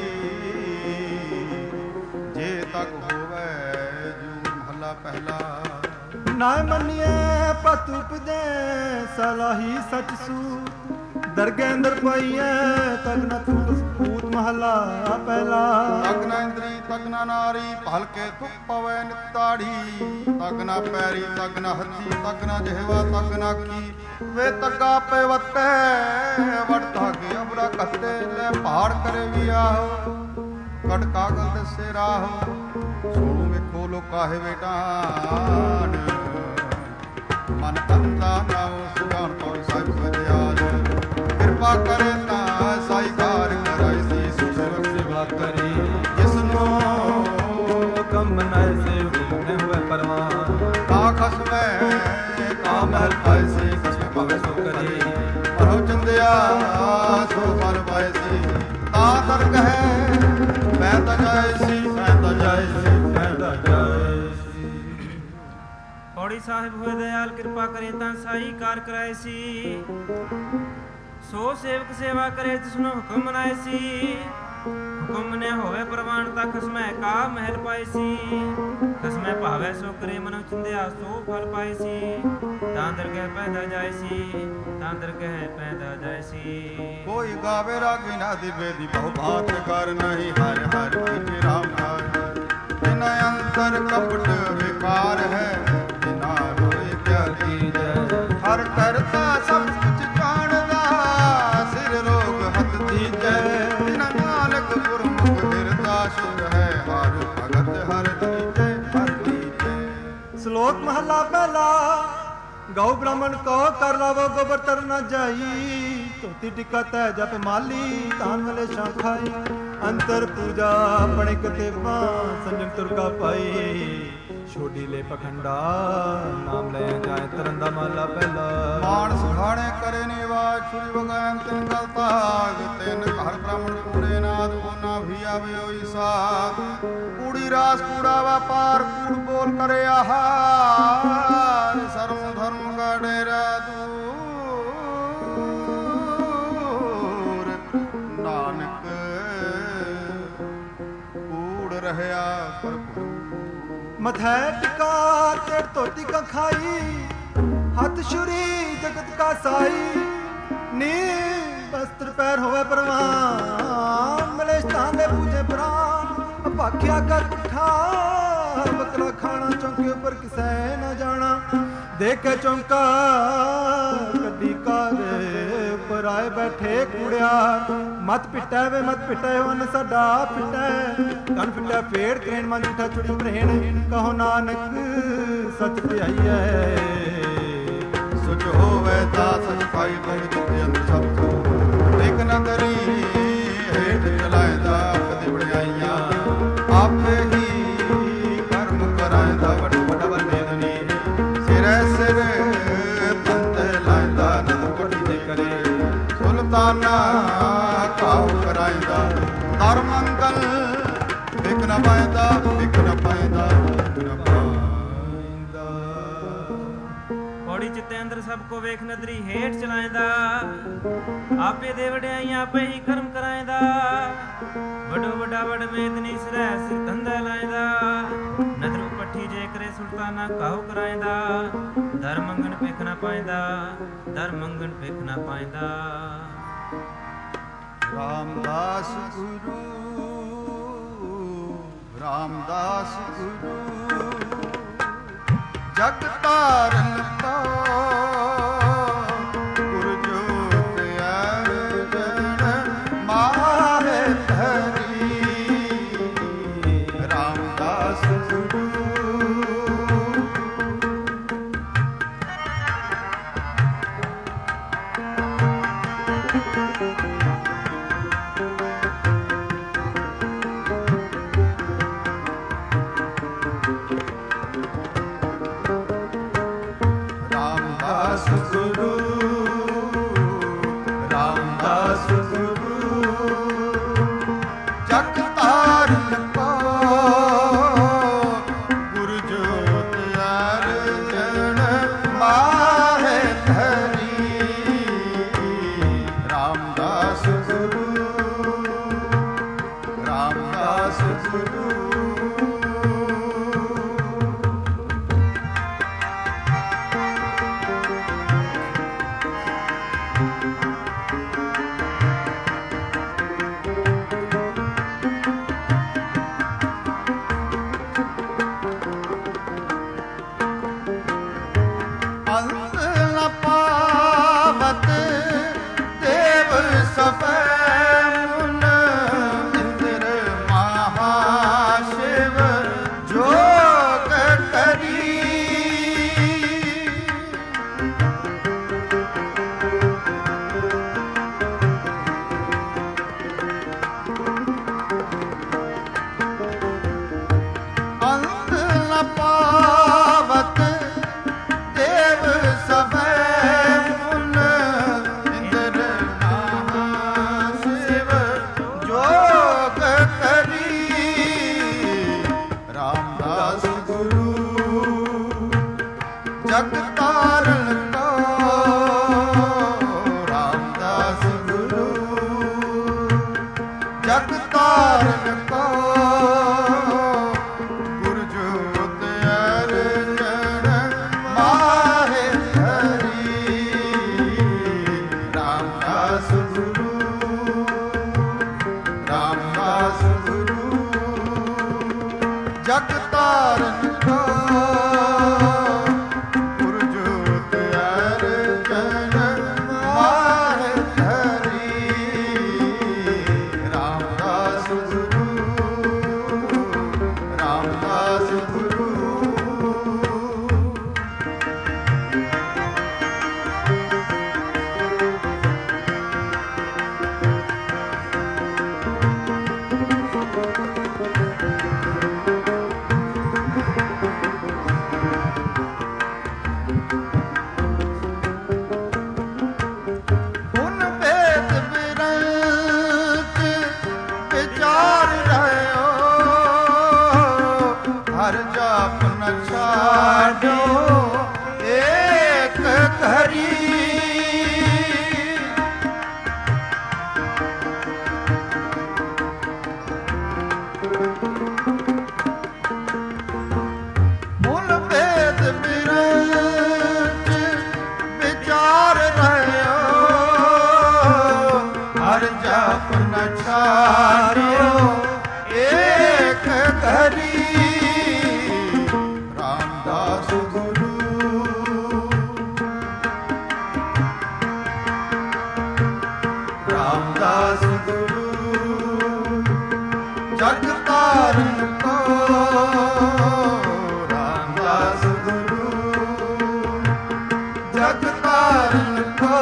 ਜੇ ਤੱਕ ਹੋਵੇ ਜੂ। ਮਹਲਾ ਪਹਿਲਾ। ਨਾ ਮੰਨੀਏ ਪਤ ਉਪਜੇ ਸਲਾਹੀ ਸਚ ਸੂ। ਦਰਗਹਿ ਅੰਦਰ ਪਾਈਐ ਤਕ ਨ ਫੂਟ। ਮਹਲਾ ਪਹਿਲਾ। ਤਕ ਨਾ ਇੰਦਰੀ ਤਕ ਨਾ ਨਾਰੀ ਭਲ ਕੇ ਧੁੱਪ ਪਵੈ ਨਿਤਾੜੀ। ਤਕ ਨਾ ਪੈਰੀ ਤਕ ਨਾ ਹੱਥੀ ਤਕ ਨਾ ਜਿਹਵਾ ਤਕ ਨਾ ਕੀ। ਵੇ ਤੱਗਾ ਪੇ ਵਤੈ ਵੜਤਾ ਕੇ ਅਬੜਾ ਕੱਤੇ। ਲੈ ਪਹਾੜ ਕਰੇ ਵੀ ਆਹੋ ਕੜ ਕਾਗਲ ਦਸੇ ਰਾਹ। ਸੁਣੋ ਵੇਖੋ ਲੋਕਾਹੇ ਬੇਟਾਨ। ਮਨ ਅੰਦਾ ਨਾਉ ਸੁਜਾਨ ਕੌਣ ਸਾਹਿਬ ਸਜਿਆਲ। ਕਿਰਪਾ ਕਰੇ ਤਾਂ ਸਾਈ ਕਾਰ ਕਰਾਈ ਸੀ। ਸੁਖ ਸੇਵਕ ਸੇਵਾ ਕਰੀ ਜਿਸਨੂੰ ਕਮ ਨੈ ਸੇ ਹੋਏ ਹੋਏ ਪਰਵਾਨ। ਤਾਂ ਖਸਮੈ ਤਾਂ ਮਹਿਲ ਪਾਏ ਸੀ। ਕਿਛ ਭਵੇ ਸੋ ਕਰੀ ਪਰੋ ਚੰਦਿਆ ਸੋ ਫਲ ਪਾਏ ਸੀ। ਤਾਂ ਤਰਕ ਹੈ ਮੈਂ ਤਾਂ ਜਾਏ ਸੀ ਮੈਂ ਤਾਂ ਜਾਏ ਸੀ ਮੈਂ ਤਾਂ ਜਾਏ ਸੀ। ਪੌੜੀ ਸਾਹਿਬ ਹੋਏ ਦਇਆਲ ਕਿਰਪਾ ਕਰੇ ਤਾਂ ਸਾਈ ਕਾਰ ਕਰਾਏ ਸੀ। ਸੋ ਸੇਵਕ ਸੇਵਾ ਕਰੇ ਜਿਸਨੂੰ ਹੁਕਮ ਮਨਾਏ ਸੀ। ਹੁਕਮ ਨੇ ਹੋਵੇ ਪ੍ਰਵਾਨ ਤਾਂ ਖਸਮੈ ਕਾ ਮਹਿਲ ਪਾਈ ਸੀ। ਖਸਮੈ ਭਾਵੈ ਸੋ ਕਰੇ ਮਨੁ ਚਿੰਦਿਆ ਸੋ ਫਲ ਪਾਈ ਸੀ। ਤਾਂ ਦਰਗਹਿ ਪੈਦਾ ਜਾਇ ਸੀ, ਤਾਂ ਦਰਗਹਿ ਪੈਦਾ ਜਾਇ ਸੀ। ਕੋਈ ਗਾਵੇ ਰਾਗੀ ਨਾ ਦਿਵੇ ਦੀ ਬਹੁ ਬਾਤ ਕਰ ਨਹੀਂ ਹਰ ਹਰ ਕੀਜੇ ਰਾਮ ਨਾਮ। ਜਿਨਾ ਅੰਤਰ ਕਪਟ ਵਿਕਾਰ ਹੈ ਜਿਨਾ ਹੋਏ ਕਿਆ ਕੀਜੈ। ਹਰ ਕਰਤਾ ਸਭ ਕੁਛ ਜਾਣਦਾ ਸਿਰ ਰੋਗ ਹੱਥ ਦੀਜੈ। ਜਿਨਾ ਨਾਨਕ ਗੁਰਮੁਖ ਹਿਰਦਾ ਸੁਰ ਹੈ ਹਰ ਭਗਤ ਹਰ ਦੀਜੈ ਹਰ ਦੀਜੈ। ਸ਼ਲੋਕ ਮਹਲਾ ਪਹਿਲਾ। ਗਊ ਬ੍ਰਾਹਮਣ ਕਹੋ ਕਰ ਲਾਵੋ ਗੋਬਰ ਤਰ ਨਾ ਜਾਈ। ਧੋਤੀ ਟਿੱਕਾ ਤੈ ਜਪ ਮਾਲੀ ਧਾਨ ਵਲੇ ਸ਼ਾਂ ਖਾਈ। ਅੰਤਰ ਪੂਜਾ ਪਣੇ ਕਤੇਬਾ ਸੰਜਮ ਤੁਰਕਾ ਪਾਈ। ਛੋਡੀ ਲੈ ਪਖੰਡਾ ਨਾਮ ਲੈ ਜਾਏ ਤਰਨ ਦਾ ਮਾਲਾ ਪਹਿਲਾ। ਮਾਨ ਸੁਖਾਣੇ ਕਰੇ ਨਿਵਾਜ ਛੁਰੀ ਵਗੈਨ ਤਿਨ ਗਲ ਤਾਗ। ਤਿਨ ਘਰ ਬ੍ਰਾਹਮਣ ਕੂੜੇ ਨਾਦ ਕੋਨਾ ਵੀ ਆਵੇ ਹੋਈ ਸਾਧ। ਕੂੜੀ ਰਾਸ ਕੂੜਾ ਵਪਾਰ ਕੂੜ ਬੋਲ ਕਰੇ ਆਹਾਰ। ਸਰਮ ਧਰਮ ਕਾ ਡੇਰਾ ਦੂਰ ਨਾਨਕ ਕੂੜ ਰਹਿਆ ਭਰਪੂਰ। ਮਥੈ ਟਿਕਾ ਤੇ ਧੋਤੀ ਕਾ ਖਾਈ। ਹੱਥ ਛੁਰੀ ਜਗਤ ਕਾ ਸਾਈ। ਨੀ ਬਸਤਰ ਪੈਰ ਹੋਵੇ ਪ੍ਰਵਾਨ। ਮਲੇ ਸਥਾਨ ਦੇ ਪੂਜੇ ਪ੍ਰਾਨ। ਭਾਖਿਆ ਕਰ ਉਠਾ ਬਕਰਾ ਖਾਣਾ ਚੌਂਕੇ ਉੱਪਰ ਕਿਸੈ ਨਾ ਜਾਣਾ। ਦੇਖ ਕੇ ਚੌਂਕਾ ਕੱਢੀ ਕਰ ਉੱਪਰ ਆਏ ਬੈਠੇ ਕੂੜਿਆ। ਮਤ ਪਿੱਟੈ ਵੇ ਮਤ ਪਿੱਟੈ ਉਹਨ ਸਾਡਾ ਪਿੱਟੈ। ਕੰਨ ਫਿੱਟੈ ਫੇੜ ਕਰੇਣ ਮਨ ਉਠਾ ਚੁੜੀ ਪ੍ਰਹੇਣ। ਕਹੋ ਨਾਨਕ ਸਚ ਧਿਆਈਐ। ਸੁਚ ਹੋਵੇ ਤਾਂ ਸਚ ਪਾਈ ਗੁਣ ਜਿਤੇ ਅੰਦਰ ਸਭ ਤੋਂ। ਇਕ ਨਾ ਕਰੀ ਹੇਠ ਚਲਾਇਦਾ ਕਦੇ ਵਡਿਆਈਆਂ। ਆਪੇ ਹੀ ਕਰਮ ਕਰਾਇਦਾ ਵੱਡ ਵੱਡਾ ਵੱਡੇ ਦੁਨੀ। ਸਿਰੈ ਸਿਰ ਤੰਤ ਲਾਇਦਾ ਨਦ ਕੋਟੀ ਦੇ ਕਰੇ। ਸੁਲਤਾਨਾ ਕਾਉ ਕਰਾਇਦਾ ਦਰ ਮੰਗਲ। ਵਿਕ ਨ ਪਾਇਦਾ ਵਿਕ ਨ ਪਾਇਦਾ ਵਿਕ ਨ ਪਾਇਦਾ। ਪੌੜੀ ਚਿੱਤੇ ਅੰਦਰ ਸਭ ਕੋ ਵੇਖ ਨਦਰੀ ਹੇਠ ਚਲਾਇਦਾ। ਆਪੇ ਦੇ ਵਡਿਆਈਆਂ ਆਪੇ ਹੀ ਕਰਮ ਕਰਾਇਦਾ। ਵੱਡੋ ਵੱਡਾ ਵਡ ਮੇਦਨੀ ਸਿਰੈ ਸਿਰ ਧੰਦਾ ਲਾਇਦਾ। ਨਦਰ ਪੱਠੀ ਜੇ ਕਰੇ ਸੁਲਤਾਨਾ ਕਾਹੂ ਕਰਾਇਦਾ। ਦਰ ਮੰਗਣ ਭਿਖ ਨਾ ਪਾਇਦਾ ਦਰ ਮੰਗਣ ਭਿਖ ਨਾ ਪਾਇਦਾ। ਰਾਮਦਾਸ ਗੁਰੂ ਰਾਮਦਾਸ ਗੁਰੂ ਜਗ ਤਾਰਨ ਕੋ। ਗੁਰ ਜੋਤ ਅਰਜਨ ਮਾਰੇ ਧਰੀ। ਰਾਮਦਾਸ ਗੁਰੂ ਜਗ ਤਾਰਨ ਛਾੜਿਓ ਏਕ ਘਰੀ ਮੁਲ ਭੇਦ ਬਿਰਚ ਵਿਚਾਰ ਰਹਿਓ ਹਰ ਜਪ ਨ ਛਾੜਿਓ ਏਕ ਘਰੀ ਰਾਮਦਾਸ ਗੁਰੂ ਰਾਮਦਾਸ ਗੁਰੂ ਜਗ ਤਾਰਨ ਕੋ ਰਾਮਦਾਸ ਗੁਰੂ ਜਗ ਤਾਰਨ ਕੋ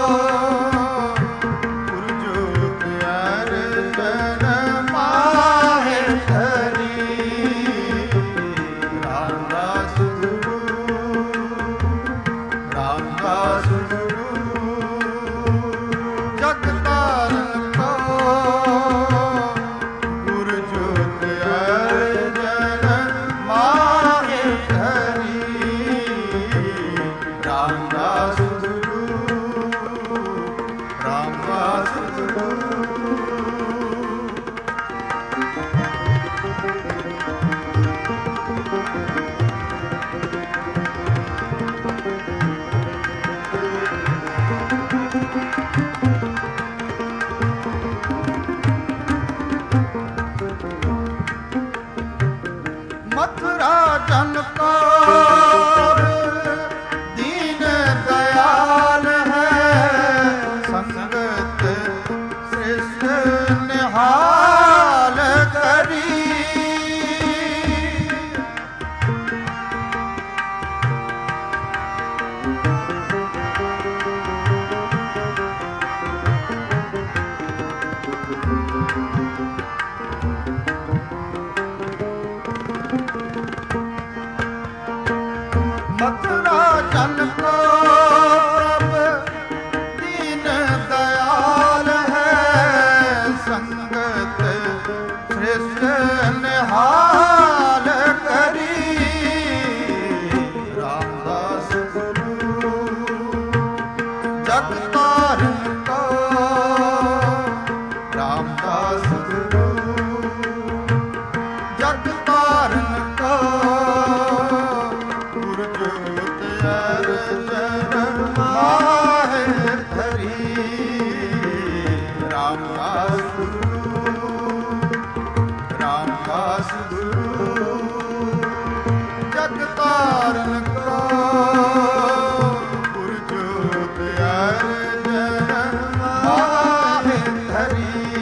ਗੁਰਜੋਤ ਅਰਜਨ ਮਾਹੇ ਧਰੀ ਰਾਮਦਾਸ ਗੁਰੂ ਰਾਮਦਾਸ ਗੁਰੂ ਜਗ ਤਾਰਨ ਕੋ ਗੁਰਜੋਤ ਅਰਜਨ ਮਾਹੇ ਧਰੀ ਰਾਮਦਾਸ ਗੁਰੂ ਰਾਮਦਾਸ ਗੁਰੂ ਮਥੁਰਾ ਜਨ ਕੋ ਦੀਨ ਦਇਆਲ ਹੈ ਸੰਗਤ ਸ੍ਰਿਸ਼ਟ ਨਿਹਾਲ ਕਰੀ ਮਥੁਰਾ ਜਨ ਕੋ ਪ੍ਰਭ ਦੀਨ ਦਇਆਲ ਹੈ ਸੰਗਤ ਸ੍ਰਿਸ਼ਟ ਨਿਹਾਲ ਕਰੀ ਰਾਮਦਾਸ ਗੁਰੂ ਜਗ ਤਾਰਨ ਕੋ ਰਾਮਦਾਸ ਗੁਰੂ ਜਗ ਤਾਰਨ ਕੋ ਗੁਰਜੋਤ ਅਰਜਨ ਮਾਹੇ ਧਰੀ ਰਾਮਦਾਸ ਗੁਰੂ ਰਾਮਦਾਸ ਗੁਰੂ ਜਗ ਤਾਰਨ ਕੋ ਗੁਰਜੋਤ ਅਰਜਨ ਮਾਹੇ ਧਰੀ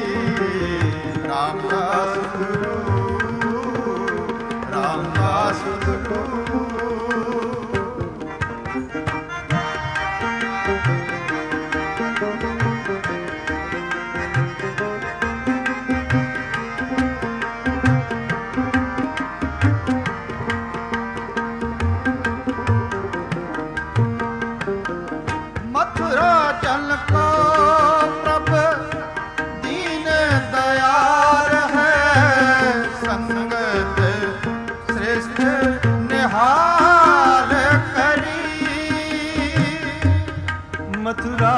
ਰਾਮਦਾਸ ਗੁਰੂ ਰਾਮਦਾਸ ਗੁਰੂ ਮਥੁਰਾ ਜਨ ਕੋ ਪ੍ਰਭ ਦੀਨ ਦਇਆਲ ਹੈ ਸੰਗਤ ਸ੍ਰਿਸ਼ਟ ਨਿਹਾਲ ਕਰੀ ਮਥੁਰਾ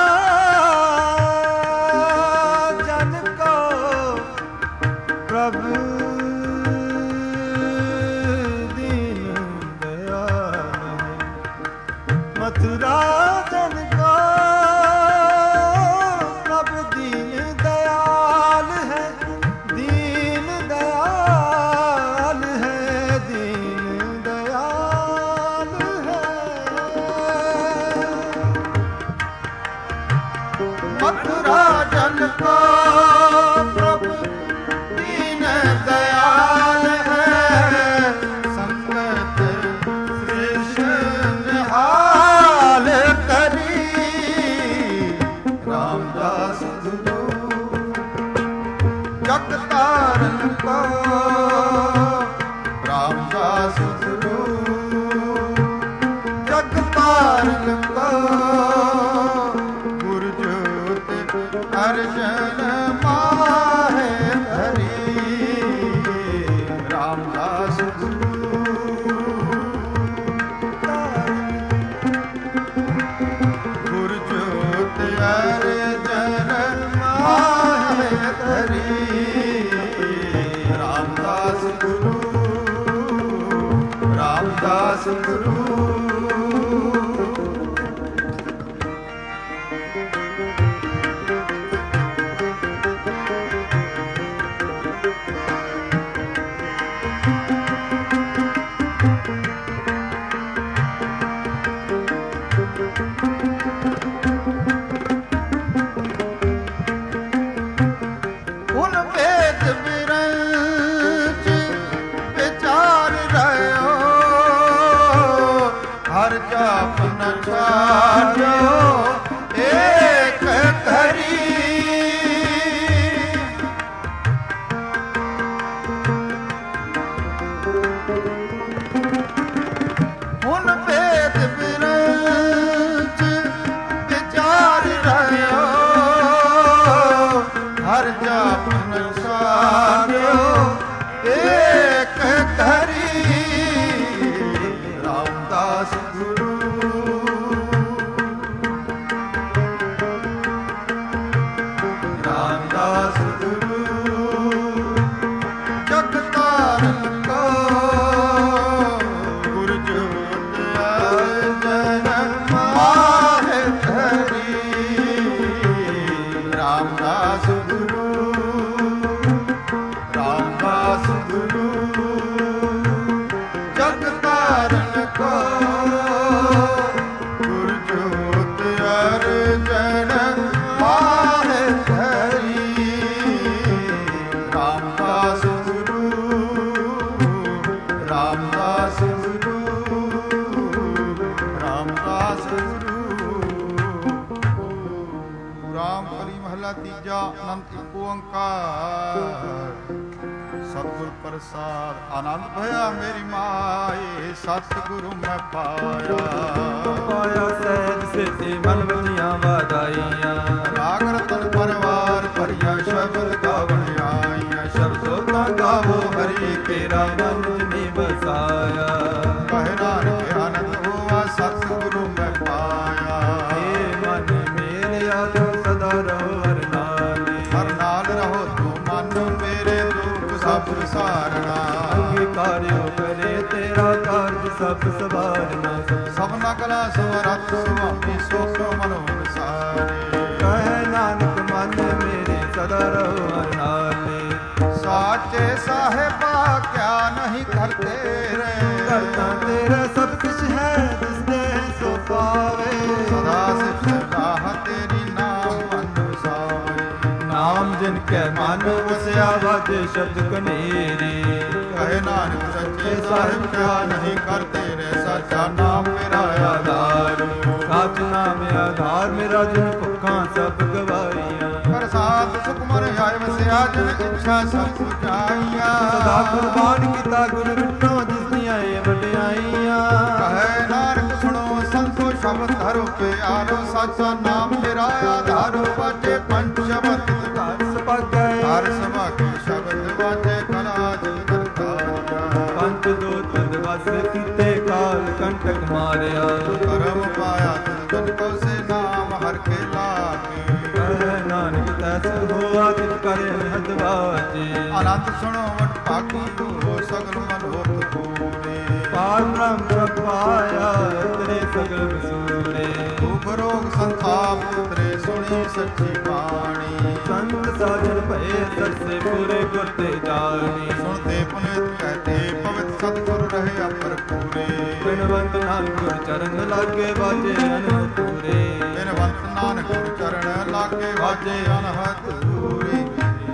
ਜਨ ਕੋ ਪ੍ਰਭ ਦੀਨ ਦਇਆਲ ਹੈ ਮਥੁਰਾ ਜਨ ਕੋ ਪ੍ਰਭ ਦੀਨ ਦਇਆਲ ਹੈ ਦੀਨ ਦਇਆਲ ਹੈ ਦੀਨ ਦਇਆਲ ਹੈ ਮਥੁਰਾ ਜਨ ਕੋ ਪ੍ਰਭ ਦੀਨ ਦਇਆਲ ਹੈ ਸੰਗਤ ਸ੍ਰਿਸ਼ਟ ਨਿਹਾਲ ਕਰੀ ਰਾਮਦਾਸ ਗੁਰੂ ਜਗ ਤਾਰਨ ਕੋ ਰਾਮਦਾਸ ਗੁਰੂ ਜਗ ਤਾਰਨ ਕੋ ਗੁਰਜੋਤ ਅਰਜਨ ਮਾਹੇ ਧਰੀ ਰਾਮਦਾਸ ਗੁਰੂ ਜਾਪਨ ਛਾੜਿਓ ਏਕ ਕਰੀ ਹੁਣ ਭੇਦ ਬਿਰੰਚ ਵਿਚਾਰ ਰਹਿਓ ਹਰ ਜਾਪਨ ਛਾੜਿਓ ਏਕ ਕਰੀ ਰਾਮਦਾਸ ਗੁਰੂ ਰਾਮਦਾਸ ਗੁਰੂ ਜਗ ਤਾਰਨ ਕੋ ਗੁਰ ਜੋਤ ਜਨ ਮਾਹਿ ਧਰੀ ਰਾਮਦਾਸ ਗੁਰੂ ਰਾਮਦਾਸ ਗੁਰੂ ਜਗ ਤਾਰਨ ਕੋ ਗੁਰ ਜੋਤ ਅਰਜਨ ਮਾਹਿ ਧਰੀ ਰਾਮਦਾਸ ਗੁਰੂ ਰਾਮਦਾਸ ਗੁਰੂ ਰਾਮਦਾਸ ਗੁਰੂ ਰਾਮ ਕਲੀ ਮਹਲਾ ਤੀਜਾ ਅਨੰਤ ਇੱਕ ਓੰਕਾਰ ਸਤਿਗੁਰ ਪ੍ਰਸਾਦ ਆਨੰਦ ਭਇਆ ਮੇਰੀ ਮਾਏ ਸਤਿਗੁਰੂ ਮੈਂ ਪਾਇਆ ਪਾਇਆ ਸਹਿਜ ਸਿੱਧੀ ਮਨ ਵਜੀਆਂ ਵਾਦਾਈਆਂ ਰਾਗ ਰਤਨ ਪਰਵਾਰ ਭਰੀਆਂ ਸ਼ਬਦ ਗਾਵਣ ਆਈਆਂ ਸ਼ਬਦੋ ਤਾਂ ਗਾਵੋ ਹਰੀ ਤੇਰਾ ਮਨ ਜਿਨੀ ਵਸਾਇਆ ਕਹਿ ਨਾਨਕ ਆਨੰਦ ਹੋਆ ਸਤਿਗੁਰੂ ਮੈਂ ਪਾਇਆ ਏ ਮਨ ਮੇਰਿਆ ਤੂੰ ਸਦਾ ਰਹੋ ਹਰ ਨਾਲੇ ਹਰ ਨਾਲ ਰਹੋ ਤੂੰ ਮਨ ਮੇਰੇ ਦੁੱਖ ਸਭ ਵਿਸਾਰਨਾ ਅੰਗੀਕਾਰਿਓ ਕਰੇ ਤੇਰਾ ਕਾਰਜ ਸਭ ਸਵਾਰਨਾ ਸਭਨਾ ਕਲਾ ਸਮਰੱਥ ਸੁਆਮੀ ਸੋਖ ਮਨੋ ਸਾਰੇ ਕਹਿ ਨਾਨਕ ਮਨ ਮੇਰੇ ਸਦਾ ਰਹੋ ਹਰ ਨਾਲੇ ਸਾਚੇ ਸਾਹਿਬਾ ਕਿਆ ਨਹੀਂ ਕਰਤੇ ਰੇ ਕਰਤਾ ਤੇਰਾ ਸਭ ਕੁਛ ਹੈ ਜਿਸ ਦੇ ਸੋ ਪਾਵੇ ਸਦਾ ਸਿਫਤ ਸਲਾਹ ਤੇਰੀ ਨਾਮ ਮਨ ਵਸਾਵੇ ਨਾਮ ਜਿਨ ਕੈ ਮਨ ਵਸਿਆ ਵਾਜੇ ਸ਼ਬਦ ਕਨੇਰੀ ਕਹੇ ਨਾਨਕ ਸੱਚੇ ਸਾਹਿਬ ਕਿਆ ਨਹੀਂ ਕਰਤੇ ਰੇ ਸੱਚਾ ਨਾਮ ਮੇਰਾ ਆਧਾਰ ਸੱਚ ਨਾਮ ਆਧਾਰ ਮੇਰਾ ਜਿਨ ਭੁੱਖਾਂ ਸਭ ਗਵਾਈਆਂ ਪ੍ਰਸਾਦ ਸੁਖਮਨ ਆਏ ਵਸਿਆ ਜਿਨ ਇੱਛਾ ਸਭ ਪੁਜਾਈਆਂ ਸਦਾ ਕੁਰਬਾਨ ਕੀਤਾ ਗੁਰ ਵਿਟੋ ਜਿਸ ਦੀਆਂ ਇਹ ਵਡਿਆਈਆਂ ਕਹੇ ਨਾਨਕ ਸੁਣੋ ਸੰਤੋ ਸ਼ਬਦ ਧਰੋ ਪਿਆਰੋ ਸੱਚਾ ਨਾਮ ਮੇਰਾ ਆਧਾਰ ਵਾਜੇ ਪੰਜ ਸ਼ਬਦ ਘਰ ਸਭਾਗੈ ਹਰ ਸਭਾਗੇ ਸ਼ਬਦ ਵਾਜੇ ਕਲਾ ਜਗਤ ਕਾਰਿਆ ਪੰਜ ਦੋ ਤਦ ਵਸ ਕੀਤੇ ਕਾਲ ਕੰਟਕ ਮਾਰਿਆ ਕਰਮ ਪਾਇਆ ਤਨ ਕੋ ਸੇ ਨਾਮ ਹਰ ਕੇ ਲਾਗੇ ਕਹਿ ਨਾਨਕ ਤੈਸ ਹੋਆ ਤਿਤ ਕਰੇ ਹਦ ਵਾਜੇ ਆਨੰਦ ਸੁਣੋ ਵਟ ਭਾਗੀ ਹੋ ਸਗਲ ਮਨੋਰਥ ਪੂਰੇ ਪਾਰ ਬ੍ਰਹਮ ਪ੍ਰਭ ਪਾਇਆ ਤੇਰੇ ਸਗਲ ਵਸੂਲੇ ਦੁਖ ਰੋਗ ਸੰਤਾਪ ਉਤਰੇ ਸੁਣੀ ਸੱਚੀ ਬਾਣੀ ਸੰਤ ਸਾਜਨ ਭਏ ਸਰਸੇ ਪੂਰੇ ਗੁਰ ਤੇ ਜਾਣੀ ਸੁਣਤੇ ਪੁਨਿਤ ਕਹਤੇ ਪਵਿੱਤ ਸਤਿਗੁਰ ਰਹੇ ਅਪਰ ਪੂਰੇ ਬਿਨਵੰਤ ਨਾਨਕ ਗੁਰ ਚਰਨ ਲਾਗੇ ਵਾਜੇ ਅਨਹਦ ਪੂਰੇ ਬਿਨਵੰਤ ਨਾਨਕ ਗੁਰ ਚਰਨ ਲਾਗੇ ਵਾਜੇ ਅਨਹਦ ਪੂਰੇ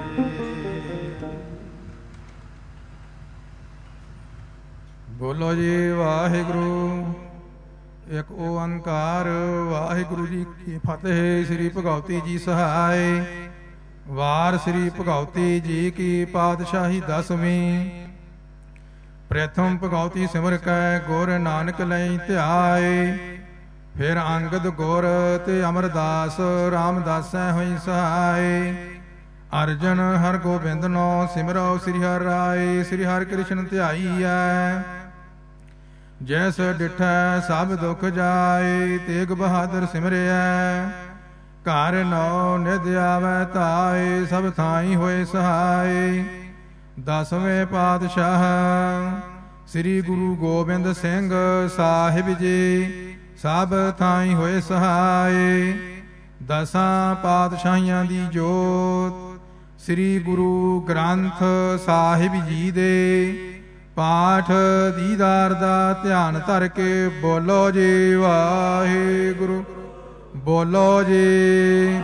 ਬੋਲੋ ਜੀ ਵਾਹਿਗੁਰੂ ਇੱਕ ਓੰਕਾਰ ਵਾਹਿਗੁਰੂ ਜੀ ਕੀ ਫਤਿਹ। ਸ੍ਰੀ ਭਗਉਤੀ ਜੀ ਸਹਾਇ ਵਾਰ ਸ੍ਰੀ ਭਗਉਤੀ ਜੀ ਕੀ ਪਾਤਸ਼ਾਹੀ ਦਸਵੀਂ ਪ੍ਰਥਮ ਭਗਉਤੀ ਸਿਮਰ ਕੈ ਗੁਰ ਨਾਨਕ ਲਈ ਧਿਆਏ ਫਿਰ ਅੰਗਦ ਗੁਰ ਤੇ ਅਮਰਦਾਸ ਰਾਮਦਾਸੈ ਹੋਈ ਸਹਾਇ ਅਰਜਨ ਹਰ ਗੋਬਿੰਦਨੋ ਸਿਮਰੋ ਸ੍ਰੀ ਹਰਿ ਰਾਏ ਸ੍ਰੀ ਹਰਿ ਕ੍ਰਿਸ਼ਨ ਧਿਆਈਐ ਜੈਸ ਡਿਠੈ ਸਭ ਦੁਖ ਜਾਏ ਤੇਗ ਬਹਾਦਰ ਸਿਮਰਿਐ ਘਰ ਨੌ ਨਿਧ ਆਵੈ ਧਾਏ ਸਭ ਥਾਈ ਹੋਏ ਸਹਾਏ ਦਸਵੇਂ ਪਾਤਸ਼ਾਹ ਸ੍ਰੀ ਗੁਰੂ ਗੋਬਿੰਦ ਸਿੰਘ ਸਾਹਿਬ ਜੀ ਸਭ ਥਾਈ ਹੋਏ ਸਹਾਏ ਦਸਾਂ ਪਾਤਸ਼ਾਹੀਆਂ ਦੀ ਜੋਤ ਸ੍ਰੀ ਗੁਰੂ ਗ੍ਰੰਥ ਸਾਹਿਬ ਜੀ ਦੇ ਪਾਠ ਦੀਦਾਰ ਦਾ ਧਿਆਨ ਧਰ ਕੇ ਬੋਲੋ ਜੀ ਵਾਹਿਗੁਰੂ ਬੋਲੋ ਜੀ।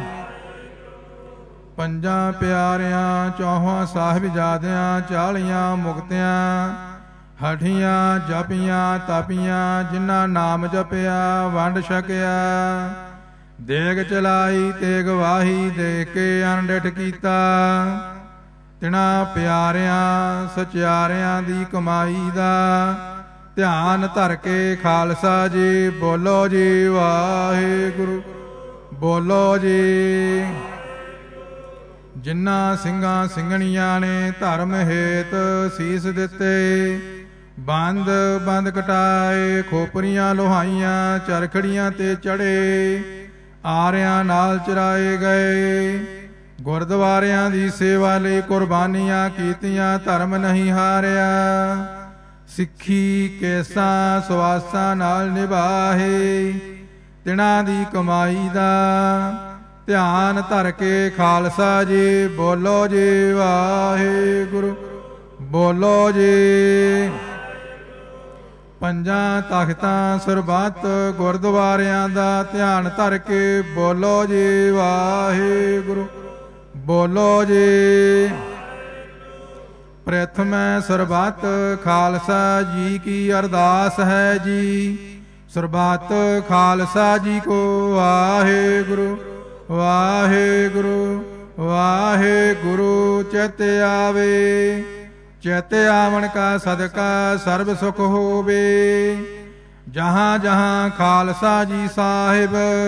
ਪੰਜਾਂ ਪਿਆਰਿਆਂ ਚੌਹਾਂ ਸਾਹਿਬਜ਼ਾਦਿਆਂ 40 ਮੁਕਤਿਆਂ ਹਠੀਆਂ ਜਪੀਆਂ ਤਪੀਆਂ, ਜਿਨ੍ਹਾਂ ਨਾਮ ਜਪਿਆ ਵੰਡ ਛਕਿਆ। ਦੇਗ ਚਲਾਈ ਤੇਗ ਵਾਹੀ, ਦੇਖ ਕੇ ਅਣਡਿਠ ਕੀਤਾ। ਤਿਨਾਂ ਪਿਆਰਿਆਂ ਸਚਿਆਰਿਆਂ ਦੀ ਕਮਾਈ ਦਾ, ਧਿਆਨ ਧਰ ਕੇ ਖਾਲਸਾ ਜੀ ਬੋਲੋ ਜੀ ਵਾਹਿਗੁਰੂ ਬੋਲੋ ਜੀ। ਜਿਨ੍ਹਾਂ ਸਿੰਘਾਂ ਸਿੰਘਣੀਆਂ ਨੇ ਧਰਮ ਹੇਤ ਸੀਸ ਦਿੱਤੇ, ਬੰਦ ਬੰਦ ਕਟਾਏ, ਖੋਪਰੀਆਂ ਲੋਹਾਈਆਂ ਚਰਖੜੀਆਂ ਤੇ ਚੜੇ, ਆਰਿਆਂ ਨਾਲ ਚਰਾਏ ਗਏ। ਗੁਰਦੁਆਰਿਆਂ ਦੀ ਸੇਵਾ ਲਈ ਕੁਰਬਾਨੀਆਂ ਕੀਤੀਆਂ, ਧਰਮ ਨਹੀਂ ਹਾਰਿਆ। ਸਿੱਖੀ ਕੇਸਾਂ ਸੁਆਸਾਂ ਨਾਲ ਨਿਭਾਹੇ, ਤਿਨਾਂ ਦੀ ਕਮਾਈ ਦਾ ਧਿਆਨ ਧਰ ਕੇ ਖਾਲਸਾ ਜੀ ਬੋਲੋ ਜੀ ਵਾਹਿਗੁਰੂ ਬੋਲੋ ਜੀ। ਪੰਜਾਂ ਤਖਤਾਂ ਸਰਬੱਤ ਗੁਰਦੁਆਰਿਆਂ ਦਾ ਧਿਆਨ ਧਰ ਕੇ ਬੋਲੋ ਜੀ ਵਾਹਿਗੁਰੂ ਬੋਲੋ ਜੀ। ਪ੍ਰਥਮੈ ਸਰਬੱਤ ਖਾਲਸਾ ਜੀ ਕੀ ਅਰਦਾਸ ਹੈ ਜੀ, ਸਰਬੱਤ ਖਾਲਸਾ ਜੀ ਕੋ ਵਾਹਿਗੁਰੂ ਵਾਹਿਗੁਰੂ ਵਾਹਿਗੁਰੂ। ਚਿਤ ਆਵੇ ਚਿਤ ਆਵਣ ਕਾ ਸਦਕਾ ਸਰਬ ਸੁਖ ਹੋਵੇ। ਜਹਾਂ ਜਹਾਂ ਖਾਲਸਾ ਜੀ ਸਾਹਿਬ,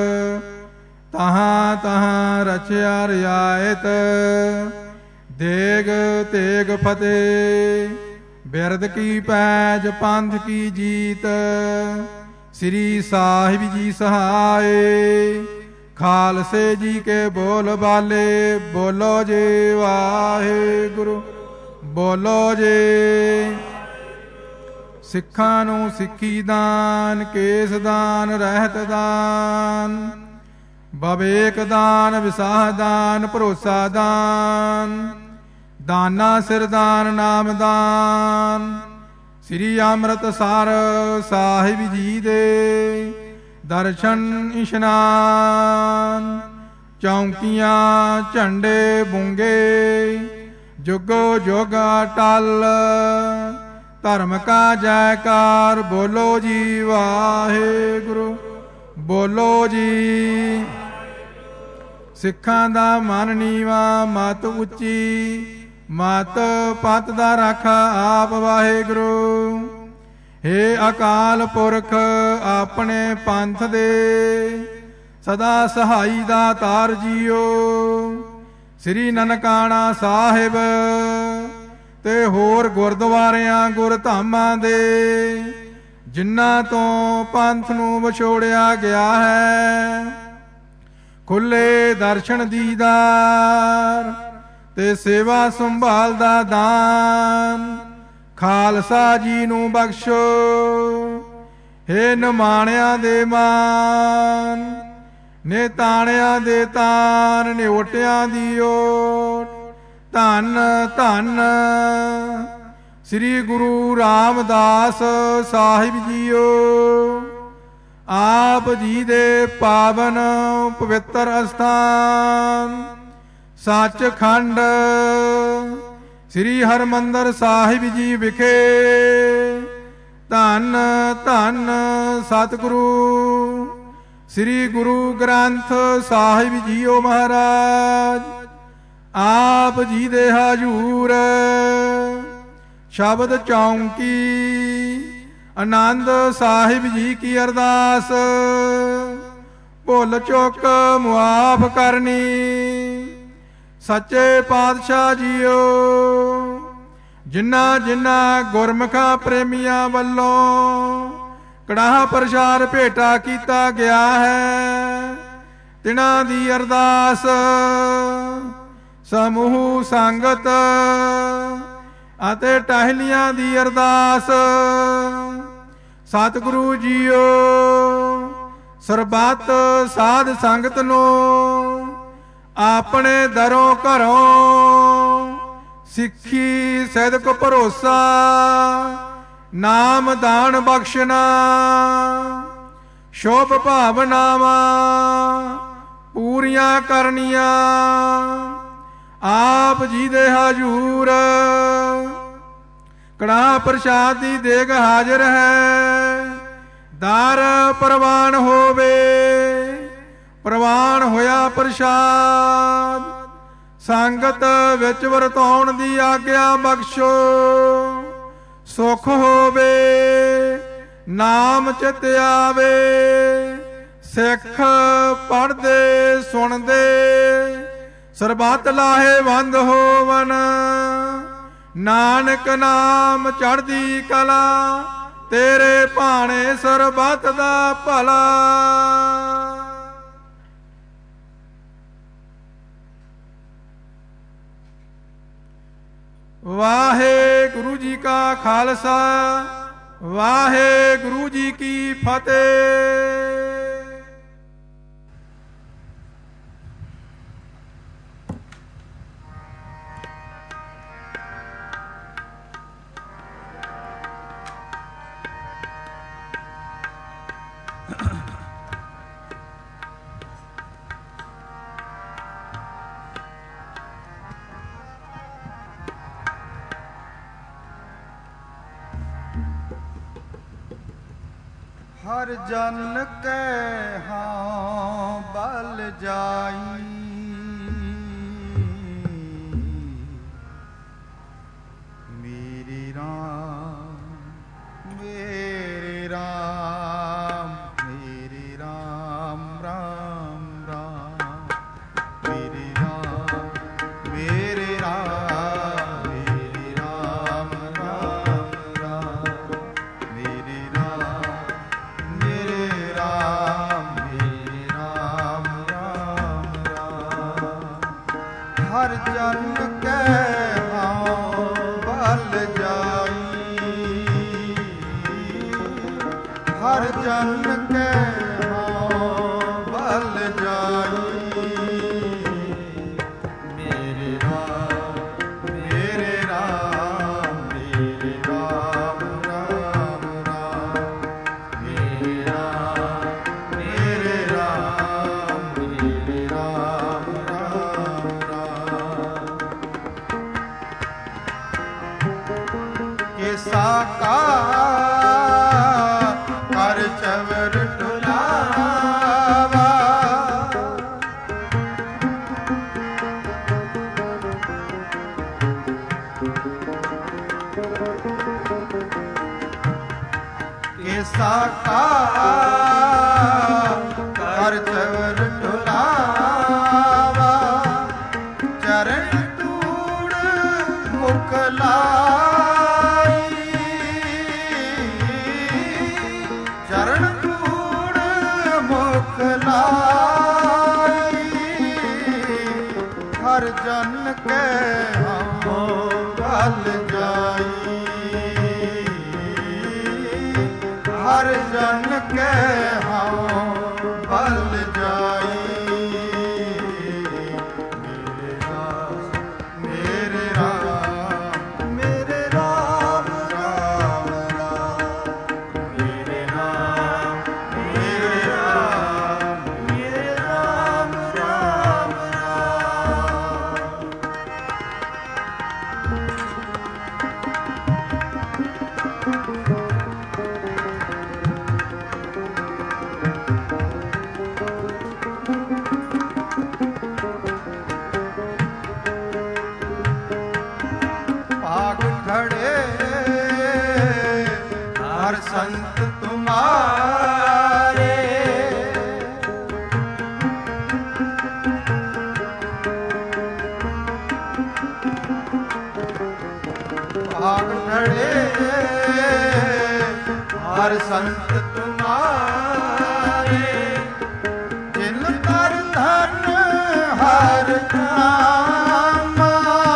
ਤਹਾਂ ਤਹਾਂ ਰਚਿਆ ਰਿਆਇਤ। ਦੇਗ ਤੇਗ ਫਤਿਹ ਬਿਰਦ ਕੀ ਪੈਜ ਪੰਥ ਕੀ ਜੀਤ। ਸ੍ਰੀ ਸਾਹਿਬ ਜੀ ਸਹਾਏ, ਖਾਲਸੇ ਜੀ ਕੇ ਬੋਲ ਬਾਲੇ ਬੋਲੋ ਜੀ ਵਾਹਿਗੁਰੂ ਬੋਲੋ ਜੀ। ਸਿੱਖਾਂ ਨੂੰ ਸਿੱਖੀ ਦਾਨ, ਕੇਸ ਦਾਨ, ਰਹਿਤ ਦਾਨ, ਬਵੇਕ ਦਾਨ, ਵਿਸਾਹ ਦਾਨ, ਭਰੋਸਾ ਦਾਨ, ਦਾਨਾ ਸਿਰ ਦਾਨ, ਨਾਮ ਦਾਨ। ਸ੍ਰੀ ਅੰਮ੍ਰਿਤਸਰ ਸਾਹਿਬ ਜੀ ਦੇ ਦਰਸ਼ਨ ਇਸ਼ਨਾਨ। ਚੌਂਕੀਆਂ ਝੰਡੇ ਬੁੰਗੇ, ਜੁਗੋ ਜੋਗਾ ਟਲ। ਧਰਮ ਕਾ ਜੈਕਾਰ ਬੋਲੋ ਜੀ ਵਾਹਿਗੁਰੂ ਬੋਲੋ ਜੀ। ਸਿੱਖਾਂ ਦਾ ਮਨ ਨੀਵਾ ਮਤ ਉੱਚੀ, ਮਤ ਪਤ ਦਾ ਰਾਖਾ ਆਪ ਵਾਹਿਗੁਰੂ। ਹੇ ਅਕਾਲ ਪੁਰਖ ਆਪਣੇ ਪੰਥ ਦੇ, ਸਦਾ ਸਹਾਈ ਦਾ ਤਾਰ ਜੀਓ। ਸ੍ਰੀ ਨਨਕਾਣਾ ਸਾਹਿਬ ਤੇ ਹੋਰ ਗੁਰਦੁਆਰਿਆਂ ਗੁਰਧਾਮਾਂ ਦੇ, ਜਿਨ੍ਹਾਂ ਤੋਂ ਪੰਥ ਨੂੰ ਵਿਛੋੜਿਆ ਗਿਆ ਹੈ, ਖੁੱਲੇ ਦਰਸ਼ਨ ਦੀਦਾਰ ਤੇ ਸੇਵਾ ਸੰਭਾਲ ਦਾ ਦਾਨ ਖਾਲਸਾ ਜੀ ਨੂੰ ਬਖਸ਼ੋ। ਹੇ ਨਿਮਾਣਿਆਂ ਦੇ ਮਾਨ, ਨੇ ਤਾਣਿਆਂ ਦੇ ਤਾਨ, ਨਿਓਟਿਆਂ ਦੀ ਓਟ। ਧੰਨ ਧੰਨ ਸ੍ਰੀ ਗੁਰੂ ਰਾਮਦਾਸ ਸਾਹਿਬ ਜੀਓ। ਆਪ ਜੀ ਦੇ ਪਾਵਨ ਪਵਿੱਤਰ ਅਸਥਾਨ ਸੱਚਖੰਡ ਸ੍ਰੀ ਹਰਿਮੰਦਰ ਸਾਹਿਬ ਜੀ ਵਿਖੇ ਧੰਨ ਧੰਨ ਸਤਿਗੁਰੂ ਸ੍ਰੀ ਗੁਰੂ ਗ੍ਰੰਥ ਸਾਹਿਬ ਜੀਓ ਮਹਾਰਾਜ ਆਪ ਜੀ ਦੇ ਹਜੂਰ ਸ਼ਬਦ ਚੌਂਕੀ ਆਨੰਦ ਸਾਹਿਬ ਜੀ ਕੀ ਅਰਦਾਸ ਭੁੱਲ ਚੁੱਕ ਮੁਆਫ ਕਰਨੀ। ਸੱਚੇ ਪਾਤਸ਼ਾਹ ਜੀਓ ਜਿਨ੍ਹਾਂ ਜਿਨ੍ਹਾਂ ਗੁਰਮੁਖਾਂ ਪ੍ਰੇਮੀਆਂ ਵੱਲੋਂ ਕੜਾਹ ਪ੍ਰਸ਼ਾਦ ਭੇਟਾ ਕੀਤਾ ਗਿਆ ਹੈ, ਤਿਨਾਂ ਦੀ ਅਰਦਾਸ ਸਮੂਹ ਸੰਗਤ ਅਤੇ ਟਹਿਲੀਆਂ ਦੀ ਅਰਦਾਸ। ਸਤਿਗੁਰੂ ਜੀਓ ਸਰਬੱਤ ਸਾਧ ਸੰਗਤ ਨੂੰ ਆਪਣੇ ਦਰੋਂ ਘਰੋਂ ਸਿੱਖੀ ਸਦਕ ਭਰੋਸਾ ਨਾਮ ਦਾਨ ਬਖਸ਼ਣਾ ਸ਼ੁਭ ਭਾਵਨਾਵਾਂ ਪੂਰੀਆਂ ਕਰਨੀਆਂ। ਆਪ ਜੀ ਦੇ ਹਜੂਰ ਕੜਾਹ ਪ੍ਰਸ਼ਾਦ ਦੀ ਦੇਗ ਹਾਜ਼ਰ ਹੈ। ਦਰ ਪ੍ਰਵਾਨ ਹੋਵੇ, ਪ੍ਰਵਾਨ ਹੋਇਆ ਪ੍ਰਸ਼ਾਦ। ਸੰਗਤ ਵਿੱਚ ਵਰਤਾਉਣ ਦੀ ਆਗਿਆ ਬਖਸ਼ੋ। ਸੁਖ ਹੋਵੇ, ਨਾਮ ਚਿਤ ਆਵੇ। ਸਿੱਖ ਪੜ੍ਹਦੇ ਸੁਣਦੇ ਸਰਬੱਤ ਲਾਹੇਵੰਦ ਹੋਵਨ। ਨਾਨਕ ਨਾਮ ਚੜ੍ਹਦੀ ਕਲਾ, ਤੇਰੇ ਭਾਣੇ ਸਰਬੱਤ ਦਾ ਭਲਾ। ਵਾਹਿਗੁਰੂ ਜੀ ਕਾ ਖਾਲਸਾ, ਵਾਹਿਗੁਰੂ ਜੀ ਕੀ ਫਤਿਹ। ਹਰ ਜਨ ਕੈ ਹਾਂ ਬਲ ਜਾਈ। ਮੇਰੀ ਰਾਮ ਮੇਰੇ ਰਾਮ, ਮੇਰੇ ਰਾਮ ਰਾਮ ਰਾਮ, ਮੇਰੇ ਰਾਮ ਮੇਰੇ ਰਾਮ, ਮੇਰੇ ਰਾਮ ਰਾਮ ਰਾਮ, ਮੇਰੇ ਰਾਮ ਮੇਰੇ ਰਾਮ, ਮੇਰੇ ਰਾਮ ਰਾਮ ਰਾਮ। ਹਰ ਜਨ ਕੈ ਹਾਂ ਬਲ ਜਾਈ। ਹਰ ਜਨ ਕੈ ਹਾਂ ਬਲ ਜਾਈ। ਮੇਰੇ ਰਾਮ ਮੇਰੇ ਰਾਮ, ਮੇਰੇ ਰਾਮ ਰਾਮ ਰਾਮ, ਮੇਰੇ ਰਾਮ ਮੇਰੇ ਰਾਮ, ਮੇਰੇ ਰਾਮ ਰਾਮ ਰਾਮ। ਕਿਸਾ ਕਾ ਕਰ ਚਵਰ ਟੁਲਾਵਾ। ਕਿਸਾ ਕਾ ਕਰ ਚਵਰ ਟੁਲਾਵਾ। ਚਰਨ ਧੂੜ ਮੁਖ ਲਾਈ। ਚਰਨ ਧੂੜ ਮੁਖ ਲਾਈ। ਹਰ ਜਨ ਕੈ ਹਾਂ ਬਲ ਜਾਈ। ਹਰ ਜਨ ਕੈ ਹਾਂ ਬਲ ਜਾਈ। ਮੇਰੇ ਰਾਮ ਮੇਰੇ ਰਾਮ, ਮੇਰੇ ਰਾਮ ਰਾਮ ਰਾਮ, ਮੇਰੇ ਰਾਮ ਮੇਰੇ ਰਾਮ, ਮੇਰੇ ਰਾਮ ਰਾਮ ਰਾਮ। ਭਾਗ ਖੜੇ ਹਰ ਸੰਤ ਤੁਮਾਰੇ। ਭਾਗ ਖੜੇ ਹਰ ਸੰਤ ਤੁਮਾਰੇ। ਜਿਨ ਕਰ ਧਨ ਹਰ ਨਾਮਾ।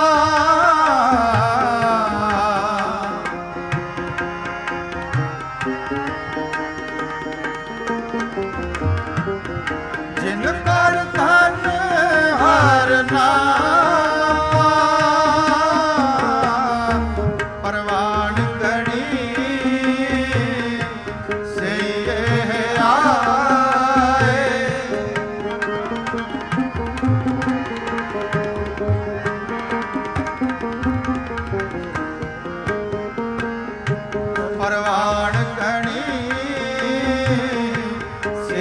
ਜਿਨ ਕਰ ਧਨ ਹਰ ਨਾਮਾ। ਪਰਵਾਨ ਗਣੀ ਸਈਏ ਆਏ।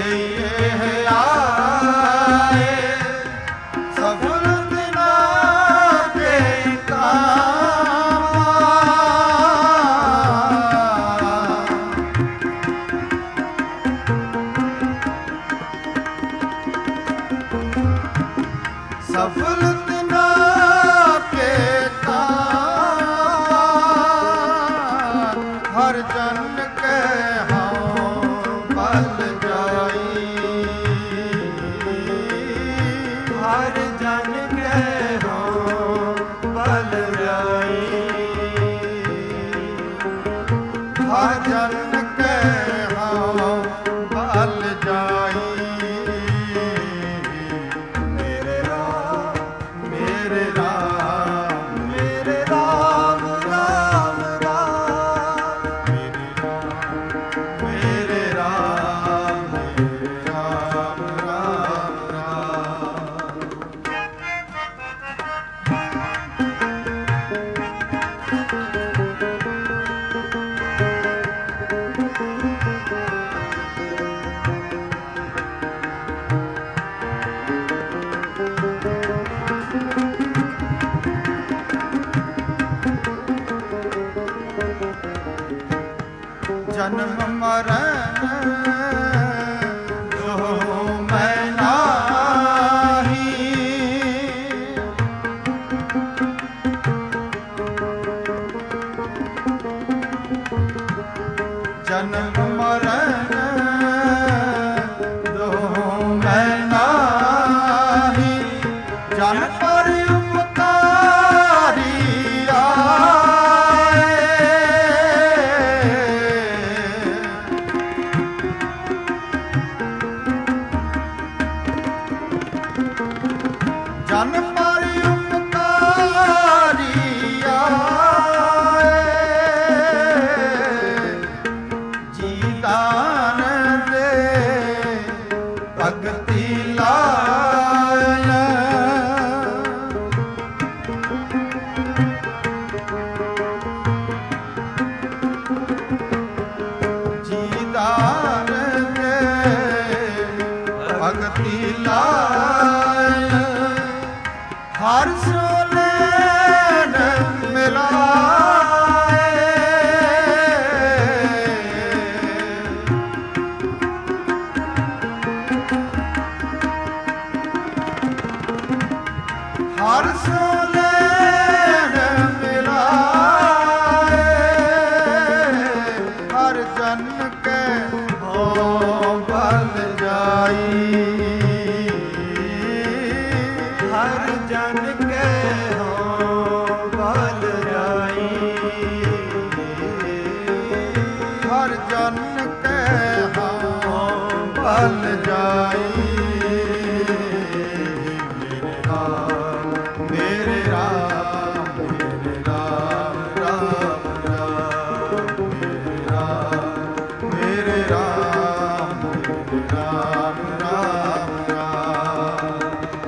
ਲਈਏ ਆਏ ਸਫਲ ਦਿਨਾ ਕੇ ਕਾਮਾ ਸਫਲ ਦਿਨਾ ਕੇ ਕਾਮਾ ਹਰ ਜਨ ਕੇ ਬਲ ਜਾਈ ਹਰ ਜਨ ਕੇ ਹੋ ਬਲ ਜਾਈ ਹਰ ਜਨ ਕੇ ਹੋ ਬਲ ਜਾਈ ਮੇਰੇ ਰਾਮ ਮੇਰੇ ਰਾਮ ਮੇਰੇ ਰਾਮ ਰਾਮ ਰਾਮ ਮੇਰੇ ਰਾਮ ਮੇਰੇ ਰਾਮ ਰਾਮ ਰਾਮ ਜਨਮ ਮਰਨ ਜੋ ਮੈਂ ਨਾਹੀ ਜਨਮ ਮਰਨ ਜੋ ਮੈਂ ਨਾਹੀ ਜਨ ਪਰ ਉਪਕਾਰੀ ਆਏ ਜਨ ਪਰ ਉਪਕਾਰੀ ਆਏ ਜੀ ਦਾਨ ਦੇ ਭਗਤੀ ਲਾਇ ਜੀ ਦਾਨ ਦੇ ਭਗਤੀ ਲਾਇ ਹਰ ਸੋਲੇਨ ਮਿਲਾਏ ਹਰ ਸੋਲੇਨ ਮਿਲਾਏ ਹਰ ਜਨ ਕੇ ਹੋ ਬਲ ਜਾਈ ਹਰ ਜਨ ਕੇ ਹੋ ਬਲ ਜਾਈ ਹਰ ਜਨ ਕੇ ਹੋ ਬਲ ਜਾਈ ਮੇਰੇ ਰਾਮ ਮੇਰੇ ਰਾਮ ਰਾਮ ਰਾਮ ਮੇਰੇ ਰਾਮ ਮੇਰੇ ਰਾਮ ਰਾਮ ਰਾਮ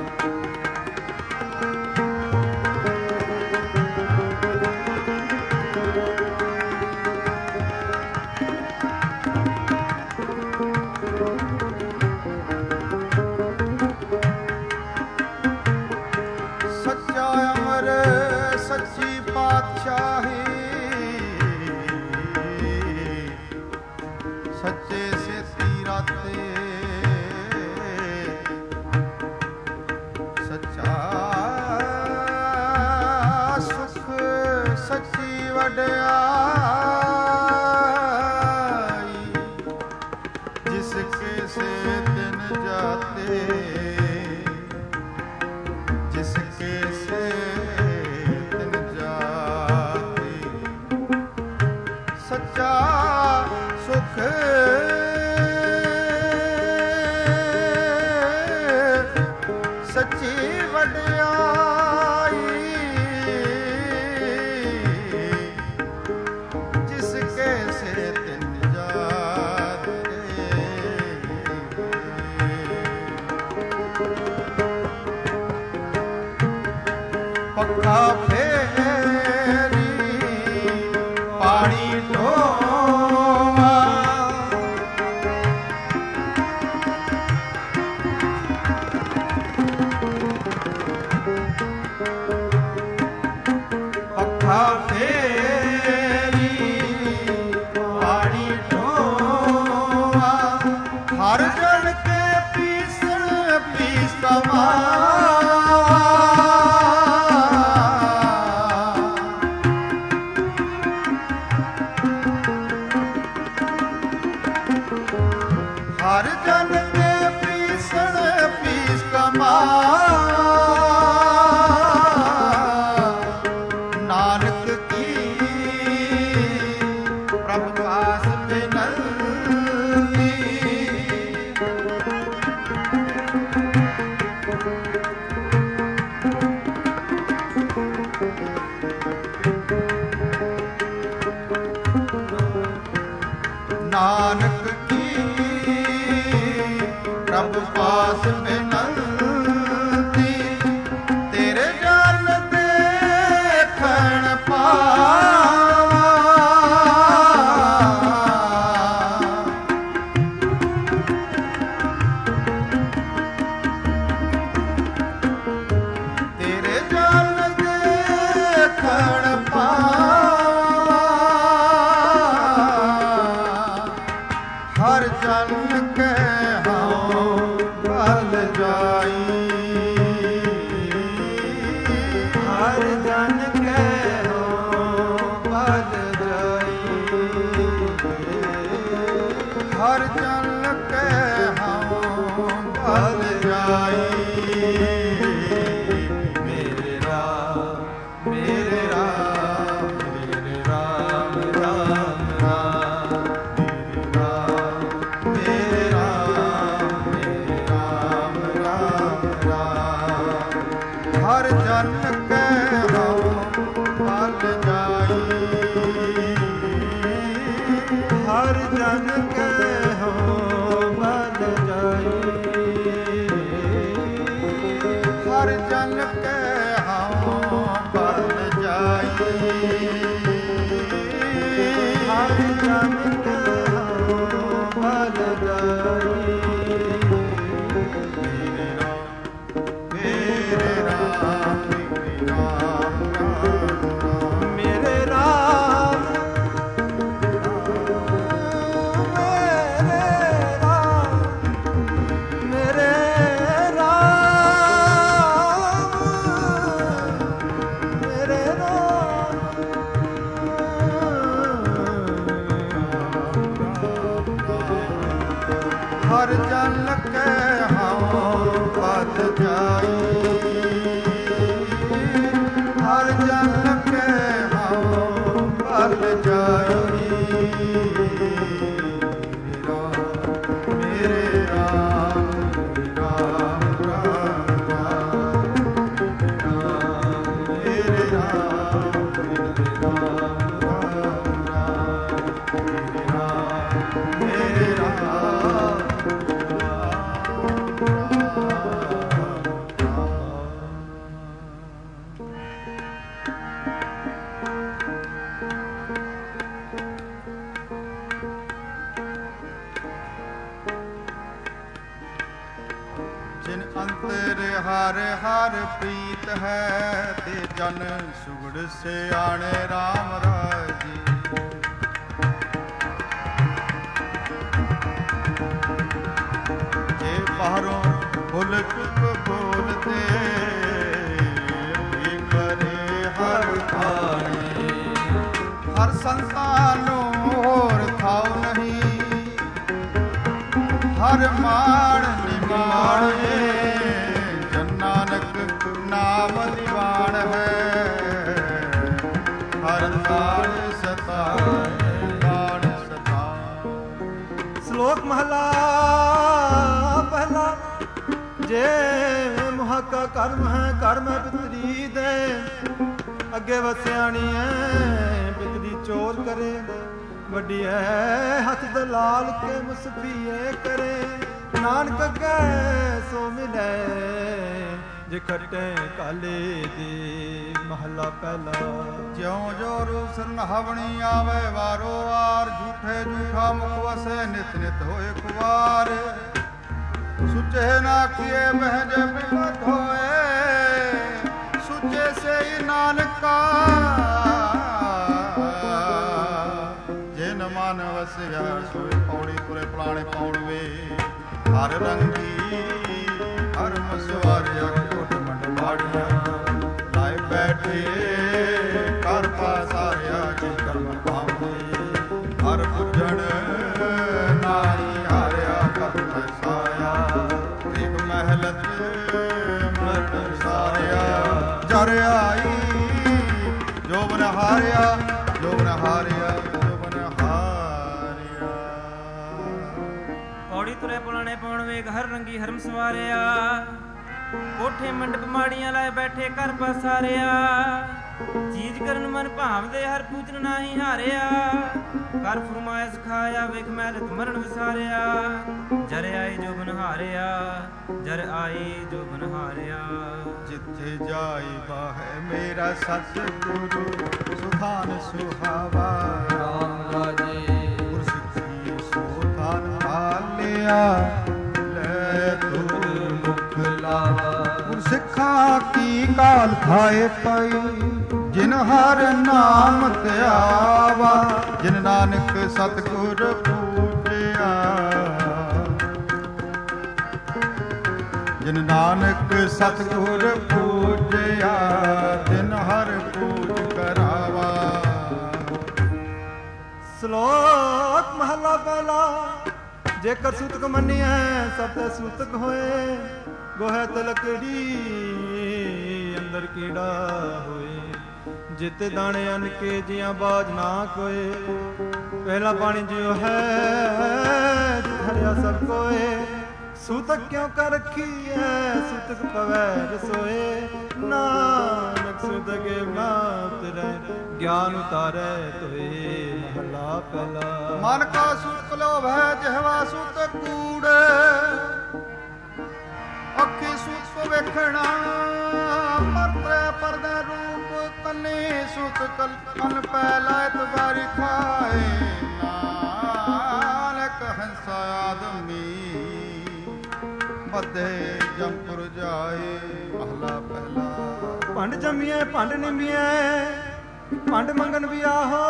ਸੱਚਾ ਅਮਰ ਸੱਚੀ ਪਾਤਸ਼ਾਹੀ ਸੱਚੇ ਸੇਤੀ ਰਾਤੇ ਸੱਚਾ ਸੁਖ ਸੱਚੀ ਵਡਿਆਈ ਜਿਸ ਕੇ ਸੇ ਦਿਨ ਜਾਤੇ ਜਿਸਕੇ ਸੇ ਤਿਨ ਜਾਤੀ ਸੱਚਾ ਸੁਖ ਸੱਚੀ ਵਡਿਆਈ ਜਿਸਕੇ ਸੇ ਤਿਨ ਜਾਤੇ ਪੱਖਾ ਫੇਰੀ ਪਾਣੀ ਢੋਵਾ ਹਰ ਜਨ ਕੇ ਪੀਸਣ ਪੀਸ ਕਮਾ ਹਰ ਜਨ ਕੇ ਪੀਸਣ ਪੀਸ ਕਮਾ ਨਾਨਕ ਕੀ ਪ੍ਰਭ ਪਾਸ ਬਿਨੰਤੀ ਨਾਨਕ ਕੀ ਪ੍ਰਭ ਪਾਸ ਬਿਨੰਤੀ ਤੇਰੇ ਜਨ ਦੇਖਣ ਪਾਵਾਂ ਤੇਰੇ ਜਨ ਦੇਖਣ ਪਾਵਾਂ ਹਰ ਜਨ ਕੈ ਹਉ ਬਲ ਜਾਈ ਹਰ ਜਨ ਕੈ ਹਉ ਬਲ ਜਾਈ ਹਰ ਜਨ ਕੈ ਹਉ ਬਲ ਜਾਈ ਮੇਰੇ ਰਾਮ ਮੇਰੇ ਰਾਮ ਮੇਰੇ ਰਾਮ ਰਾਮ ਰਾਮ ਮੇਰੇ ਰਾਮ ਮੇਰੇ ਰਾਮ ਰਾਮ ਰਾਮ ਹਰ ਜਨ ਕੈ ਹਉ ਬਲ ਜਾਈ ਹਰ ਜਨ ਕੈ ਹਉ ਬਲ ਜਾਈ ਹਰ ਜਨ ਕੈ ਹਉ ਬਲ ਜਾਈ ਹਰ ਜਨ ਕੈ ਹਉ ਬਲ ਜਾਈ ਮੇਰੇ ਰਾਮ ਮੇਰੇ ਰਾਮ ਮੇਰੇ ਰਾਮ ਮੇਰੇ ਹਰ ਜਨ ਕੈ ਹਉ ਬਲ ਜਾਈ ਹਰ ਜਨ ਕੈ ਹਉ ਬਲ ਜਾਈ ਮੇਰੇ ਰਾਮ ਰਾਮ ਰਾਮ ਰਾਮ ਮੇਰੇ ਰਾਮ ਮੇਰੇ ਰਾਮ ਜਿਨ ਅੰਤਰ ਹਰ ਹਰ ਪ੍ਰੀਤ ਹੈ ਤੇ ਜਨ ਸੁਗੜ ਸਿਆਣੇ RAM ਰਾਜੀ ਜੇ ਬਾਹਰੋਂ ਭੁੱਲ ਚੁੱਕ ਬੋਲਦੇ ਵੀ ਕਰੇ ਹਰ ਖਾਣੇ ਹਰ ਸੰਤਾਂ ਨੂੰ ਹੋਰ ਥਾਉ ਨਹੀਂ ਹਰ ਮਾਣ ਨਿਮਾਣੇ ਜਨ ਨਾਨਕ ਨਾਮ ਦੀਵਾਨ ਹੈ ਹਰ ਨਾਮ ਸਤਾਏ ਨਾਮ ਸਤਾਏ ਸ਼ਲੋਕ ਮਹਲਾ ਪਹਿਲਾ ਜੇ ਮੁਹੱਕਾ ਕਰਮ ਹੈ ਕਰਮ ਹੈ ਪਿਤਰੀ ਦੇ ਅੱਗੇ ਵਸਿਆਣੀ ਹੈ ਪਿਤਰੀ ਚੋਰ ਕਰੇ ਵੱਡੀ ਹੈ ਹੱਥ ਦਲਾਲ ਕੇ ਮੁਸਫੀਏ ਕਰੇ ਨਾਨਕ ਕੈ ਸੋ ਮਿਲੇ ਜੇ ਖਟੇ ਕਾਲੇ ਦੇ ਮਹਲਾ ਪਹਿਲਾ ਜਿਉਂ ਜੋ ਰੂਪ ਸਰਨਹਾਵਣੀ ਆਵੇ ਵਾਰੋ ਵਾਰ ਝੂਠੇ ਝੂਠਾ ਮੁਖ ਵਸੇ ਨਿਤ ਨਿਤ ਹੋਏ ਕੁਵਾਰ ਸੁਚੇ ਨਾ ਕੀਏ ਮਹਿਜ ਬਿਪਤ ਹੋਏ ਸੁਚੇ ਸੇ ਨਾਨਕਾ ਜਿਨ ਮਨ ਵਸਿਆ ਸੋਏ ਪੌੜੀ ਤੁਰੇ ਪਲਾਣੇ ਪਾਉਣ ਵੇ ਹਰ ਰੰਗੀ ਹਰ ਮਸਵਾਰਿਆ ਕੋਟ ਮੰਡ ਬਾੜੀਆਂ ਲਾਏ ਬੈਠੇ ਕਰ ਪਾਸਾਰਿਆ ਜਿ ਕਰਮ ਪਾਉਂਦੇ ਹਰ ਪੁੱਜਣ ਨਾਈ ਹਾਰਿਆ ਕਰ ਸਾਇਆ ਇੱਕ ਮਹਿਲਤ ਮਰਨ ਸਾਰਿਆ ਜਰ ਆਈ ਜੋ ਬਨ ਹਾਰਿਆ ਜੋ ਬਨ ਹਾਰਿਆ ਜੋ ਬਨ ਹਾਰਿਆ। ਪੌੜੀ ਤੁਰੇ ਪੁਲਾਣੇ ਪਾਉਣ ਵੇਗ ਹਰ ਰੰਗੀ ਹਰਮ ਸਵਾਰਿਆ ਕੋਠੇ ਮੰਡਪ ਮਾੜੀਆਂ ਲਾਏ ਬੈਠੇ ਘਰ ਪਸਾਰਿਆ ਚੀਜ਼ ਕਰਨ ਮਨ ਭਾਵਦੇ ਹਰ ਪੂਜਨ ਨਾਹੀ ਹਾਰਿਆ ਕਰ ਫਰਮਾਇਸ਼ ਖਾਇਆ ਵੇਖ ਮਹਿਲਤ ਮਰਨ ਵਿਸਾਰਿਆ ਜਰ ਆਈ ਜੋ ਬਨ ਹਾਰਿਆ ਜਰ ਆਈ ਜੋ ਬਨ ਹਾਰਿਆ। ਜਿੱਥੇ ਜਾਈ ਬਾਹੈ ਮੇਰਾ ਸਤਿਗੁਰੂ ਸੁਖਾਨ ਸੁਹਾਵਾ ਰਾਮ ਰਾਜੇ ਗੁਰ ਸਿੱਖੀ ਸੁਖਾਨ ਹਾਲਿਆ ਲੈ ਤੂੰ ਮੁਖ ਲਾਵਾ ਗੁਰ ਸਿੱਖਾਂ ਕੀ ਕਾਲ ਖਾਏ ਪਈ ਜਿਨ ਹਰ ਨਾਮ ਧਿਆਵਾ ਜਿਨ ਨਾਨਕ ਸਤਿਗੁਰ ਪੂਜਿਆ ਜਿਨ ਨਾਨਕ ਸਤਿਗੁਰ ਪੂਜਿਆ ਤਿਨ ਹਰ ਪੂਜ ਕਰਾਵਾ। ਸ਼ਲੋਕ ਮਹਲਾ ਪਹਿਲਾ। ਜੇਕਰ ਸੂਤਕ ਮੰਨੀਐ ਸਭ ਤੇ ਸੂਤਕ ਹੋਏ ਗੋਹੈ ਤੇ ਲੱਕੜੀ ਅੰਦਰ ਕੀੜਾ ਹੋਏ ਜਿਤ ਦਾਣੇ ਅਨ ਕੇ ਜਿਆਂ ਬਾਜ ਨਾ ਕੋਏ ਪਹਿਲਾ ਪਾਣੀ ਜਿਉ ਹੈ ਜਿਤ ਹਰਿਆ ਸਭ ਕੋਏ ਸੂਤਕ ਕਿਉ ਕਰ ਰਖੀਐ ਸੂਤਕ ਪਵੈ ਰਸੋਏ ਨਾਨਕ ਸੂਤਕ ਨਾ ਉਤਰੈ ਗਿਆਨ ਉਤਾਰੈ ਤੋਏ ਮਹਲਾ ਪਹਿਲਾ। ਮਨ ਕਾ ਸੂਤਕ ਲੋਭੈ ਜਿਹਵਾ ਸੂਤਕ ਕੂੜ ਅੱਖੀ ਸੂਤਕ ਵੇਖਣਾ ਪਰਤੈ ਪਰਦੇ ਰੂਪ ਕੰਨੇ ਸੂਤਕ ਅਨ ਪੈ ਲਾਇਤ ਵਾਰੀ ਖਾਏ ਨਾਨਕ ਹੰਸਾ ਆਦਮੀ ਮਧੇ ਜੰਪੁਰ ਜਾਏ ਮਹਲਾ ਪਹਿਲਾ। ਭੰਡ ਜੰਮੀਐ ਭੰਡ ਨਿੰਮੀਐ ਭੰਡ ਮੰਗਣ ਵੀ ਆਹੋ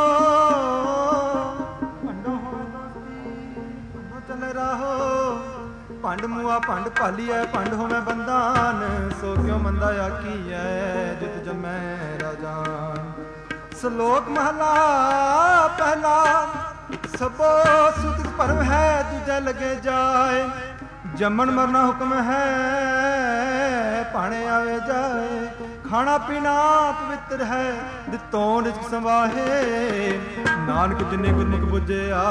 ਭੰਡੋ ਹੋਏ ਦੋਸਤੀ ਭੰਡੋ ਚੱਲੇ ਰਾਹੋ ਭੰਡ ਮੂਆ ਭੰਡ ਭਾਲੀਐ ਭੰਡ ਹੋਵੇਂ ਬੰਦਾਨ ਸੋ ਕਿਉ ਮੰਦਾ ਆਖੀਐ ਜਿਤ ਜਮੈ ਰਾਜਾਨ। ਸ਼ਲੋਕ ਮਹਲਾ ਪਹਿਲਾ। ਸਭੋ ਸੁਤਕ ਭਰਮ ਹੈ ਦੂਜੇ ਲਗੇ ਜਾਏ ਜੰਮਣ ਮਰਨਾ ਹੁਕਮ ਹੈ ਭਾਣੇ ਆਵੇ ਜਾਏ ਖਾਣਾ ਪੀਣਾ ਪਵਿੱਤਰ ਹੈ ਦਿੱਤੋਂ ਰਿਜ਼ਕ ਸੰਵਾਹੇ ਨਾਨਕ ਜਿਨੇ ਗੁਰਮੁਖ ਬੁੱਝਿਆ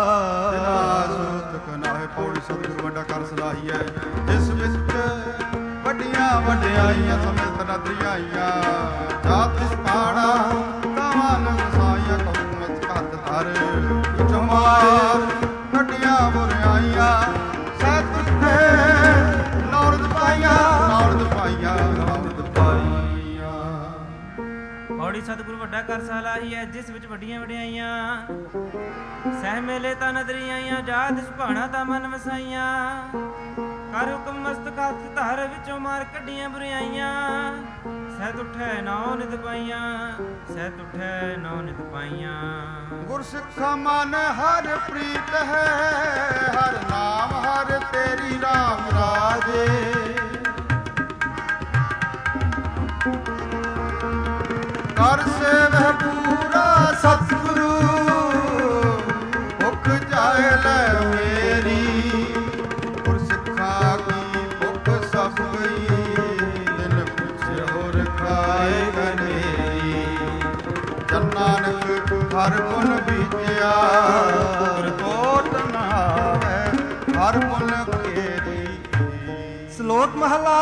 ਸੂਤਕ ਨਾਹੇ ਪੌੜੀ ਸਤਿਗੁਰ ਵੱਡਾ ਕਰ ਸਲਾਹੀਐ ਜਿਸ ਵਿੱਚ ਵੱਡੀਆਂ ਵਡਿਆਈਆਂ ਸਮੇਤ ਨਦਰੀਆਈਆਂ ਜਾਤ ਪਾੜਾ ਕਾਵਾਂ ਵਸਾਈਆਂ ਕੌਮ ਘੱਟ ਧਰ ਚਮਾਰ ਵੱਡੀਆਂ ਬੁਰਾਈਆਂ ਸਤ ਨੌਰਦ ਪਾਈਆਂ ਨੌਰਦ ਪਾਈਆਂ ਨੌਰਦ ਪਾਈਆਂ। ਪੌੜੀ ਸਤਿਗੁਰ ਵੱਡਾ ਕਰ ਸਲਾਹੀਐ ਜਿਸ ਵਿੱਚ ਵੱਡੀਆਂ ਵਡਿਆਈਆਂ ਸਹਿ ਮੇਲੇ ਤਾਂ ਨਦਰੀ ਆਈਆਂ ਜਾਤ ਸੁਭਾਣਾ ਤਾਂ ਮਨ ਵਸਾਈਆਂ ਕਰ ਹੁਕਮ ਮਸਤਕ ਹੱਥ ਧਰ ਵਿੱਚੋਂ ਮਾਰ ਕੱਢੀਆਂ ਬੁਰਾਈਆਂ ਸਹਿਤ ਉਠੈ ਨੌ ਨਿਤ ਪਾਈਆਂ ਸਹਿਤ ਉਠੈ ਨੌ ਨਿਤ ਪਾਈਆਂ। ਗੁਰ ਸਿੱਖਾ ਮਨ ਹਰ ਪ੍ਰੀਤ ਹੈ ਹਰ ਨਾਮ ਹਰ ਤੇਰੀ ਰਾਮ ਰਾਜੇ ਕਰ ਸੇਵਹਿ ਪੂਰਾ ਸਤਿਗੁਰੂ ਭੁੱਖ ਜਾਏ ਲੈ ਮੇਰੀ ਗੁਰ ਸਿੱਖਾ ਕੀ ਭੁੱਖ ਸਭ ਗਈ ਦਿਨ ਪੁੱਛੇ ਹੋਰ ਖਾਏ ਗਨੇਰੀ ਜਨ ਨਾਨਕ ਹਰ ਗੁਣ ਬੀਜਿਆ ਗੁਰ ਕੋਟ ਨਾ ਆਵੈ ਹਰ ਗੁਣ ਘੇਰੀ। ਸ਼ਲੋਕ ਮਹਲਾ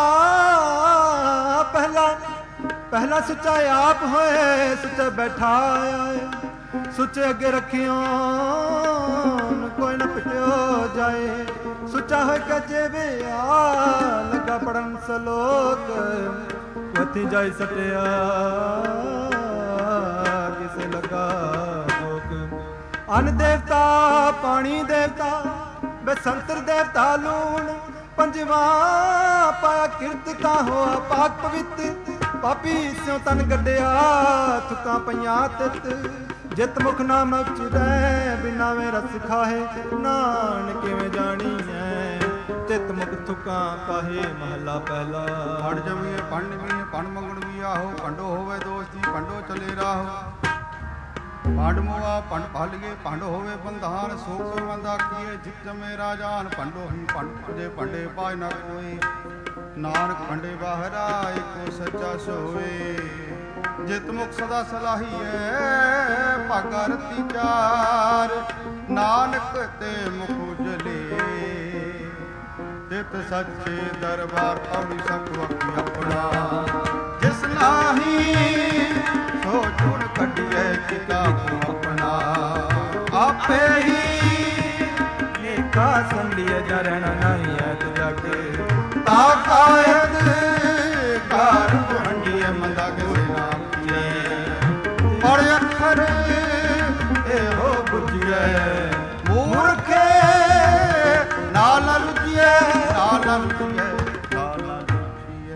ਪਹਿਲਾ। ਪਹਿਲਾ ਸੁੱਚਾ ਆਪ ਹੋਏ ਸੁੱਚਾ ਬੈਠਾ ਆਏ ਸੁੱਚੇ ਅੱਗੇ ਰੱਖਿਓ ਕੋਈ ਨਾ ਪਿਟਿਓ ਜਾਏ ਸੁੱਚਾ ਹੋਏ ਕੱਜੇ ਵੇ ਆ ਲੱਗਾ ਪੜਨ ਸ਼ਲੋਕ ਉੱਥੇ ਜਾਈ ਸਟਿਆ ਕਿਸੇ ਲਗਾ ਲੋਕ ਅਨ ਦੇਵਤਾ ਪਾਣੀ ਦੇਵਤਾ ਬਸੰਤਰ ਦੇਵਤਾ ਲੂਣ ਪੰਜਵਾ ਪਾਇਆ ਕਿਰਤ ਤਾਂ ਹੋਆ ਪਾਕ ਪਵਿੱਤ ਪਾਪੀ ਸਿਉ ਤਨ ਗੱਡਿਆ ਥੁਕਾਂ ਪਈਆਂ ਤਿਤ ਜਿਤ ਮੁਖ ਨਾਮ ਚੁਦੈ ਬਿਨਾ ਵੇ ਰਸ ਖਾਏ ਨਾਨਕ ਕਿਵੇਂ ਜਾਣੀਐ ਤਿਤ ਮੁਖ ਥੁਕਾਂ ਕਾਹੇ ਮਹੱਲਾ ਪਹਿਲਾ। ਪੜ ਜਮੀਏ ਪੜ ਨਿਮੀਏ ਪੜ ਮੰਗਣ ਵੀ ਆਹੋ, ਪੰਡੋ ਹੋਵੇ ਦੋਸਤੀ ਪੰਡੋ ਚਲੇ ਰਾਹੋ। ਪੰਡ ਮੋਆ ਪੰਡ ਭਾਲੀਏ ਪੰਡ ਹੋਵੇ ਬੰਧਾਨ, ਸੋ ਕੋ ਮੰਦਾ ਕੀਏ ਜਿਤ ਜਮੇ ਰਾਜਾਨ। ਪੰਡੋ ਹੀ ਪੰਡ ਜੇ ਪੰਡੇ ਪਾਇ ਨਾ ਕੋਈ, ਨਾਨਕ ਪੰਡੇ ਬਾਹਰਾ ਏਕੋ ਸੱਚਾ ਸੋਏ। ਜਿਤ ਮੁਖ ਸਦਾ ਸਲਾਹੀਐ ਭਾਗਾ ਰਤੀ ਚਾਰ, ਨਾਨਕ ਤੇ ਮੁਖ ਉਜਲੇ ਤਿਤ ਸੱਚੇ ਦਰਬਾਰ। ਪੌੜੀ ਸਭ ਵਕੀ ਆਪਣਾ, ਜਿਸ ਨਾਹੀ ਸੋ ਚੁਣ ਕੱਢੀਐ ਕਿਤਾਬ ਆਪਣਾ। ਆਪੇ ਹੀ ਲੇਖਾ ਸੰਡੀਏ ਜਰਨ ਨਹੀਂ ਐਤ ਜਗ, ਤਾ ਕਾਇਦ ਘਰ ਵੰਡੀਏ ਮੰਦਾ ਕਿਸੇ ਨਾ ਕੀਏ। ਪੜ ਅੱਖਰ ਇਹੋ ਬੁਝੀਐ ਮੂਰਖੇ, ਨਾਲ ਨਾ ਲੁਝੀਐ ਨਾਲ ਨਾ ਲੁਝੀਐ ਨਾਲ ਨਾ ਲੁਝੀਐ।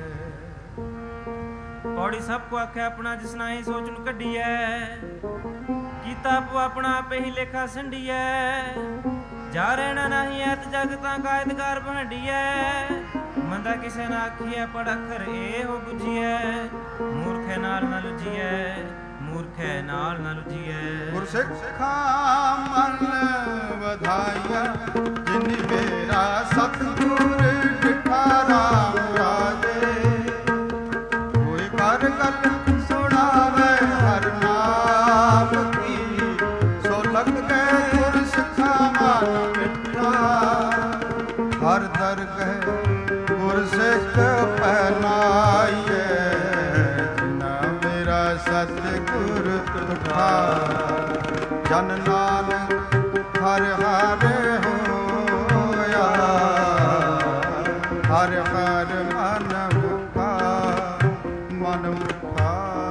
ਪੌੜੀ ਸਭ ਕੋ ਆਖਿਆ ਆਪਣਾ, ਜਿਸ ਨਾਹੀ ਸੋਚ ਨੂੰ ਕੱਢੀਐ। ਕੀਤਾ ਆਪੋ ਆਪਣਾ ਆਪੇ ਹੀ ਲੇਖਾ ਸੰਡੀਐ। ਜਾ ਰਹਿਣਾ ਨਹੀਂ ਐਤ ਜਗ ਤਾਂ ਕਾਇਦਗਾਰ ਭਾਂਡੀਐ। ਮੰਦਾ ਕਿਸੇ ਨਾ ਆਖੀਐ ਪੜ ਅੱਖਰ ਇਹੋ ਬੁਝੀਐ। ਮੂਰਖੇ ਨਾਲ ਨਾ ਲੁਝੀਐ ਮੂਰਖੇ ਨਾਲ ਨਾ ਲੁਝੀਐ। ਗੁਰਸਿੱਖਾਂ ਮਨ ਵਧਾਈਆ, ਜਿਨਿ ਮੇਰਾ ਸਤਿਗੁਰ ਡਿਠਾ ਰਾਮ ਰਾਜੇ। ਕੋਈ ਕਰ ਗੱਲ ਸੁਣਾਵੇ ਹਰ ਨਾਮ ਕੀ, ਸੋ ਲਗ ਗਏ ਗੁਰਸਿੱਖਾਂ ਮਨ ਮਿੱਠਾ। ਹਰ ਦਰਗਹਿ ਗੁਰਸਿੱਖ ਪਹਿਨਾਈਐ, ਜਿਨਾ ਮੇਰਾ ਸਤਿਗੁਰ ਤੁਠਾ। ਜਨ ਨਾਨਕ ਹਰਿ ਹਰਿ ਹੋਇਆ, ਹਰਿ ਹਰਿ ਮਨ ਮੁਖਾ ਮਨ ਮੁਖਾ।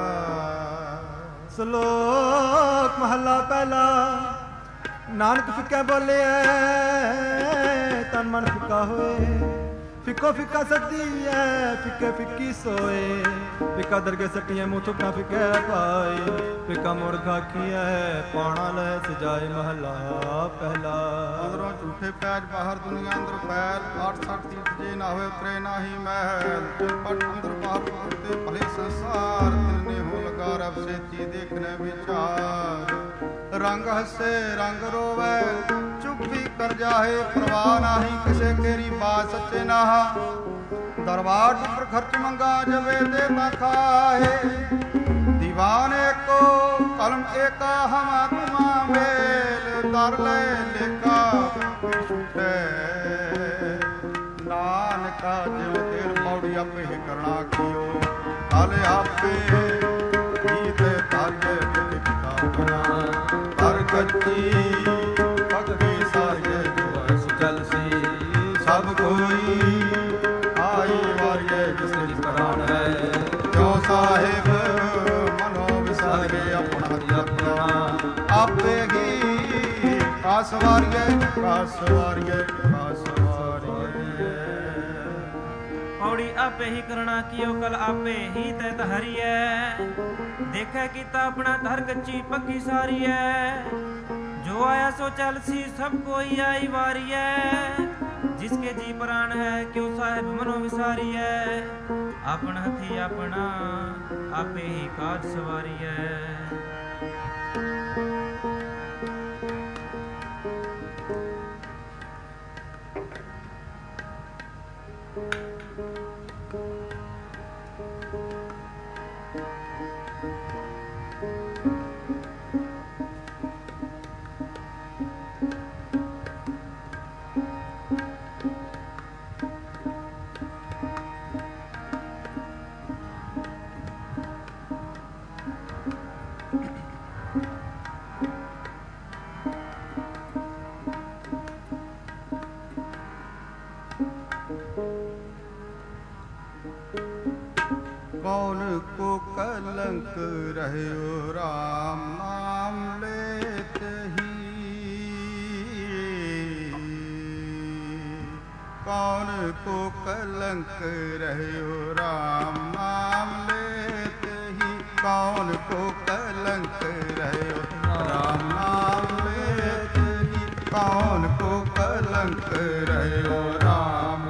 ਸ਼ਲੋਕ ਮਹੱਲਾ ਪਹਿਲਾ। ਨਾਨਕ ਫਿੱਕਾ ਬੋਲਿਆ ਤਨ ਮਨ ਫਿੱਕਾ ਹੋਏ। ਫਿੱਕੋ ਫਿੱਕਾ ਸੱਦੀ ਐ ਫਿੱਕੇ ਫਿੱਕੀ ਸੋਏ। ਫਿੱਕਾ ਦਰਗੇ ਸੱਟੀਆਂ ਮੂੰਹ ਥੁੱਕਾਂ ਫਿੱਕੇ ਪਾਏ। ਫਿੱਕਾ ਮੁਰਖ ਆਖੀਐ ਪਾਣਾ ਲੈ ਸਜਾਏ ਮਹੱਲਾ ਪਹਿਲਾ। ਅੰਦਰੋਂ ਝੂਠੇ ਪੈਜ ਬਾਹਰ ਦੁਨੀਆ ਅੰਦਰ ਪੈਰ। 8-60 ਤੀਰਥ ਜੇ ਨਾ ਹੋਏ ਉਤਰੇ ਨਾਹੀ ਮਹਿਲ। ਪਟ ਅੰਦਰ ਬਾਹਰ ਉਤੇ ਭਲੇ ਸੰਸਾਰ। ਤਿਲਨੇ ਹੋ ਲਗਾ ਰਬ ਸੇਤੀ ਦੇਖਨੇ ਵਿਚਾਰ। ਰੰਗ ਹੱਸੇ ਰੰਗ ਰੋਵੇ ਚੁੱਪੀ ਕਰ ਜਾਏ। ਪ੍ਰਵਾਹ ਨਾਹੀ ਕਿਸੇ ਕੇਰੀ ਬਾਤ ਸੱਚੇ ਨਾਹਾ। ਦਰਬਾਰ ਉੱਪਰ ਖਰਚ ਮੰਗਾ ਜਵੇ ਦੇ ਨਾ ਖਾਏ। ਦੀਵਾਨ ਏਕੋ ਕਲਮ ਏਕਾ ਹਮਾ ਤੁਮਾ ਮੇਲ। ਦਰ ਲੈ ਲੇਖਾ ਛੁਟੇ ਨਾਨਕਾ ਜਿਉ ਤੇਲ। ਪੌੜੀ ਆਪੇ ਹੀ ਕਰਨਾ ਕੀਓ, ਹਲ ਆਪੇ ਹੀ ਤੇ ਤਾਲੇ ਪਿਤਾ ਬਣਾ। ਹਰ ਕੱਚੀ ਭਗਤੀ ਸਾਜੇ ਜੋ ਸੁਚਲ ਸੀ। ਸਭ ਕੋਈ ਆਈ ਵਾਰੀਏ ਜਿਸ ਨਿਜ ਪ੍ਰਾਣ ਹੈ। ਜੋ ਸਾਹਿਬ ਮਨੋ ਵਿਸਾਰੇ ਆਪਣਾ ਆਪਣਾ। ਆਪੇ ਹੀ ਕਾਸ ਵਾਰੀਏ ਕਾਸ ਵਾਰੀਏ ਕਾਸ ਵਾਰੀਏ। ਪੌੜੀ ਆਪੇ ਹੀ ਕਰਣਾ ਕੀਓ ਕਲ ਆਪੇ ਹੀ ਤੈ ਧਾਰੀਐ। ਦੇਖੈ ਕੀਤਾ ਆਪਣਾ ਧਰ ਕੱਚੀ ਪੱਕੀ ਸਾਰੀਐ। ਜੋ ਆਇਆ ਸੋ ਚੱਲ ਸੀ ਸਭ ਕੋਈ ਆਈ ਵਾਰੀਐ। ਜਿਸਕੇ ਜੀ ਪ੍ਰਾਣ ਹੈ ਕਿਉ ਸਾਹਿਬ ਮਨੋ ਵਿਸਾਰੀਐ। ਆਪਣ ਹੱਥੀ ਆਪਣਾ ਆਪੇ ਹੀ ਕਾਜ ਸਵਾਰੀਐ। कौन को कलंक रहो राम नाम लेत ही। कौन को कलंक रहो राम नाम लेत ही। कौन को कलंक रहो राम नाम लेत ही। कौन को कलंक रहो राम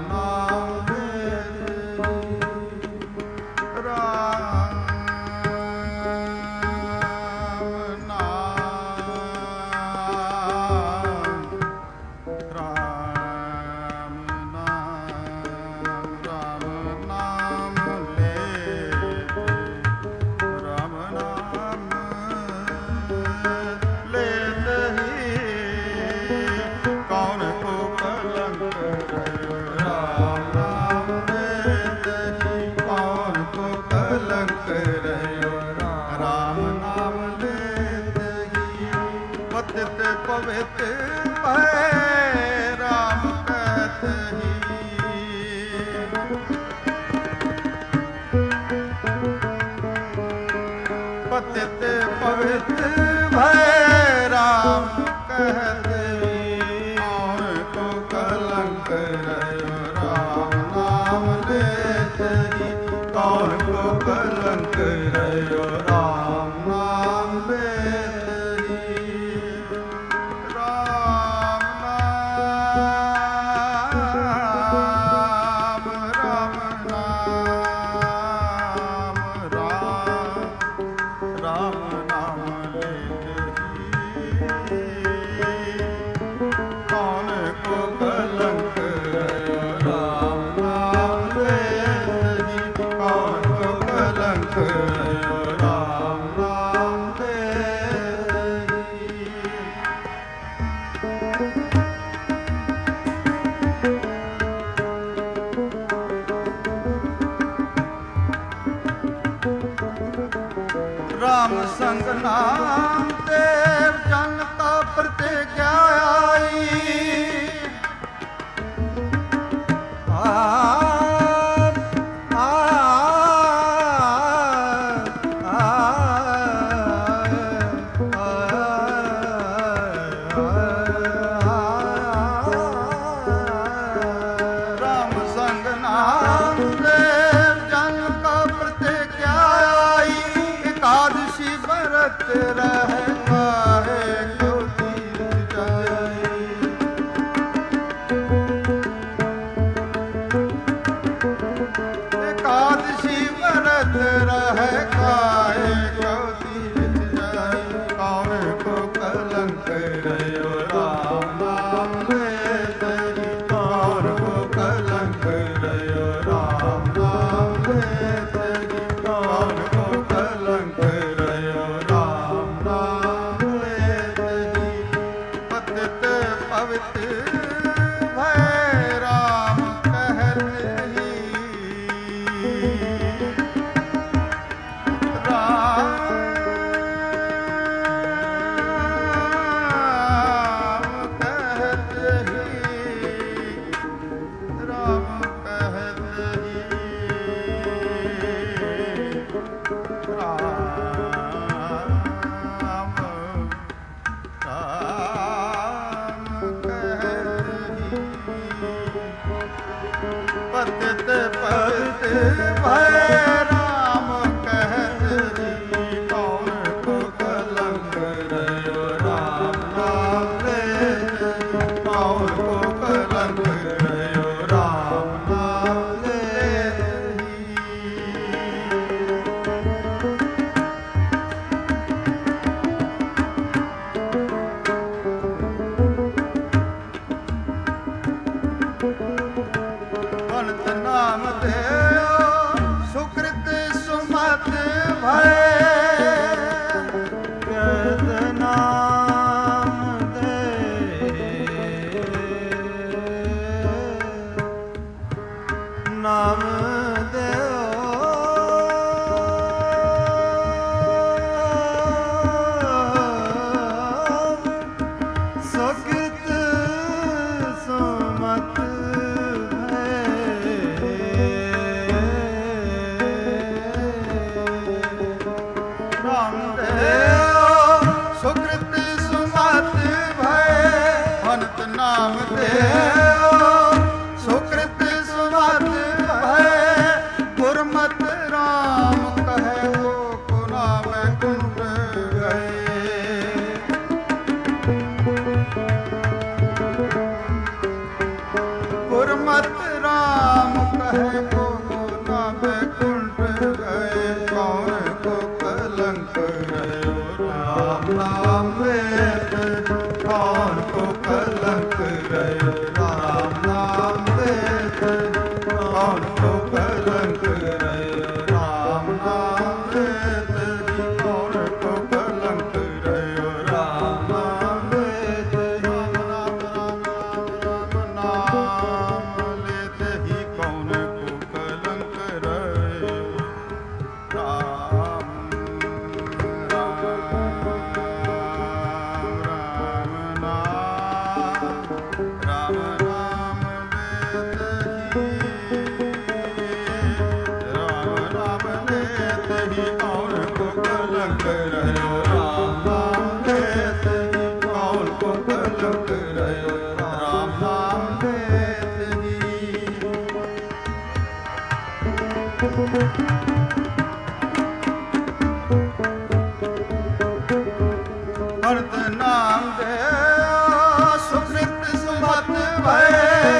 ਹਰਤ ਨਾਮ ਦੇ ਸੁਕ੍ਰਿਤ ਸੁਮਤ ਭਏ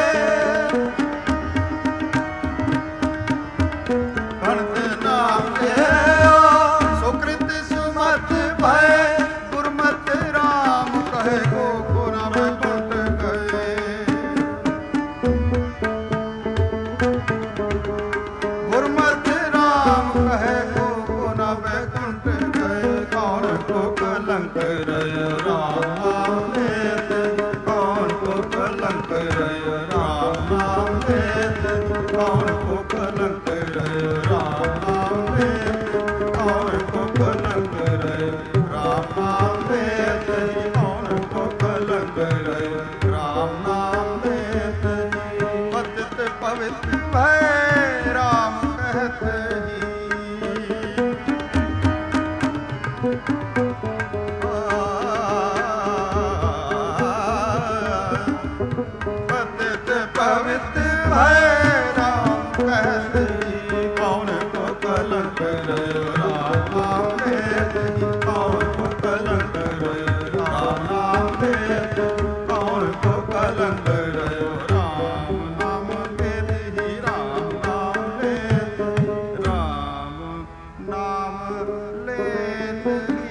ਹਰਤ ਨਾਮ ਦੇ ਸੁਕ੍ਰਿਤ ਸੁਮਤ ਭਏ ਗੁਰਮਤਿ ਰਾਮ ਕਹੇ ਕੋ ਗੁਣ ਮੈਂ ਕੁੰਟ ਗਏ ਗੁਰਮਤਿ ਰਾਮ ਕਹੇ ਕੋ ਗੁਣ ਮੈਂ ਕੁੰਟ ਗਏ ਕੌਣ ਕੋ ਕਲੰਕ ਰਹਿ ਰਾਮ ਦੇਤ ਕੌਣ ਕੋ ਕਲੰਕ ਰਹਿ ਰਾਮ ਦੇਤ ਕੌਣ ਕੋ ਕਲੰਕ ਰਹਿ ਰਾਮ ਦੇਤ ਕੌਣ ਕੋ ਕਲੰਕ ਰਹਿ ਰਾਮ ਦੇਤ ਕੌਣ ਕੋ ਕਲੰਕ ਰਹਿ ਰਾਮ ਦੇਤ ਪਤਿਤ ਪਵਿੱਤ ਭੈ ਰਾਮ ਕਹਿਤ ਹੀ ਪਤਿਤ ਪਵਿੱਤ ਭੈ ਰਾਮ ਕਹਿਤ ਹੀ ਕੌਣ ਕੋ ਕਲੰਕ ਰਹਿ ਰਾਮ ਦੇਤ ਕੌਣ ਕੋ ਕਲੰਕ ਰਹਿ ਰਾਮ ਦੇਤ ਕੌਣ ਕੋ ਕਲੰਕ ਰਹਿ ਰਾਮ ਨਾਮ ਦੇਤ ਹੀ ਰਾਮ ਨਾਮ ਦੇਤ ਰਾਮ ਨਾਮ ਲੇਤ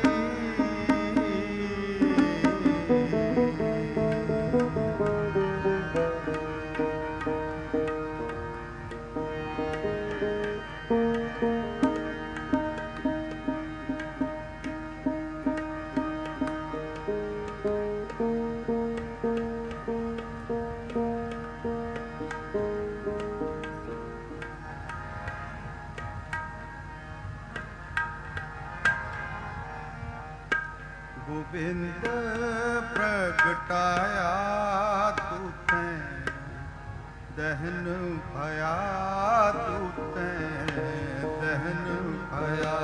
ਗੋਬਿੰਦ ਪ੍ਰਗਟਾਇਆ ਤੂਤੈ ਦਹਨ ਭਇਆ ਤੂਤੈ ਦਹਨ ਭਇਆ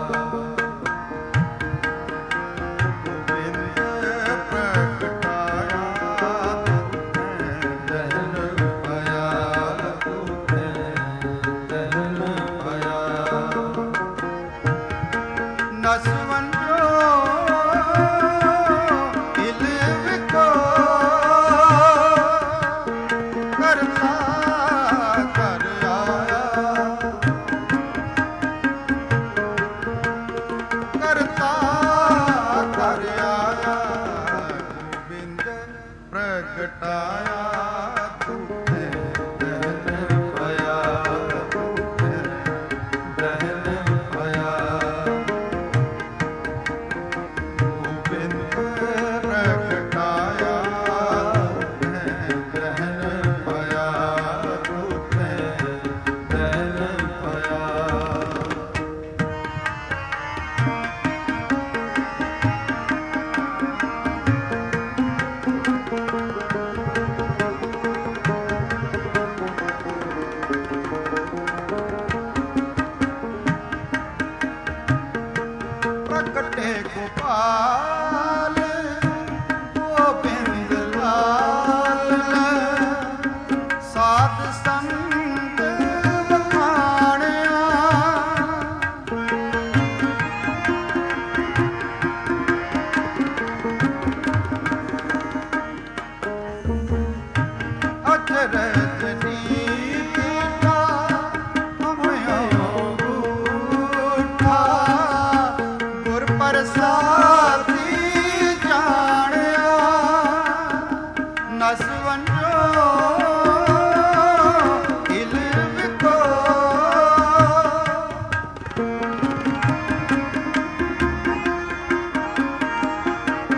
ਗੋਬਿੰਦ ਪ੍ਰਗਟਾਇਆ ਤੂਤੈ ਦਹਨ ਭਇਆ ਤੂਤੈ ਦਹਨ ਭਇਆ ਨਸਵੰਜੋ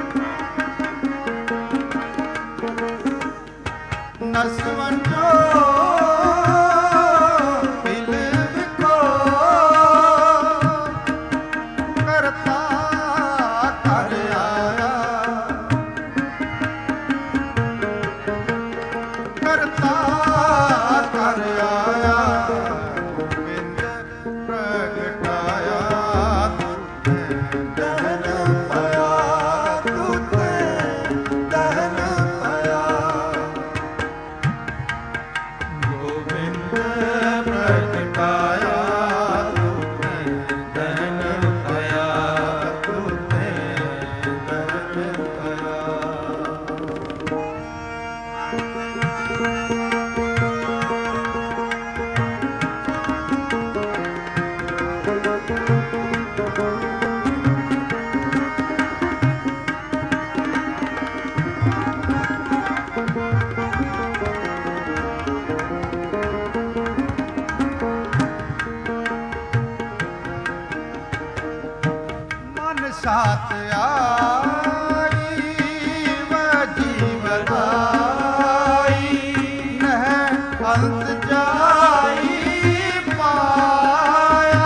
ਨਸਵੰਜੋ ਸਾਥ ਆਈ ਵਜੀਵ ਆਈ ਨਹਿ ਅੰਤ ਜਾਈ ਪਾਇਆ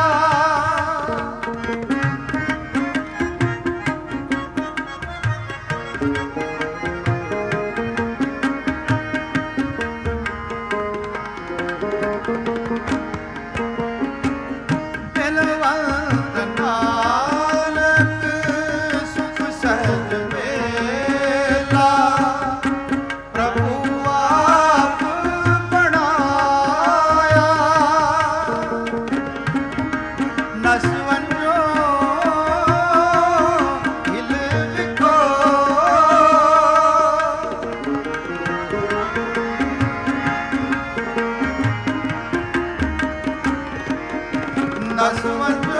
ਬਿਲਵੰਤ ਨਾਨਕ ਸੁਖ ਸਹਿਜ ਮੇਲਾ ਪ੍ਰਭੂ ਆਪ ਬਣਾਇਆ ਨਸਵੰਜੋ ਹਿਲ ਵਿਖੋ ਨਸਵੰਜੋ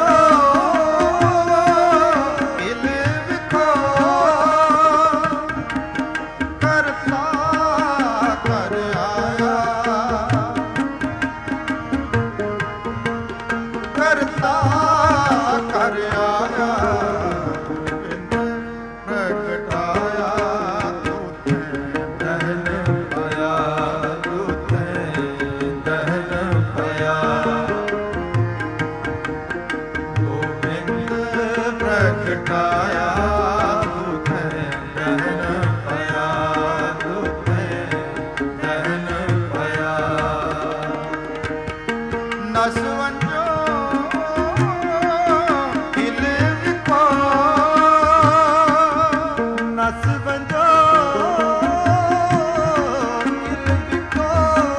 ਹਿਲ ਵਿਖੋ ਕਰਤਾ ਕਰ ਆਇਆ ਕਰਤਾ ਕਰ ਆਇਆ ਬਿੰਦ ਪ੍ਰਗਟਾਇਆ ਤੂੰ ਦਹਨ ਪਾਇਆ ਤੂੰ ਦਹਨ ਪਾਇਆ ਗੋਬਿੰਦ ਪ੍ਰਗਟਾਇਆ ਤੂੰ ਦਹਨ ਪਾਇਆ ਤੂੰ ਦਹਨ ਪਾਇਆ ਨਸਵੰਜੋ ਹਿਲ ਵਿਖੋ ਨਸਵੰਜੋ ਹਿਲ ਵਿਖੋ